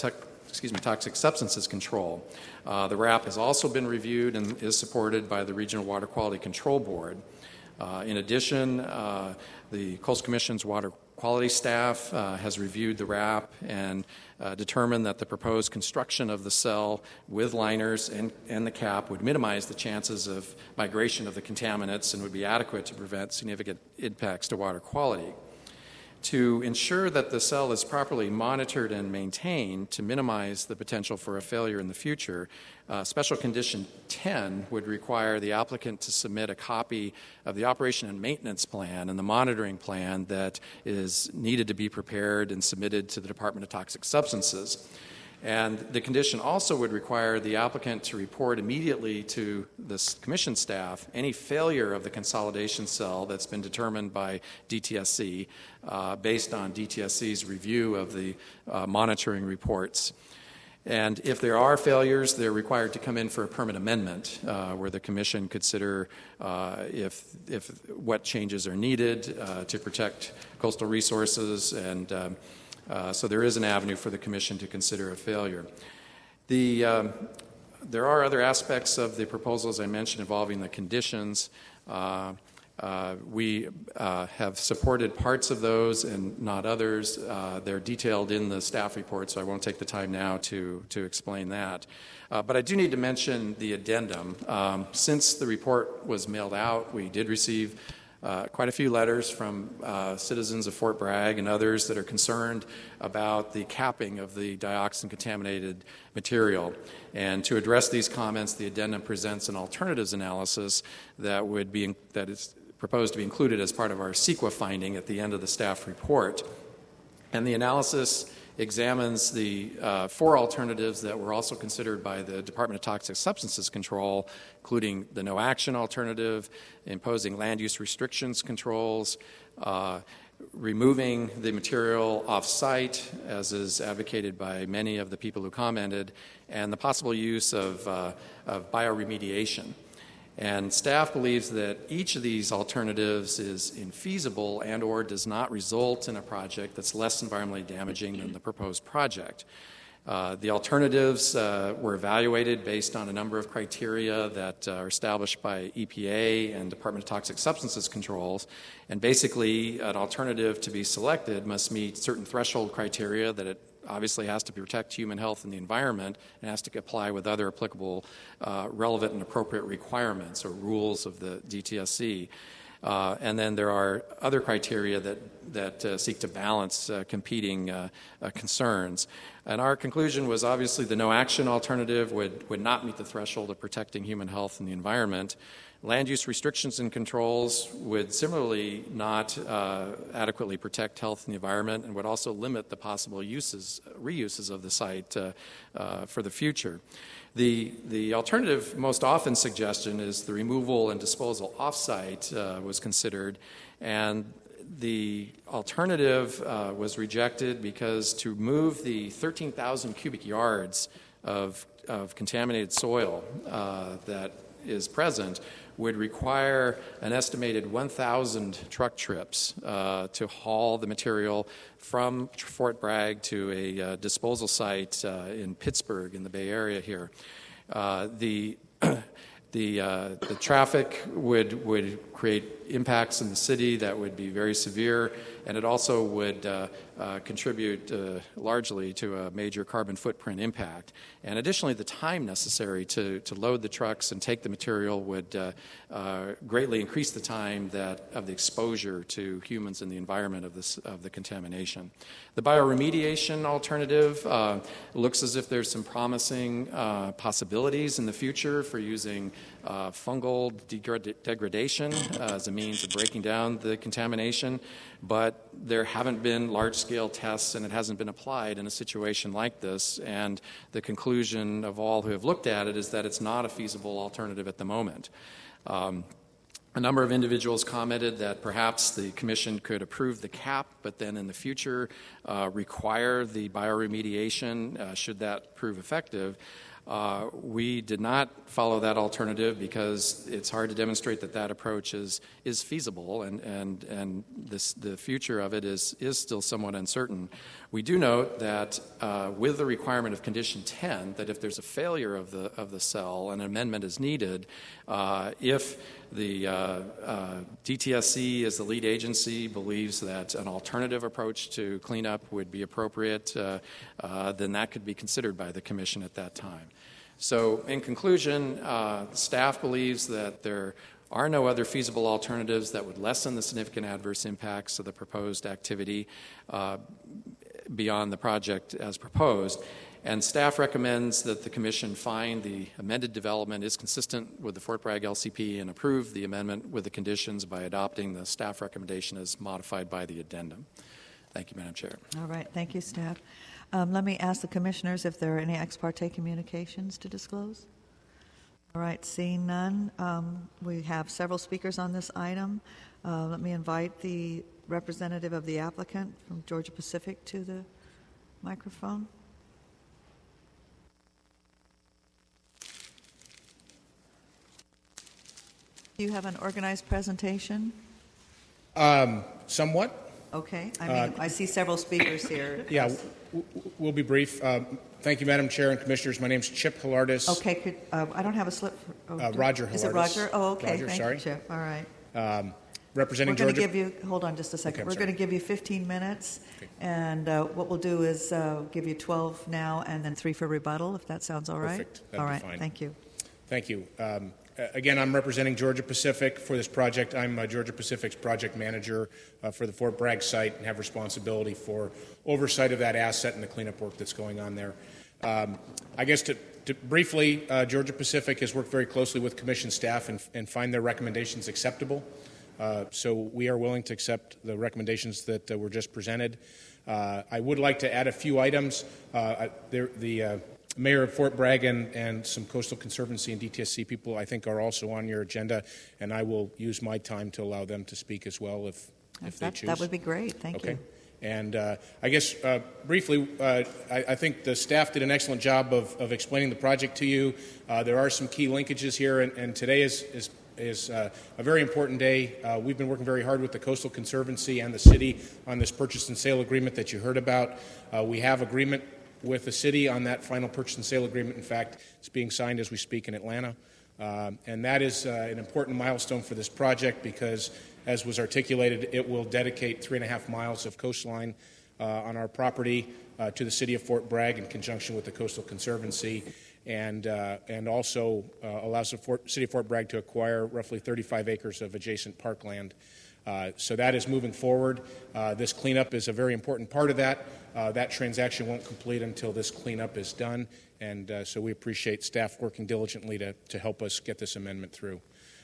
Substances Control. The RAP has also been reviewed and is supported by the Regional Water Quality Control Board. In addition, the Coastal Commission's water quality staff has reviewed the RAP and determined that the proposed construction of the cell with liners and the cap would minimize the chances of migration of the contaminants and would be adequate to prevent significant impacts to water quality. To ensure that the cell is properly monitored and maintained to minimize the potential for a failure in the future, Special Condition 10 would require the applicant to submit a copy of the operation and maintenance plan and the monitoring plan that is needed to be prepared and submitted to the Department of Toxic Substances. And the condition also would require the applicant to report immediately to the Commission staff any failure of the consolidation cell that's been determined by DTSC based on DTSC's review of the monitoring reports. And if there are failures, they're required to come in for a permit amendment where the Commission consider if what changes are needed to protect coastal resources, and so there is an avenue for the Commission to consider a failure. There are other aspects of the proposal, as I mentioned, involving the conditions. We have supported parts of those and not others. They're detailed in the staff report, so I won't take the time now to explain that. But I do need to mention the addendum. Since the report was mailed out, we did receive quite a few letters from citizens of Fort Bragg and others that are concerned about the capping of the dioxin-contaminated material. And to address these comments, the addendum presents an alternatives analysis that is proposed to be included as part of our CEQA finding at the end of the staff report. And the analysis examines the 4 alternatives that were also considered by the Department of Toxic Substances Control, including the no-action alternative, imposing land use restrictions controls, removing the material off-site, as is advocated by many of the people who commented, and the possible use of bioremediation. And staff believes that each of these alternatives is infeasible and or does not result in a project that's less environmentally damaging than the proposed project. The alternatives were evaluated based on a number of criteria that are established by EPA and Department of Toxic Substances Controls. And basically, an alternative to be selected must meet certain threshold criteria that it obviously has to protect human health and the environment, and has to comply with other applicable relevant and appropriate requirements or rules of the DTSC. And then there are other criteria that seek to balance competing concerns. And our conclusion was obviously the no-action alternative would not meet the threshold of protecting human health and the environment. Land use restrictions and controls would similarly not adequately protect health and the environment, and would also limit the possible reuses of the site for the future. The alternative most often suggestion is the removal and disposal off-site was considered, and the alternative was rejected because to move the 13,000 cubic yards of contaminated soil that is present would require an estimated 1,000 truck trips to haul the material from Fort Bragg to a disposal site in Pittsburgh in the Bay Area here. The traffic would create impacts in the city that would be very severe, and it also would contribute largely to a major carbon footprint impact. And additionally, the time necessary to load the trucks and take the material would greatly increase the time of the exposure to humans and the environment of the contamination. The bioremediation alternative looks as if there's some promising possibilities in the future for using fungal degradation as a means of breaking down the contamination, but there haven't been large-scale tests and it hasn't been applied in a situation like this, and the conclusion of all who have looked at it is that it's not a feasible alternative at the moment. A number of individuals commented that perhaps the Commission could approve the cap, but then in the future require the bioremediation should that prove effective. We did not follow that alternative because it's hard to demonstrate that approach is feasible, and the future of it is still somewhat uncertain. We do note that with the requirement of Condition 10, that if there's a failure of the cell, an amendment is needed. If the DTSC, as the lead agency, believes that an alternative approach to cleanup would be appropriate, then that could be considered by the Commission at that time. So, in conclusion, staff believes that there are no other feasible alternatives that would lessen the significant adverse impacts of the proposed activity beyond the project as proposed. And staff recommends that the Commission find the amended development is consistent with the Fort Bragg LCP and approve the amendment with the conditions by adopting the staff recommendation as modified by the addendum. Thank you, Madam Chair. All right. Thank you, staff. Let me ask the commissioners if there are any ex parte communications to disclose. All right. Seeing none, we have several speakers on this item. Let me invite the representative of the applicant from Georgia Pacific to the microphone. Do you have an organized presentation? Somewhat. Okay. I see several speakers here. Yeah, we'll be brief. Thank you, Madam Chair and Commissioners. My name is Chip Hilardis. Okay. I don't have a slip. Roger Hilardis. Is it Roger? Oh, okay. Roger, Thank sorry. you, Chip. All right. Representing We're going Georgia. to give you, hold on just a second. Okay, We're going to give you 15 minutes, and what we'll do is give you 12 now and then 3 for rebuttal, if that sounds all right. Perfect. That'd all be right. fine. Thank you. Thank you. Again, I'm representing Georgia Pacific for this project. I'm Georgia Pacific's project manager for the Fort Bragg site and have responsibility for oversight of that asset and the cleanup work that's going on there. I guess to briefly, Georgia Pacific has worked very closely with Commission staff and find their recommendations acceptable. So we are willing to accept the recommendations that were just presented. I would like to add a few items. The Mayor of Fort Bragg and some Coastal Conservancy and DTSC people, I think, are also on your agenda, and I will use my time to allow them to speak as well if they choose. That would be great. Thank you. And I guess briefly, I think the staff did an excellent job of explaining the project to you. There are some key linkages here, and today is a very important day. We've been working very hard with the Coastal Conservancy and the city on this purchase and sale agreement that you heard about. We have agreement with the city on that final purchase and sale agreement. In fact, it's being signed as we speak in Atlanta. And that is an important milestone for this project because, as was articulated, it will dedicate 3.5 miles of coastline on our property to the city of Fort Bragg in conjunction with the Coastal Conservancy. and also allows the City of Fort Bragg to acquire roughly 35 acres of adjacent parkland. So that is moving forward. This cleanup is a very important part of that. That transaction won't complete until this cleanup is done, and so we appreciate staff working diligently to help us get this amendment through.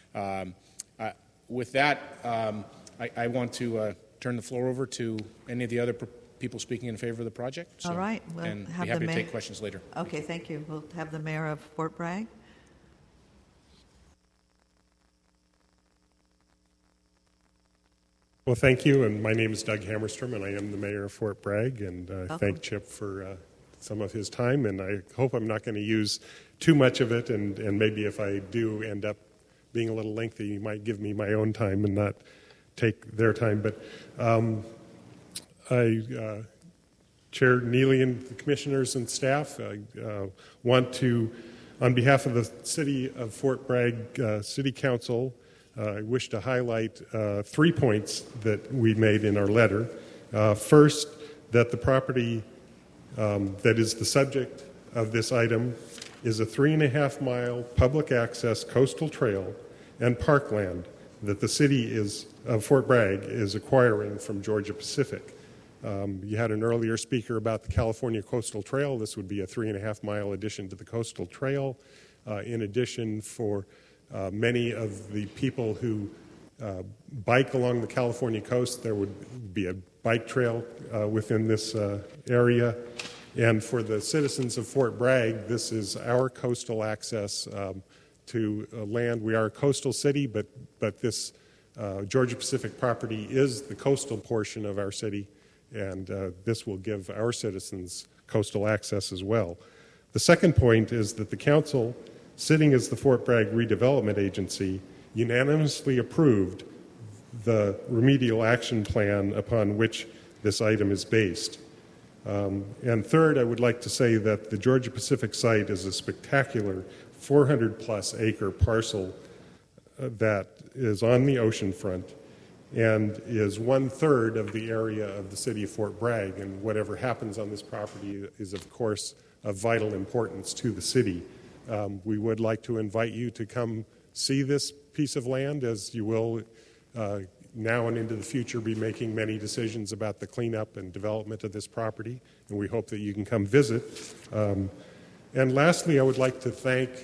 With that, I want to turn the floor over to any of the other people speaking in favor of the project. All right. We'll and have be happy the to take questions later. Okay, thank you. We'll have the mayor of Fort Bragg. Well, thank you, and my name is Doug Hammerstrom, and I am the mayor of Fort Bragg, and thank Chip for some of his time, and I hope I'm not going to use too much of it, and maybe if I do end up being a little lengthy, you might give me my own time and not take their time. But I, Chair Neely and the commissioners and staff, want to, on behalf of the City of Fort Bragg City Council, I wish to highlight 3 points that we made in our letter. First, that the property that is the subject of this item is a 3.5-mile public access coastal trail and parkland that the city of Fort Bragg is acquiring from Georgia Pacific. You had an earlier speaker about the California Coastal Trail. This would be a 3.5-mile addition to the coastal trail. In addition, for many of the people who bike along the California coast, there would be a bike trail within this area. And for the citizens of Fort Bragg, this is our coastal access to land. We are a coastal city, but this Georgia Pacific property is the coastal portion of our city, and this will give our citizens coastal access as well. The second point is that the council, sitting as the Fort Bragg Redevelopment Agency, unanimously approved the remedial action plan upon which this item is based. And third, I would like to say that the Georgia Pacific site is a spectacular 400-plus acre parcel that is on the ocean front and is 1/3 of the area of the city of Fort Bragg. And whatever happens on this property is, of course, of vital importance to the city. We would like to invite you to come see this piece of land, as you will now and into the future be making many decisions about the cleanup and development of this property, and we hope that you can come visit. And lastly, I would like to thank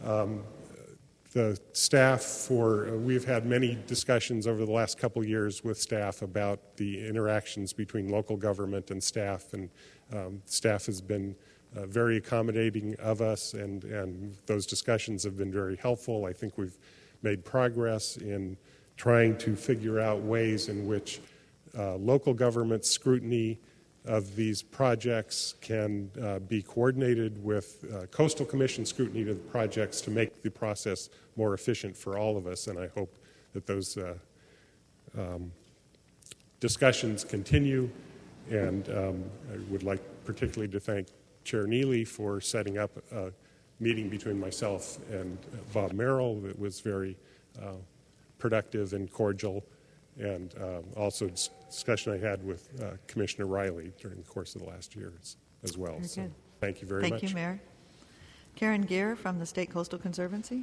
the staff for, we've had many discussions over the last couple years with staff about the interactions between local government and staff, and staff has been very accommodating of us, and those discussions have been very helpful. I think we've made progress in trying to figure out ways in which local government scrutiny of these projects can be coordinated with Coastal Commission scrutiny of the projects to make the process more efficient for all of us, and I hope that those discussions continue. And I would like particularly to thank Chair Neely for setting up a meeting between myself and Bob Merrill that was very productive and cordial, and also discussion I had with Commissioner Riley during the course of the last years as well. Very so good. Thank you very much. Thank you, Mayor. Karen Gear from the State Coastal Conservancy.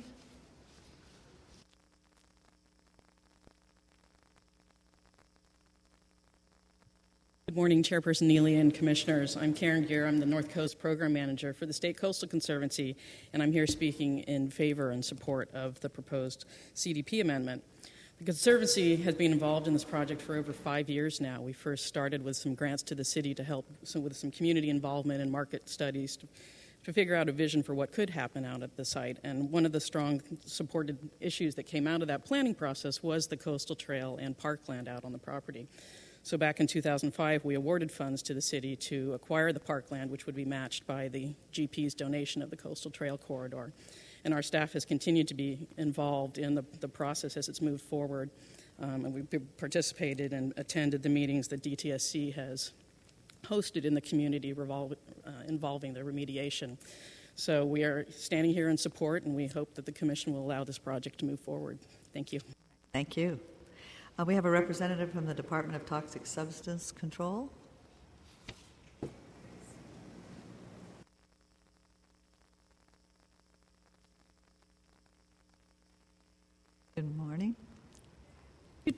Good morning, Chairperson Neely and Commissioners. I'm Karen Gear. I'm the North Coast Program Manager for the State Coastal Conservancy, and I'm here speaking in favor and support of the proposed CDP amendment. The Conservancy has been involved in this project for over 5 years now. We first started with some grants to the city to help with some community involvement and market studies to figure out a vision for what could happen out at the site. And one of the strong supported issues that came out of that planning process was the coastal trail and parkland out on the property. So back in 2005, we awarded funds to the city to acquire the parkland, which would be matched by the GP's donation of the coastal trail corridor. And our staff has continued to be involved in the process as it's moved forward. And we've participated and attended the meetings that DTSC has hosted in the community involving the remediation. So we are standing here in support, and we hope that the Commission will allow this project to move forward. Thank you. Thank you. We have a representative from the Department of Toxic Substance Control.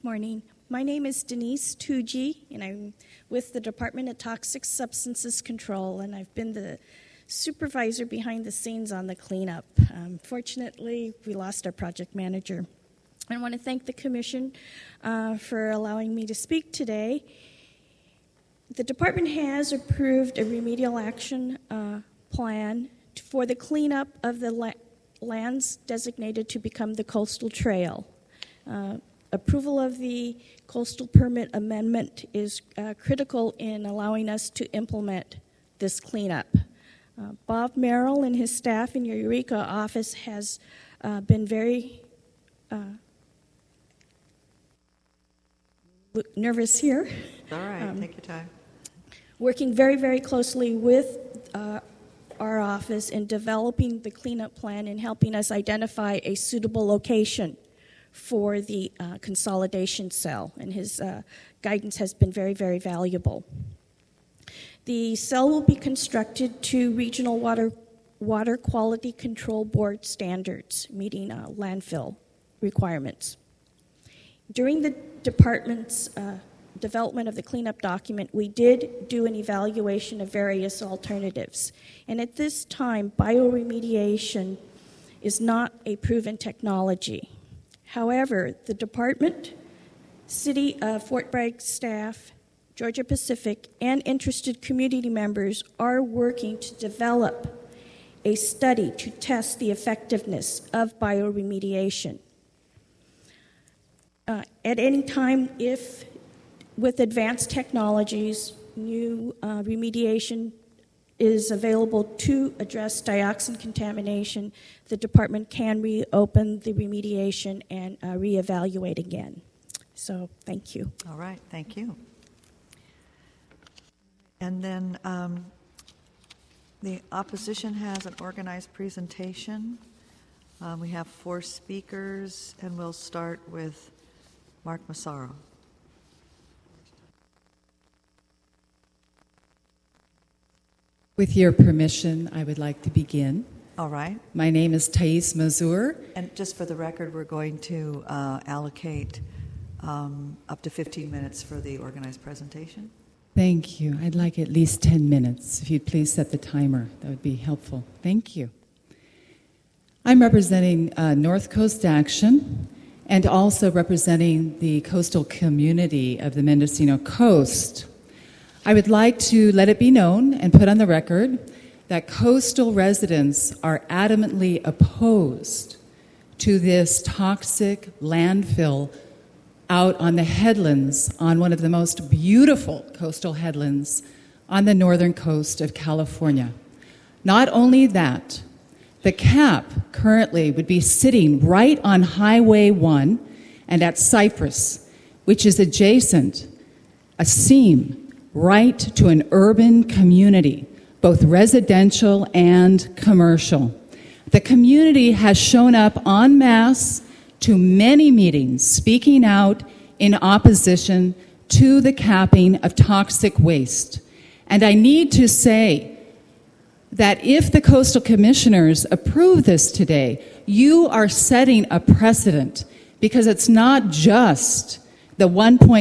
morning. My name is Denise Tuji, and I'm with the Department of Toxic Substances Control, and I've been the supervisor behind the scenes on the cleanup. Fortunately, we lost our project manager. I want to thank the Commission for allowing me to speak today. The department has approved a remedial action plan for the cleanup of the lands designated to become the coastal trail. Approval of the coastal permit amendment is critical in allowing us to implement this cleanup. Bob Merrill and his staff in your Eureka office has been very nervous here. All right, take your time. Working very, very closely with our office in developing the cleanup plan and helping us identify a suitable location for the consolidation cell, and his guidance has been very, very valuable. The cell will be constructed to regional water quality control board standards, meeting landfill requirements. During the department's development of the cleanup document, we did do an evaluation of various alternatives, and at this time, bioremediation is not a proven technology. However, the department, City of Fort Bragg staff, Georgia Pacific, and interested community members are working to develop a study to test the effectiveness of bioremediation. At any time, if with advanced technologies, new remediation is available to address dioxin contamination, the department can reopen the remediation and reevaluate again. So, thank you. All right, thank you. And then the opposition has an organized presentation. We have 4 speakers, and we'll start with Mark Massaro. With your permission, I would like to begin. All right. My name is Thais Mazur. And just for the record, we're going to allocate up to 15 minutes for the organized presentation. Thank you. I'd like at least 10 minutes. If you'd please set the timer, that would be helpful. Thank you. I'm representing North Coast Action and also representing the coastal community of the Mendocino Coast. I would like to let it be known and put on the record that coastal residents are adamantly opposed to this toxic landfill out on the headlands, on one of the most beautiful coastal headlands on the northern coast of California. Not only that, the cap currently would be sitting right on Highway 1 and at Cypress, which is adjacent, a seam, right to an urban community, both residential and commercial. The community has shown up en masse to many meetings, speaking out in opposition to the capping of toxic waste. And I need to say that if the coastal commissioners approve this today, you are setting a precedent, because it's not just the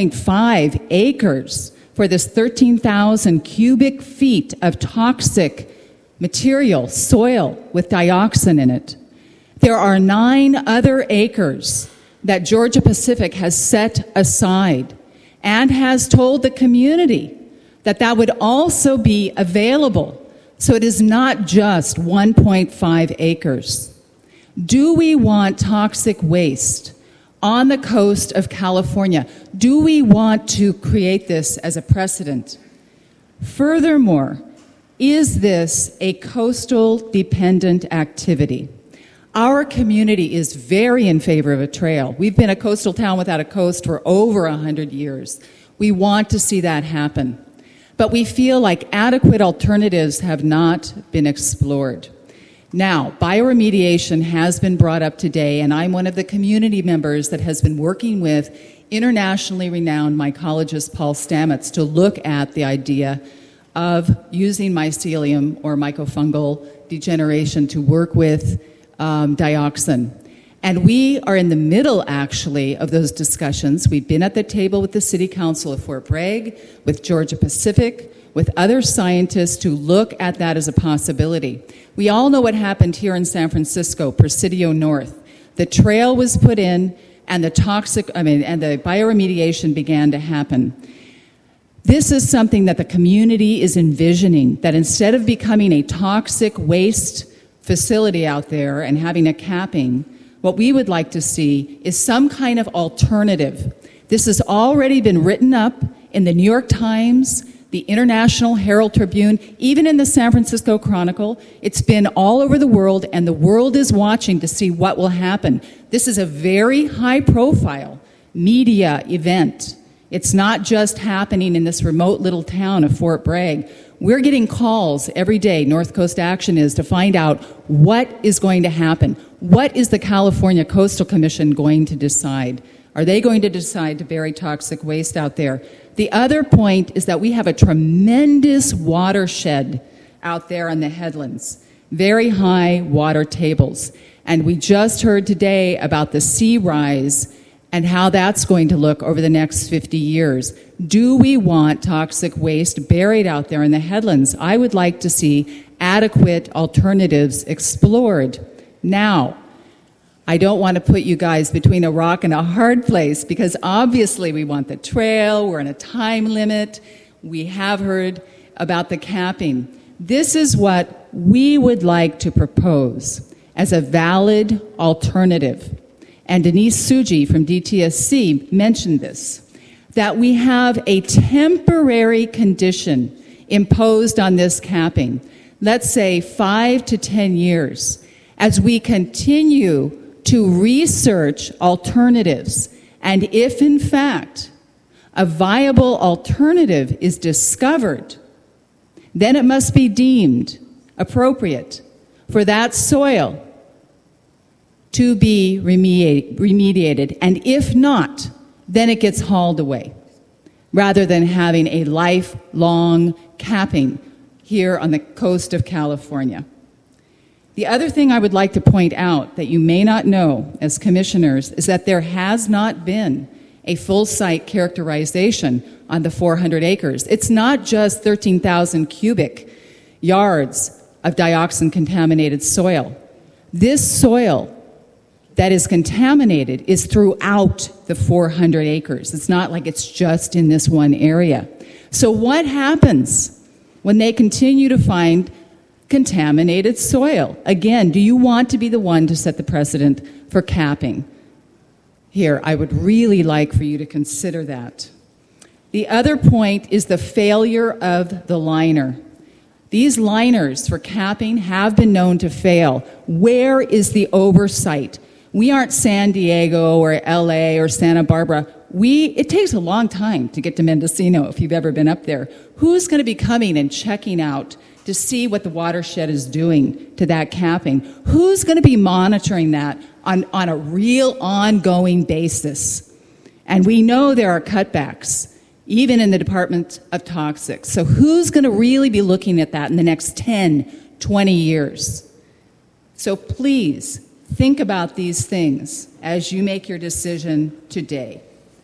1.5 acres for this 13,000 cubic feet of toxic material, soil with dioxin in it. There are 9 other acres that Georgia Pacific has set aside and has told the community that that would also be available. So it is not just 1.5 acres. Do we want toxic waste on the coast of California? Do we want to create this as a precedent? Furthermore, is this a coastal dependent activity? Our community is very in favor of a trail. We've been a coastal town without a coast for over 100 years. We want to see that happen. But we feel like adequate alternatives have not been explored. Now, bioremediation has been brought up today, and I'm one of the community members that has been working with internationally renowned mycologist Paul Stamets to look at the idea of using mycelium or mycofungal degeneration to work with dioxin. And we are in the middle, actually, of those discussions. We've been at the table with the City Council of Fort Bragg, with Georgia Pacific, with other scientists to look at that as a possibility. We all know what happened here in San Francisco, Presidio North. The trail was put in, and the bioremediation began to happen. This is something that the community is envisioning, that instead of becoming a toxic waste facility out there and having a capping, what we would like to see is some kind of alternative. This has already been written up in the New York Times, the International Herald Tribune, even in the San Francisco Chronicle. It's been all over the world, and the world is watching to see what will happen. This is a very high-profile media event. It's not just happening in this remote little town of Fort Bragg. We're getting calls every day, North Coast Action is, to find out what is going to happen. What is the California Coastal Commission going to decide? Are they going to decide to bury toxic waste out there? The other point is that we have a tremendous watershed out there on the headlands, very high water tables. And we just heard today about the sea rise and how that's going to look over the next 50 years. Do we want toxic waste buried out there in the headlands? I would like to see adequate alternatives explored. Now, I don't want to put you guys between a rock and a hard place, because obviously we want the trail, we're in a time limit, we have heard about the capping. This is what we would like to propose as a valid alternative. And Denise Suji from DTSC mentioned this, that we have a temporary condition imposed on this capping, let's say 5 to 10 years, as we continue to research alternatives. And if, in fact, a viable alternative is discovered, then it must be deemed appropriate for that soil to be remediated. And if not, then it gets hauled away, rather than having a lifelong capping here on the coast of California. The other thing I would like to point out that you may not know as commissioners is that there has not been a full site characterization on the 400 acres. It's not just 13,000 cubic yards of dioxin-contaminated soil. This soil that is contaminated is throughout the 400 acres. It's not like it's just in this one area. So what happens when they continue to find contaminated soil? Again, do you want to be the one to set the precedent for capping? Here, I would really like for you to consider that. The other point is the failure of the liner. These liners for capping have been known to fail. Where is the oversight? We aren't San Diego or LA or Santa Barbara. It takes a long time to get to Mendocino if you've ever been up there. Who's going to be coming and checking out to see what the watershed is doing to that capping? Who's going to be monitoring that on a real ongoing basis? And we know there are cutbacks, even in the Department of Toxics. So who's going to really be looking at that in the next 10, 20 years? So please, think about these things as you make your decision today.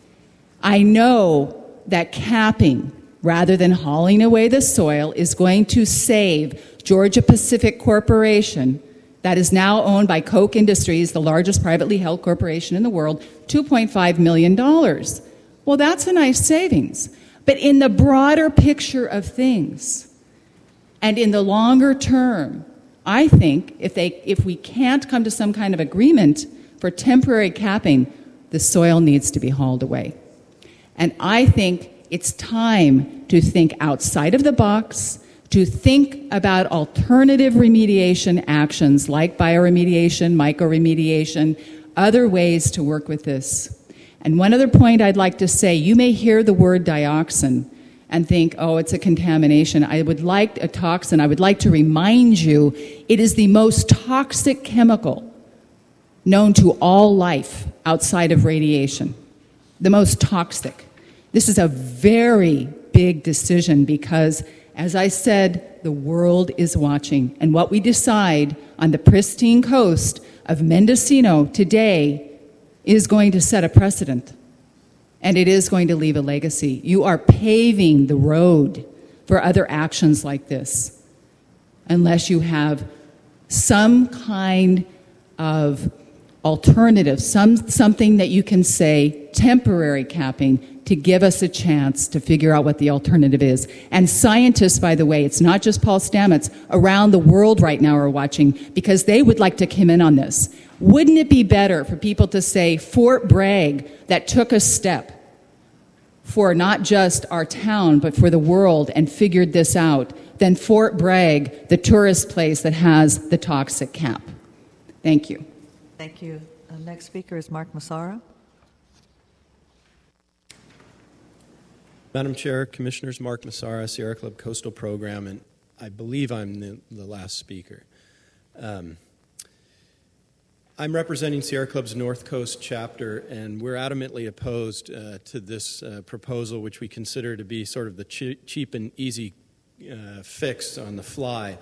I know that capping, rather than hauling away the soil, is going to save Georgia Pacific Corporation, that is now owned by Koch Industries, the largest privately held corporation in the world, $2.5 million. Well, that's a nice savings. But in the broader picture of things, and in the longer term, I think if we can't come to some kind of agreement for temporary capping, the soil needs to be hauled away. And I think it's time to think outside of the box, to think about alternative remediation actions like bioremediation, microremediation, other ways to work with this. And one other point I'd like to say, you may hear the word dioxin and think, oh, it's a contamination. I would like to remind you, it is the most toxic chemical known to all life outside of radiation. The most toxic. This is a very big decision because, as I said, the world is watching. And what we decide on the pristine coast of Mendocino today is going to set a precedent, and it is going to leave a legacy. You are paving the road for other actions like this, unless you have some kind of alternative, something that you can say, temporary capping, to give us a chance to figure out what the alternative is. And scientists, by the way, it's not just Paul Stamets, around the world right now are watching because they would like to come in on this. Wouldn't it be better for people to say Fort Bragg that took a step for not just our town but for the world and figured this out than Fort Bragg, the tourist place that has the toxic cap? Thank you. Thank you. Next speaker is Mark Massara. Madam Chair, Commissioners, Mark Massara, Sierra Club Coastal Program, and I believe I'm the last speaker. I'm representing Sierra Club's North Coast chapter, and we're adamantly opposed to this proposal, which we consider to be sort of the cheap and easy fix on the fly.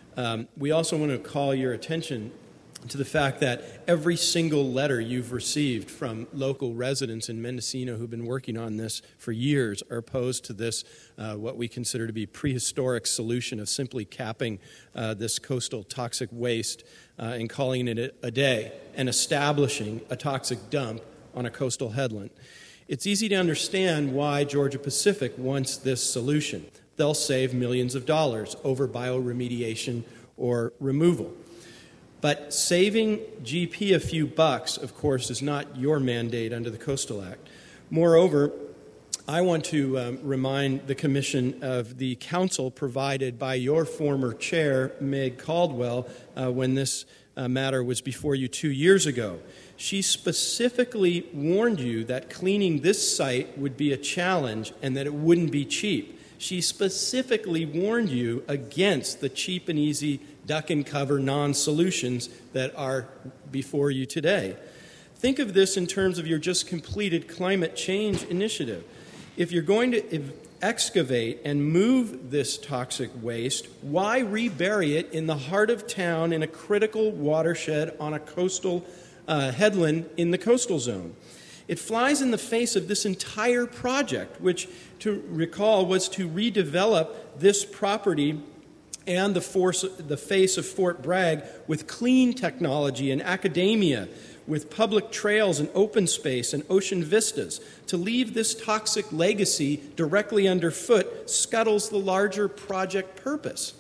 We also want to call your attention to the fact that every single letter you've received from local residents in Mendocino who've been working on this for years are opposed to this, what we consider to be prehistoric solution of simply capping this coastal toxic waste and calling it a day and establishing a toxic dump on a coastal headland. It's easy to understand why Georgia Pacific wants this solution. They'll save millions of dollars over bioremediation or removal. But saving GP a few bucks, of course, is not your mandate under the Coastal Act. Moreover, I want to remind the Commission of the counsel provided by your former chair, Meg Caldwell, when this matter was before you 2 years ago. She specifically warned you that cleaning this site would be a challenge and that it wouldn't be cheap. She specifically warned you against the cheap and easy duck and cover non-solutions that are before you today. Think of this in terms of your just completed climate change initiative. If you're going to excavate and move this toxic waste, why rebury it in the heart of town in a critical watershed on a coastal headland in the coastal zone? It flies in the face of this entire project, which, to recall, was to redevelop this property and the face of Fort Bragg with clean technology and academia, with public trails and open space and ocean vistas. To leave this toxic legacy directly underfoot scuttles the larger project purpose.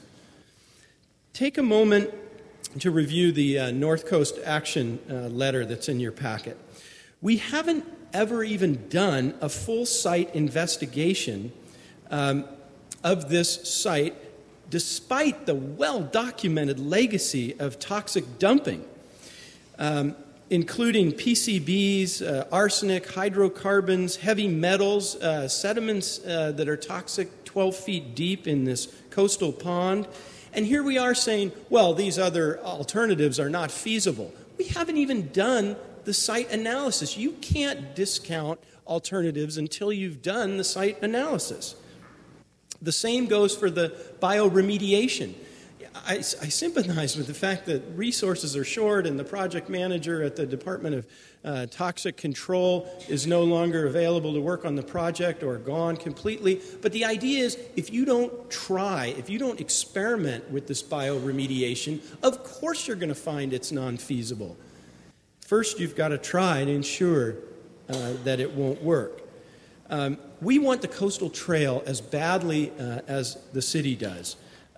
Take a moment to review the North Coast Action letter that's in your packet. We haven't ever even done a full site investigation of this site, despite the well-documented legacy of toxic dumping, including PCBs, arsenic, hydrocarbons, heavy metals, sediments that are toxic 12 feet deep in this coastal pond. And here we are saying, well, these other alternatives are not feasible. We haven't even done the site analysis. You can't discount alternatives until you've done the site analysis. The same goes for the bioremediation. I sympathize with the fact that resources are short and the project manager at the Department of Toxic Control is no longer available to work on the project or gone completely. But the idea is, if you don't try, if you don't experiment with this bioremediation, of course you're going to find it's non-feasible. First, you've got to try to ensure that it won't work. We want the coastal trail as badly as the city does.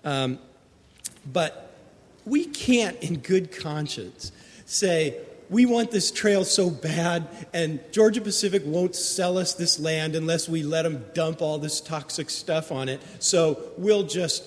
But we can't, in good conscience, say, we want this trail so bad and Georgia Pacific won't sell us this land unless we let them dump all this toxic stuff on it. So we'll just,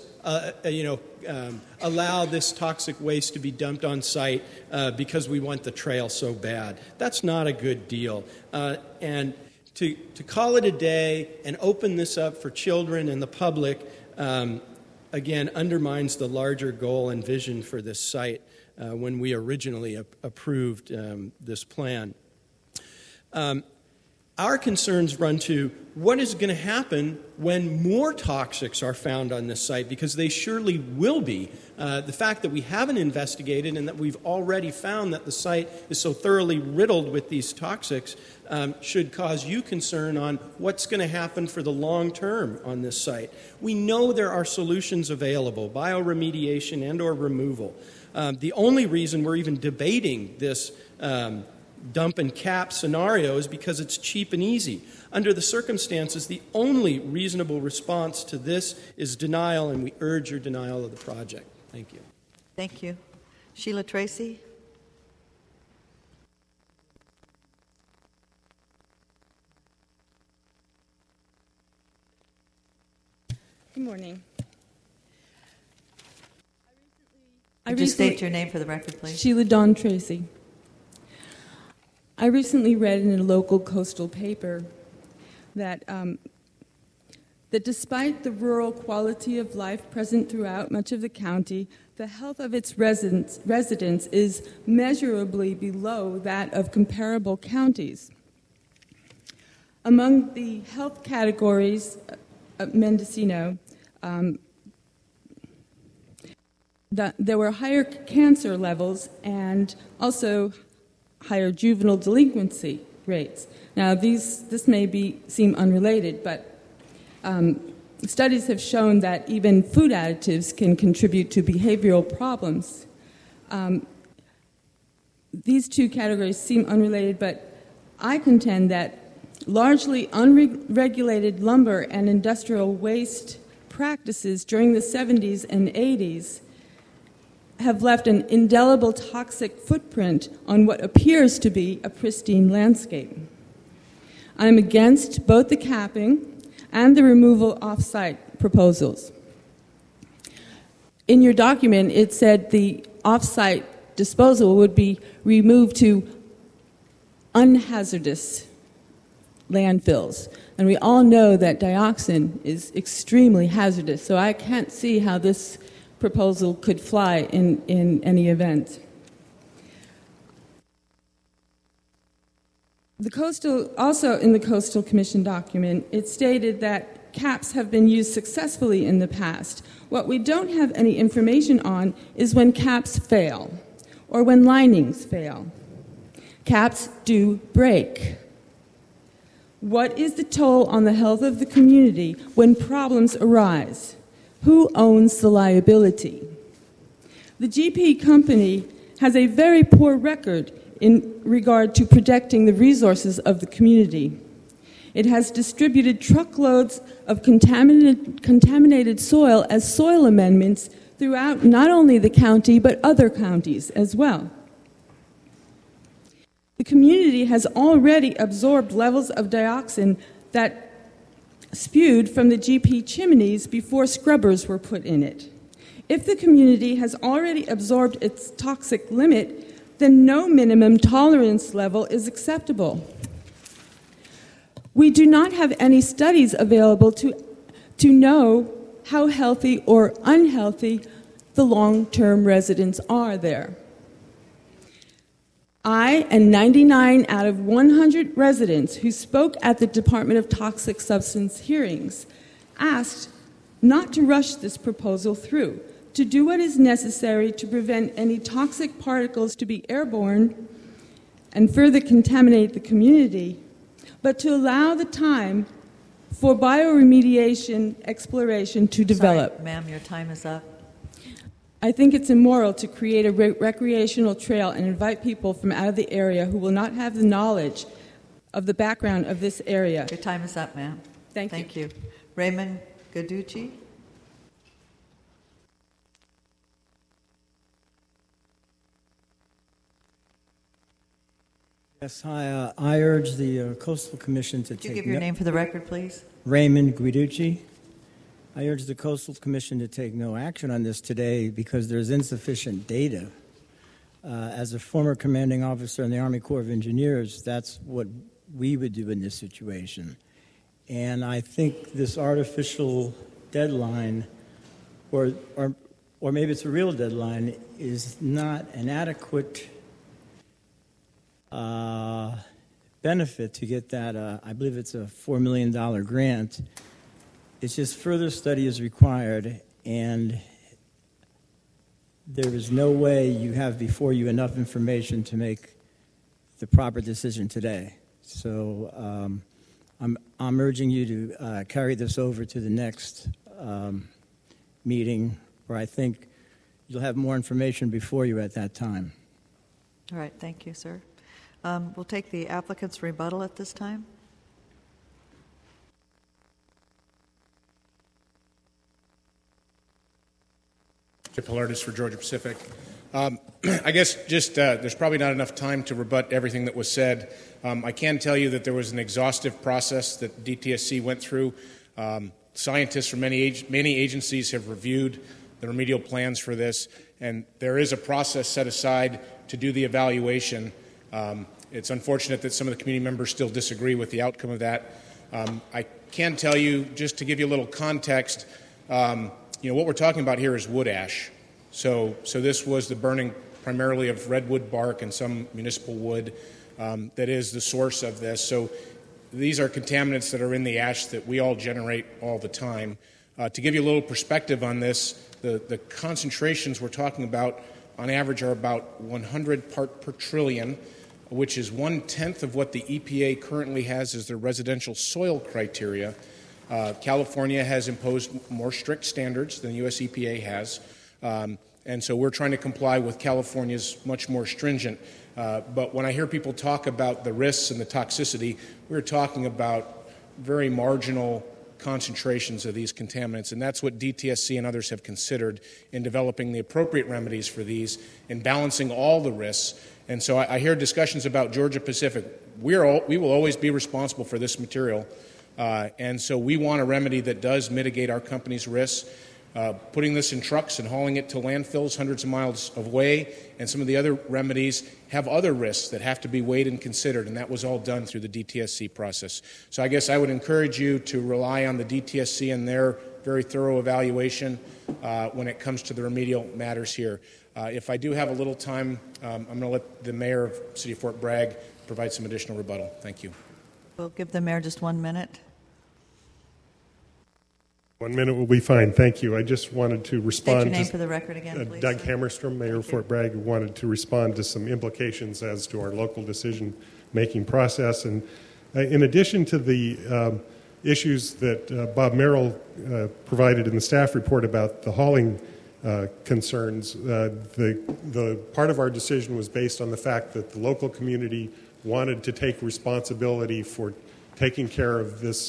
allow this toxic waste to be dumped on site because we want the trail so bad. That's not a good deal. And to call it a day and open this up for children and the public, again, undermines the larger goal and vision for this site when we originally approved this plan. Our concerns run to what is going to happen when more toxics are found on this site, because they surely will be. The fact that we haven't investigated and that we've already found that the site is so thoroughly riddled with these toxics should cause you concern on what's going to happen for the long term on this site. We know there are solutions available, bioremediation and or removal. The only reason we're even debating this dump and cap scenario is because it's cheap and easy. Under the circumstances, the only reasonable response to this is denial, and we urge your denial of the project. Thank you. Thank you. Sheila Tracy? Good morning. Just state your name for the record, please. Sheila Dawn Tracy. I recently read in a local coastal paper that that despite the rural quality of life present throughout much of the county, the health of its residents is measurably below that of comparable counties. Among the health categories of Mendocino, there were higher cancer levels and also higher juvenile delinquency rates. Now, this may seem unrelated, but studies have shown that even food additives can contribute to behavioral problems. These two categories seem unrelated, but I contend that largely unregulated lumber and industrial waste practices during the 70s and 80s have left an indelible toxic footprint on what appears to be a pristine landscape. I'm against both the capping and the removal off-site proposals. In your document, it said the off-site disposal would be removed to unhazardous landfills. And we all know that dioxin is extremely hazardous, so I can't see how this proposal could fly in any event. Also in the Coastal Commission document, it stated that caps have been used successfully in the past. What we don't have any information on is when caps fail or when linings fail. Caps do break. What is the toll on the health of the community when problems arise? Who owns the liability? The GP company has a very poor record in regard to protecting the resources of the community. It has distributed truckloads of contaminated soil as soil amendments throughout not only the county but other counties as well. The community has already absorbed levels of dioxin that spewed from the GP chimneys before scrubbers were put in it. If the community has already absorbed its toxic limit, then no minimum tolerance level is acceptable. We do not have any studies available to know how healthy or unhealthy the long-term residents are there. I and 99 out of 100 residents who spoke at the Department of Toxic Substance hearings asked not to rush this proposal through, to do what is necessary to prevent any toxic particles to be airborne and further contaminate the community, but to allow the time for bioremediation exploration to develop. Sorry, ma'am, your time is up. I think it's immoral to create a recreational trail and invite people from out of the area who will not have the knowledge of the background of this area. Your time is up, ma'am. Thank you. Raymond Guiducci. Yes, hi. I urge the Coastal Commission to Could you give your name for the record, please? Raymond Guiducci. I urge the Coastal Commission to take no action on this today because there's insufficient data. As a former commanding officer in the Army Corps of Engineers, that's what we would do in this situation. And I think this artificial deadline, or maybe it's a real deadline, is not an adequate benefit to get that, I believe it's a $4 million grant. It's just further study is required, and there is no way you have before you enough information to make the proper decision today. So I'm urging you to carry this over to the next meeting, where I think you'll have more information before you at that time. All right, thank you, sir. We'll take the applicant's rebuttal at this time. Chip Hillardis for Georgia Pacific. I guess just there's probably not enough time to rebut everything that was said. I can tell you that there was an exhaustive process that DTSC went through. Scientists from many agencies have reviewed the remedial plans for this, and there is a process set aside to do the evaluation. It's unfortunate that some of the community members still disagree with the outcome of that. I can tell you, just to give you a little context, what we're talking about here is wood ash. So this was the burning primarily of redwood bark and some municipal wood that is the source of this. So these are contaminants that are in the ash that we all generate all the time. To give you a little perspective on this, the concentrations we're talking about on average are about 100 part per trillion, which is 1/10 of what the EPA currently has as their residential soil criteria. California has imposed more strict standards than the U.S. EPA has, and so we're trying to comply with California's much more stringent. But when I hear people talk about the risks and the toxicity, we're talking about very marginal concentrations of these contaminants, and that's what DTSC and others have considered in developing the appropriate remedies for these and balancing all the risks. And so I hear discussions about Georgia Pacific. We will always be responsible for this material. And so we want a remedy that does mitigate our company's risks. Putting this in trucks and hauling it to landfills hundreds of miles away, and some of the other remedies have other risks that have to be weighed and considered, and that was all done through the DTSC process. So I guess I would encourage you to rely on the DTSC and their very thorough evaluation when it comes to the remedial matters here. If I do have a little time, I'm going to let the mayor of the city of Fort Bragg provide some additional rebuttal. Thank you. We'll give the mayor just 1 minute. 1 minute will be fine. Thank you. I just wanted to respond. State your name for the record again, please. Doug Hammerstrom, Mayor of Fort Bragg, wanted to respond to some implications as to our local decision-making process. And in addition to the issues that Bob Merrill provided in the staff report about the hauling concerns, the part of our decision was based on the fact that the local community wanted to take responsibility for taking care of this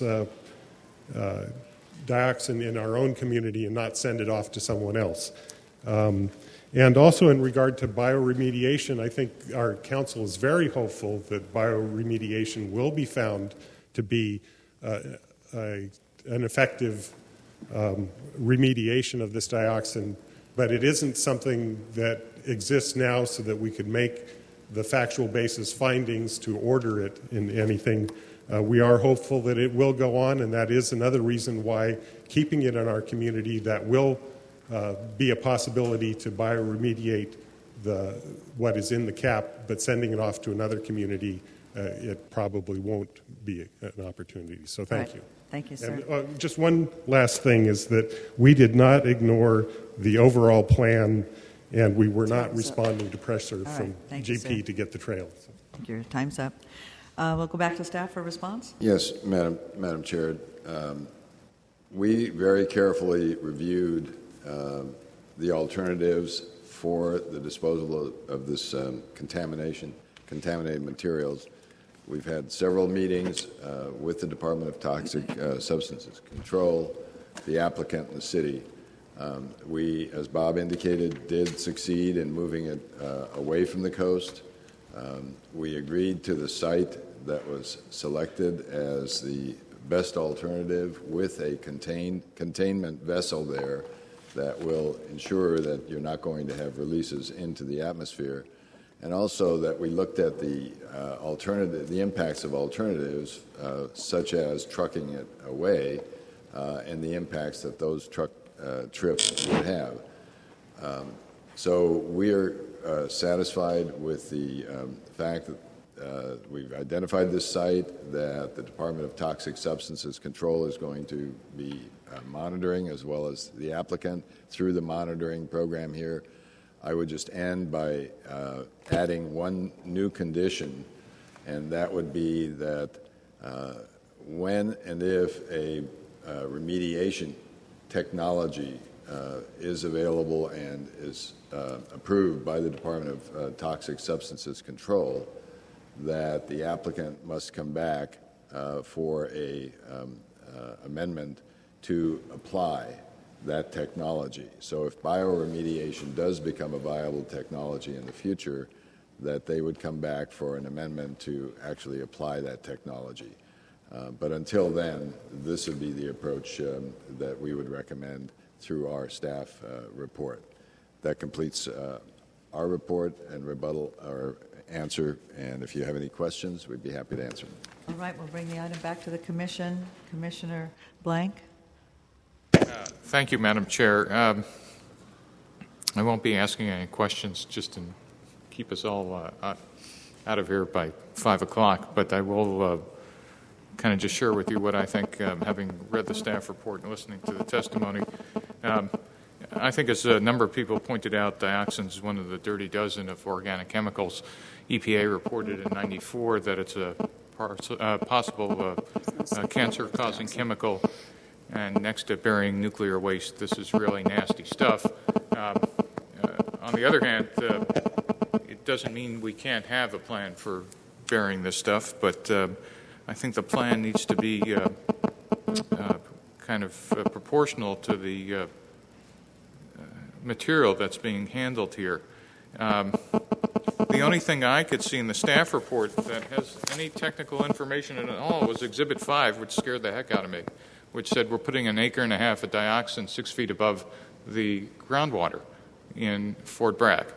dioxin in our own community and not send it off to someone else. And also in regard to bioremediation, I think our council is very hopeful that bioremediation will be found to be an effective remediation of this dioxin, but it isn't something that exists now so that we could make the factual basis findings to order it in anything. We are hopeful that it will go on, and that is another reason why keeping it in our community, that will be a possibility to bioremediate what is in the cap, but sending it off to another community, it probably won't be an opportunity. So thank you. Thank you, sir. And, just one last thing is that we did not ignore the overall plan, and we were not responding to pressure from GP to get the trail. So. Thank you. Time's up. We'll go back to staff for response. Yes, Madam Chair. We very carefully reviewed the alternatives for the disposal of this contaminated materials. We've had several meetings with the Department of Toxic Substances Control, the applicant, and the city. We, as Bob indicated, did succeed in moving it away from the coast. We agreed to the site that was selected as the best alternative with a containment vessel there that will ensure that you're not going to have releases into the atmosphere. And also that we looked at the the impacts of alternatives, such as trucking it away, and the impacts that those truck trips would have. So we're satisfied with the fact that we've identified this site that the Department of Toxic Substances Control is going to be monitoring, as well as the applicant through the monitoring program here. I would just end by adding one new condition, and that would be that when and if a remediation technology is available and is approved by the Department of Toxic Substances Control, that the applicant must come back for a amendment to apply that technology. So if bioremediation does become a viable technology in the future, that they would come back for an amendment to actually apply that technology. But until then, this would be the approach that we would recommend through our staff report. That completes our report and rebuttal or answer, and if you have any questions, we'd be happy to answer them. All right, we'll bring the item back to the Commission. Commissioner Blank. Thank you, Madam Chair. I won't be asking any questions just to keep us all out of here by 5 o'clock, but I will kind of just share with you what I think, having read the staff report and listening to the testimony. I think, as a number of people pointed out, dioxin is one of the dirty dozen of organic chemicals. EPA reported in '94 that it's a possible cancer-causing chemical, and next to burying nuclear waste, this is really nasty stuff. On the other hand, it doesn't mean we can't have a plan for burying this stuff, but I think the plan needs to be kind of proportional to the material that's being handled here. The only thing I could see in the staff report that has any technical information at all was Exhibit 5, which scared the heck out of me, which said we're putting 1.5 acres of dioxin 6 feet above the groundwater in Fort Bragg.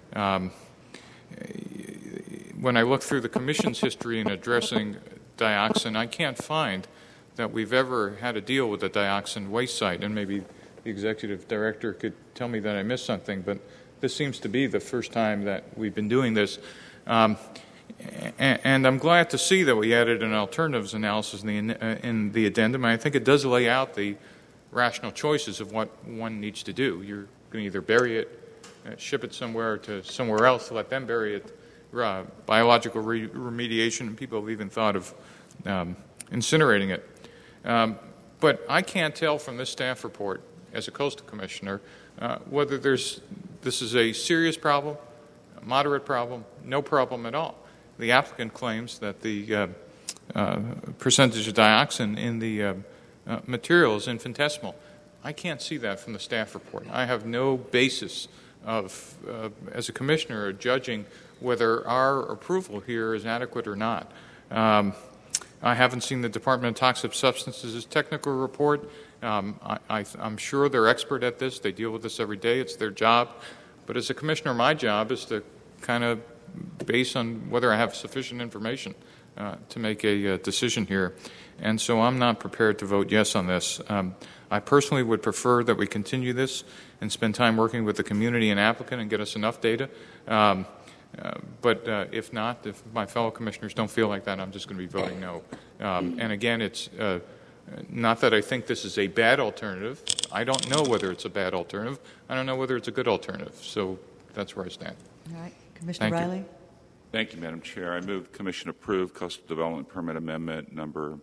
When I look through the Commission's history in addressing dioxin, I can't find that we've ever had a deal with a dioxin waste site, and maybe the executive director could tell me that I missed something, but this seems to be the first time that we've been doing this. And I'm glad to see that we added an alternatives analysis in the addendum. I think it does lay out the rational choices of what one needs to do. You're going to either bury it, ship it somewhere to somewhere else, let them bury it, biological remediation, and people have even thought of incinerating it. But I can't tell from this staff report, as a coastal commissioner, whether this is a serious problem, a moderate problem, no problem at all. The applicant claims that the percentage of dioxin in the material is infinitesimal. I can't see that from the staff report. I have no basis of, as a commissioner, judging whether our approval here is adequate or not. I haven't seen the Department of Toxic Substances' technical report. I'm sure they're expert at this. They deal with this every day. It's their job. But as a commissioner, my job is to kind of base on whether I have sufficient information to make a decision here. And so I'm not prepared to vote yes on this. I personally would prefer that we continue this and spend time working with the community and applicant and get us enough data. But if not, if my fellow commissioners don't feel like that, I'm just going to be voting no. And again, it's not that I think this is a bad alternative. I don't know whether it's a bad alternative. I don't know whether it's a good alternative. So that's where I stand. All right. Commissioner Riley. Thank you, Madam Chair. I move the Commission approve Coastal Development Permit Amendment number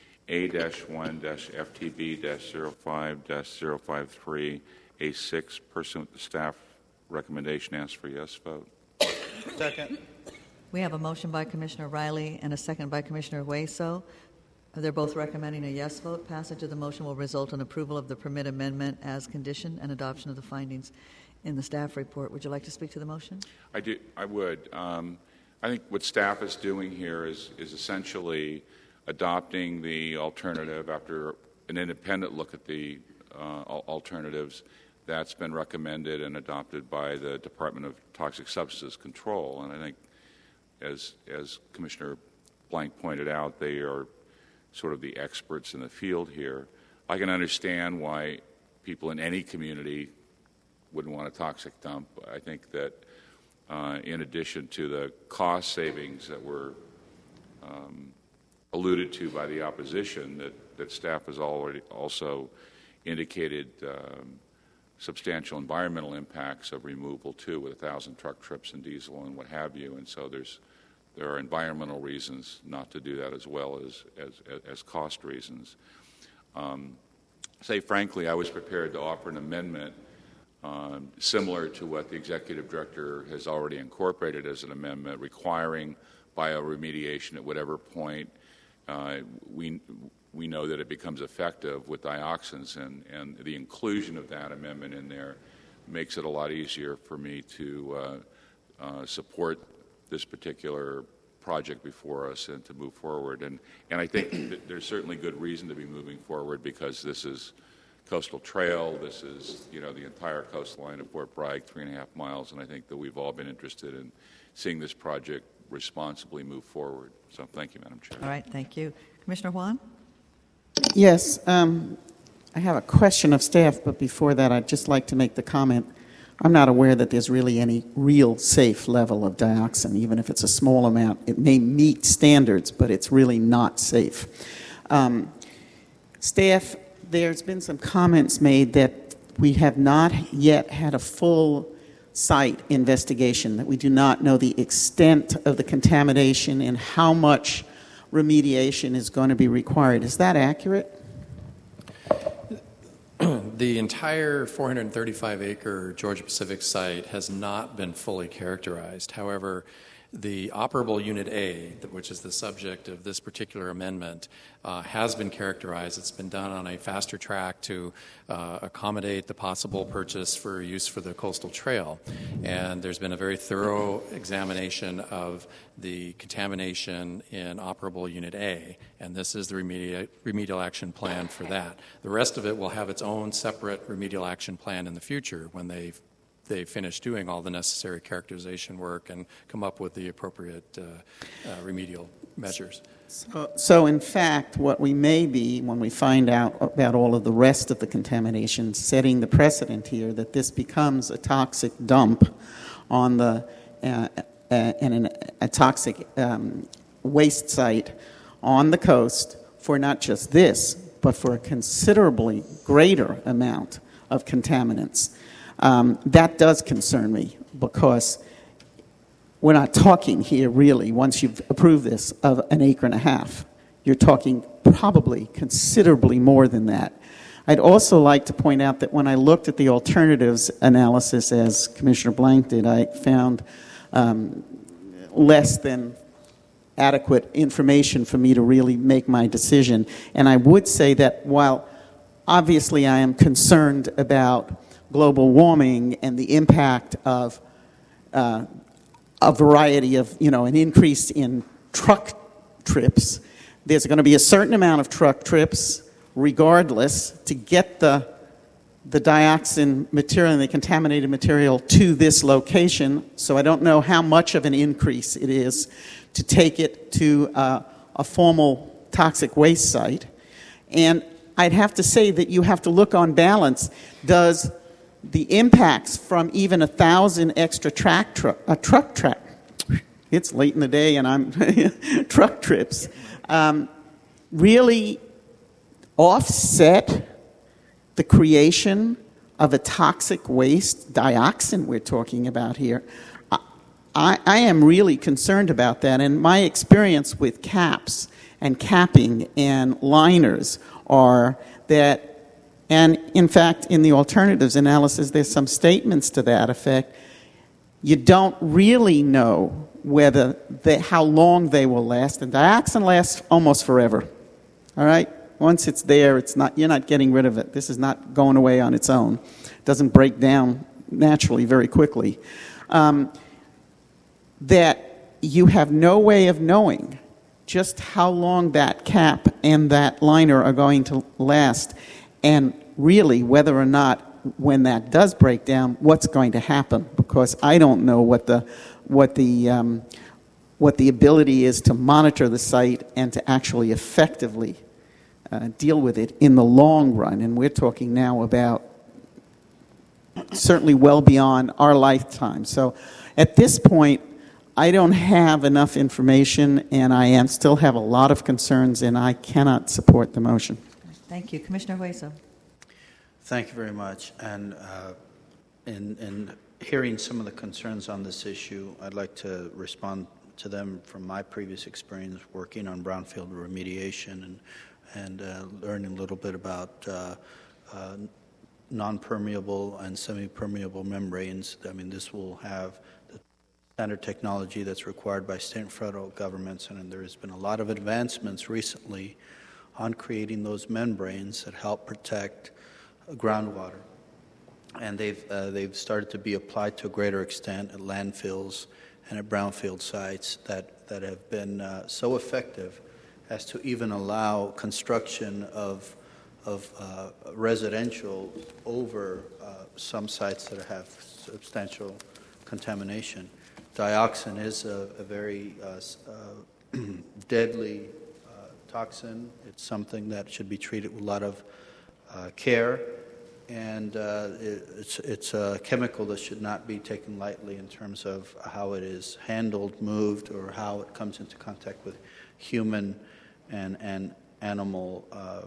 A-1-FTB-05-053, A6, pursuant to staff recommendation. Ask for yes vote. Second. We have a motion by Commissioner Riley and a second by Commissioner Hueso. They're both recommending a yes vote. Passage of the motion will result in approval of the permit amendment as conditioned and adoption of the findings in the staff report. Would you like to speak to the motion? I would. I think what staff is doing here is essentially adopting the alternative after an independent look at the alternatives that's been recommended and adopted by the Department of Toxic Substances Control. And I think, as Commissioner Blank pointed out, they are sort of the experts in the field here. I can understand why people in any community wouldn't want a toxic dump. I think that in addition to the cost savings that were alluded to by the opposition, that staff has already also indicated substantial environmental impacts of removal too, with 1,000 truck trips and diesel and what have you. And so there are environmental reasons not to do that, as well as cost reasons. Say frankly, I was prepared to offer an amendment similar to what the executive director has already incorporated as an amendment, requiring bioremediation at whatever point we know that it becomes effective with dioxins, and the inclusion of that amendment in there makes it a lot easier for me to support this particular project before us and to move forward. And I think that there's certainly good reason to be moving forward, because this is coastal trail, this is, the entire coastline of Fort Bragg, 3.5 miles, and I think that we've all been interested in seeing this project responsibly move forward. So thank you, Madam Chair. All right, thank you. Commissioner Juan? Yes, I have a question of staff, but before that, I'd just like to make the comment. I'm not aware that there's really any real safe level of dioxin. Even if it's a small amount, it may meet standards, but it's really not safe. Staff, there's been some comments made that we have not yet had a full site investigation, that we do not know the extent of the contamination and how much remediation is going to be required. Is that accurate? The entire 435-acre Georgia-Pacific site has not been fully characterized. However, the operable Unit A, which is the subject of this particular amendment, has been characterized. It's been done on a faster track to accommodate the possible purchase for use for the coastal trail. And there's been a very thorough examination of the contamination in operable Unit A, and this is the remedial action plan for that. The rest of it will have its own separate remedial action plan in the future when they finish doing all the necessary characterization work and come up with the appropriate remedial measures. So in fact, what we may be, when we find out about all of the rest of the contamination, setting the precedent here that this becomes a toxic dump on the a toxic waste site on the coast for not just this, but for a considerably greater amount of contaminants. That does concern me, because we're not talking here really, once you've approved this, of 1.5 acres. You're talking probably considerably more than that. I'd also like to point out that when I looked at the alternatives analysis, as Commissioner Blank did, I found less than adequate information for me to really make my decision. And I would say that while obviously I am concerned about global warming and the impact of a variety of, an increase in truck trips, there's going to be a certain amount of truck trips regardless to get the dioxin material and the contaminated material to this location. So I don't know how much of an increase it is to take it to a formal toxic waste site. And I'd have to say that you have to look on balance. Does the impacts from even 1,000 extra truck it's late in the day and I'm truck trips, really offset the creation of a toxic waste, dioxin we're talking about here? I am really concerned about that, and my experience with caps and capping and liners are that, and in fact, in the alternatives analysis, there's some statements to that effect. You don't really know how long they will last, and dioxin lasts almost forever. All right? Once it's there, you're not getting rid of it. This is not going away on its own. It doesn't break down naturally very quickly. That you have no way of knowing just how long that cap and that liner are going to last, and really whether or not, when that does break down, what's going to happen, because I don't know what the ability is to monitor the site and to actually effectively deal with it in the long run. And we're talking now about certainly well beyond our lifetime. So at this point, I don't have enough information, and I still have a lot of concerns, and I cannot support the motion. Thank you. Commissioner Huesa. Thank you very much. And in hearing some of the concerns on this issue, I'd like to respond to them from my previous experience working on brownfield remediation and learning a little bit about non-permeable and semi-permeable membranes. I mean, this will have the standard technology that's required by state and federal governments, and there has been a lot of advancements recently on creating those membranes that help protect groundwater. And they've started to be applied to a greater extent at landfills and at brownfield sites that have been so effective as to even allow construction of residential over some sites that have substantial contamination. Dioxin is a very deadly toxin. It's something that should be treated with a lot of care, and it's a chemical that should not be taken lightly in terms of how it is handled, moved, or how it comes into contact with human and animal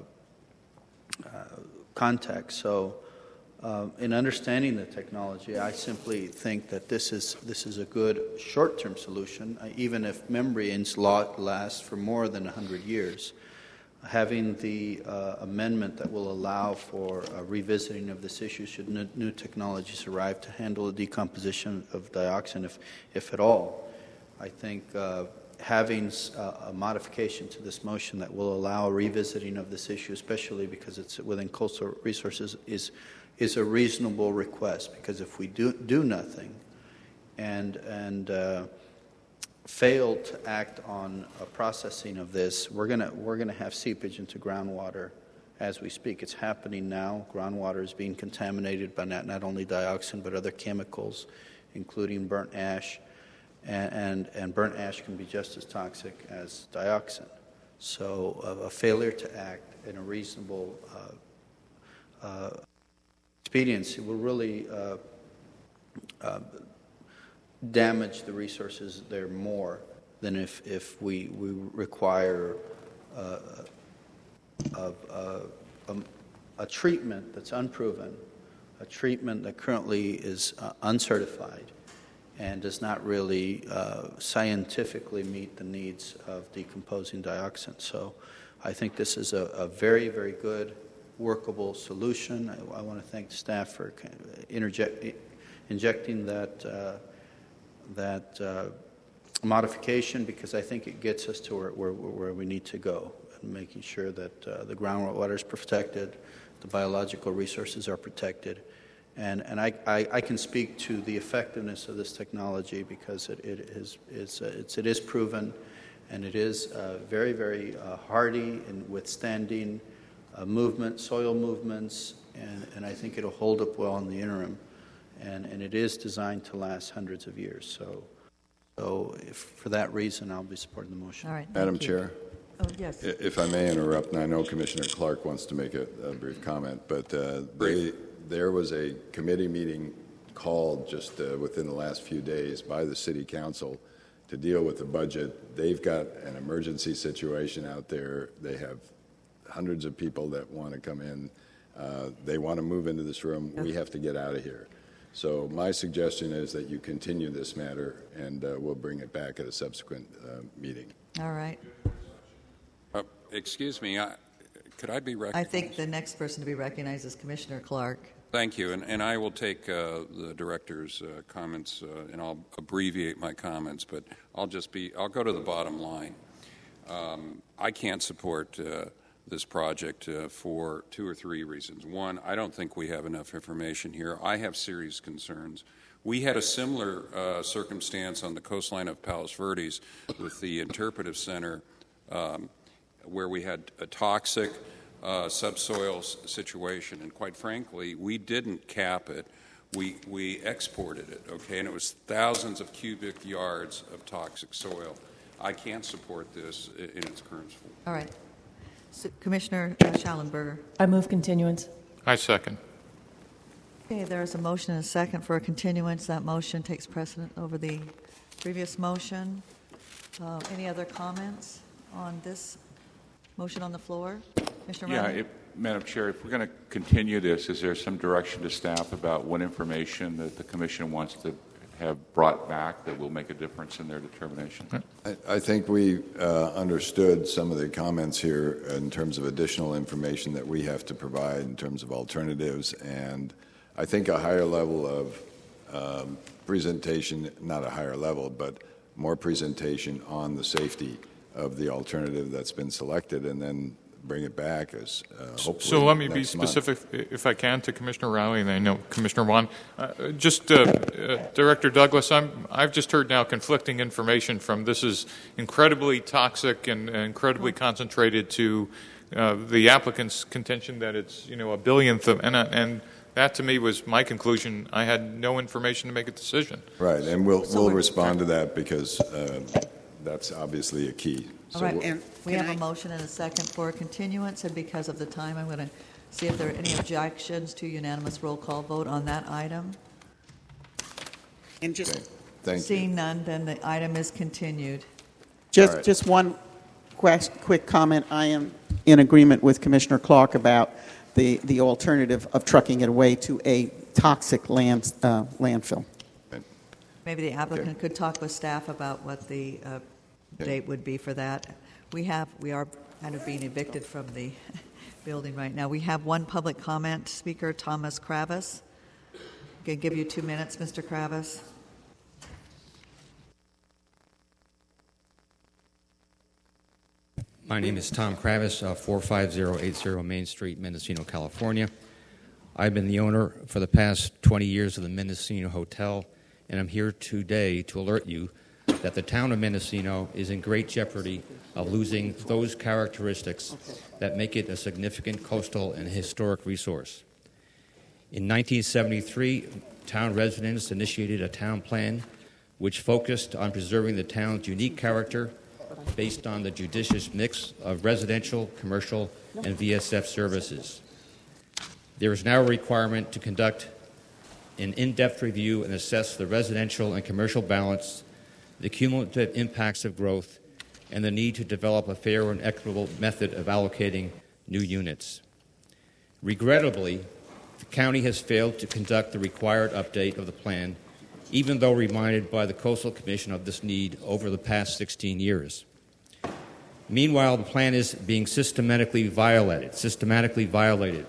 contact. So in understanding the technology, I simply think that this is a good short-term solution, even if membranes last for more than 100 years. Having the amendment that will allow for a revisiting of this issue should new technologies arrive to handle the decomposition of dioxin, if at all. I think having a modification to this motion that will allow a revisiting of this issue, especially because it's within coastal resources, is a reasonable request. Because if we do nothing and fail to act on a processing of this, we're gonna have seepage into groundwater as we speak. It's happening now. Groundwater is being contaminated by not only dioxin but other chemicals, including burnt ash, and burnt ash can be just as toxic as dioxin. So a failure to act in a reasonable expediency will really damage the resources there more than if we require a treatment that's unproven, a treatment that currently is uncertified and does not really scientifically meet the needs of decomposing dioxin. So I think this is a very, very good workable solution. I want to thank the staff for injecting that modification, because I think it gets us to where we need to go, and making sure that the groundwater is protected, the biological resources are protected, and I can speak to the effectiveness of this technology because it is proven, and it is very, very hardy in withstanding soil movements, and I think it'll hold up well in the interim. And it is designed to last hundreds of years. So for that reason, I'll be supporting the motion. All right, Madam Chair. Oh, yes. If I may interrupt, and I know Commissioner Clark wants to make a brief comment, but there was a committee meeting called just within the last few days by the City Council to deal with the budget. They've got an emergency situation out there. They have hundreds of people that want to come in. They want to move into this room. We have to get out of here. So my suggestion is that you continue this matter, and we'll bring it back at a subsequent meeting. All right. Excuse me, could I be recognized? I think the next person to be recognized is Commissioner Clark. Thank you, and I will take the director's comments, and I'll abbreviate my comments, but I'll go to the bottom line. I can't support this project for 2 or 3 reasons. One, I don't think we have enough information here. I have serious concerns. We had a similar circumstance on the coastline of Palos Verdes with the Interpretive Center, where we had a toxic subsoil situation, and quite frankly, we didn't cap it. We exported it, okay, and it was thousands of cubic yards of toxic soil. I can't support this in its current form. All right. So, Commissioner Schallenberger. I move continuance. I second. Okay, there's a motion and a second for a continuance. That motion takes precedent over the previous motion. Any other comments on this motion on the floor? Commissioner Riley? Madam Chair, if we're going to continue this, is there some direction to staff about what information that the Commission wants to have brought back that will make a difference in their determination? I think we understood some of the comments here in terms of additional information that we have to provide in terms of alternatives, and I think a higher level of presentation, not a higher level, but more presentation on the safety of the alternative that's been selected, and then bring it back as hopefully. So let me be next specific, month. if I can, to Commissioner Riley, and I know Commissioner Wan. Director Douglas, I've just heard now conflicting information from this is incredibly toxic and incredibly concentrated to the applicant's contention that it's a billionth of, and that to me was my conclusion. I had no information to make a decision. Right, and we'll respond to that because that's obviously a key. All right, we have a motion and a second for continuance, and because of the time, I'm going to see if there are any objections to unanimous roll call vote on that item. And just seeing none, then the item is continued. Just one quick comment. I am in agreement with Commissioner Clark about the alternative of trucking it away to a toxic landfill. Maybe the applicant could talk with staff about what the date would be for that. We are kind of being evicted from the building right now. We have one public comment speaker, Thomas Kravis. I can give you 2 minutes, Mr. Kravis. My name is Tom Kravis, 45080 Main Street, Mendocino, California. I've been the owner for the past 20 years of the Mendocino Hotel, and I'm here today to alert you that the town of Mendocino is in great jeopardy of losing those characteristics that make it a significant coastal and historic resource. In 1973, town residents initiated a town plan which focused on preserving the town's unique character based on the judicious mix of residential, commercial, and VSF services. There is now a requirement to conduct an in-depth review and assess the residential and commercial balance, the cumulative impacts of growth, and the need to develop a fair and equitable method of allocating new units. Regrettably, the county has failed to conduct the required update of the plan, even though reminded by the Coastal Commission of this need over the past 16 years. Meanwhile, the plan is being systematically violated.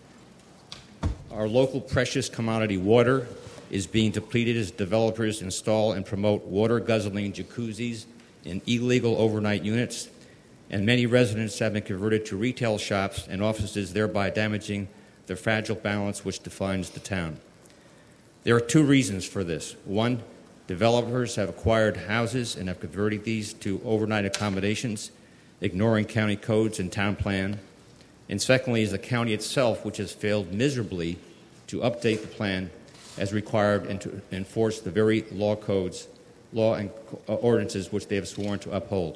Our local precious commodity water is being depleted as developers install and promote water-guzzling jacuzzis in illegal overnight units, and many residents have been converted to retail shops and offices, thereby damaging the fragile balance which defines the town. There are two reasons for this. One, developers have acquired houses and have converted these to overnight accommodations, ignoring county codes and town plan. And secondly is the county itself, which has failed miserably to update the plan as required and to enforce the very law and ordinances which they have sworn to uphold.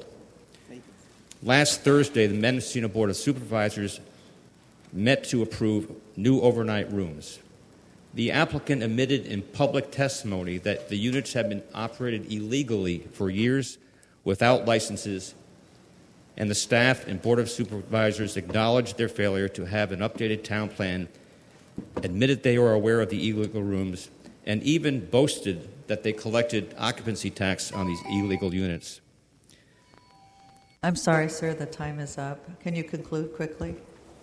Last Thursday, the Mendocino Board of Supervisors met to approve new overnight rooms. The applicant admitted in public testimony that the units have been operated illegally for years without licenses, and the staff and Board of Supervisors acknowledged their failure to have an updated town plan, admitted they were aware of the illegal rooms, and even boasted that they collected occupancy tax on these illegal units. I'm sorry, sir, the time is up. Can you conclude quickly?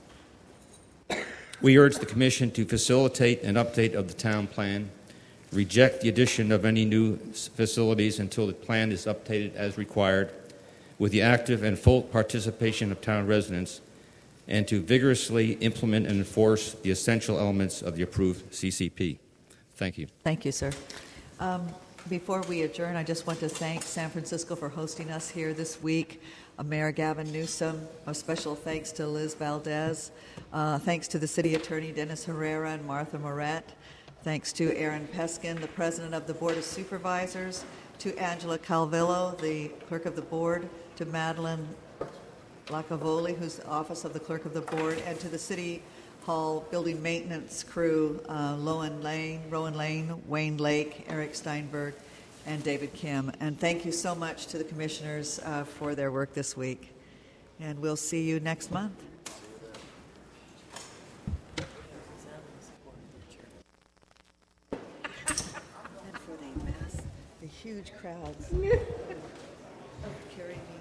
We urge the Commission to facilitate an update of the town plan, reject the addition of any new facilities until the plan is updated as required, with the active and full participation of town residents, and to vigorously implement and enforce the essential elements of the approved CCP. Thank you. Thank you, sir. Before we adjourn, I just want to thank San Francisco for hosting us here this week. Mayor Gavin Newsom, a special thanks to Liz Valdez. Thanks to the City Attorney Dennis Herrera and Martha Moret. Thanks to Aaron Peskin, the President of the Board of Supervisors. To Angela Calvillo, the Clerk of the Board. To Madeline Lacavoli, who's the Office of the Clerk of the Board. And to the City Hall building maintenance crew, Rowan Lane, Wayne Lake, Eric Steinberg, and David Kim. And thank you so much to the commissioners for their work this week. And we'll see you next month. And for the huge crowds. Carrying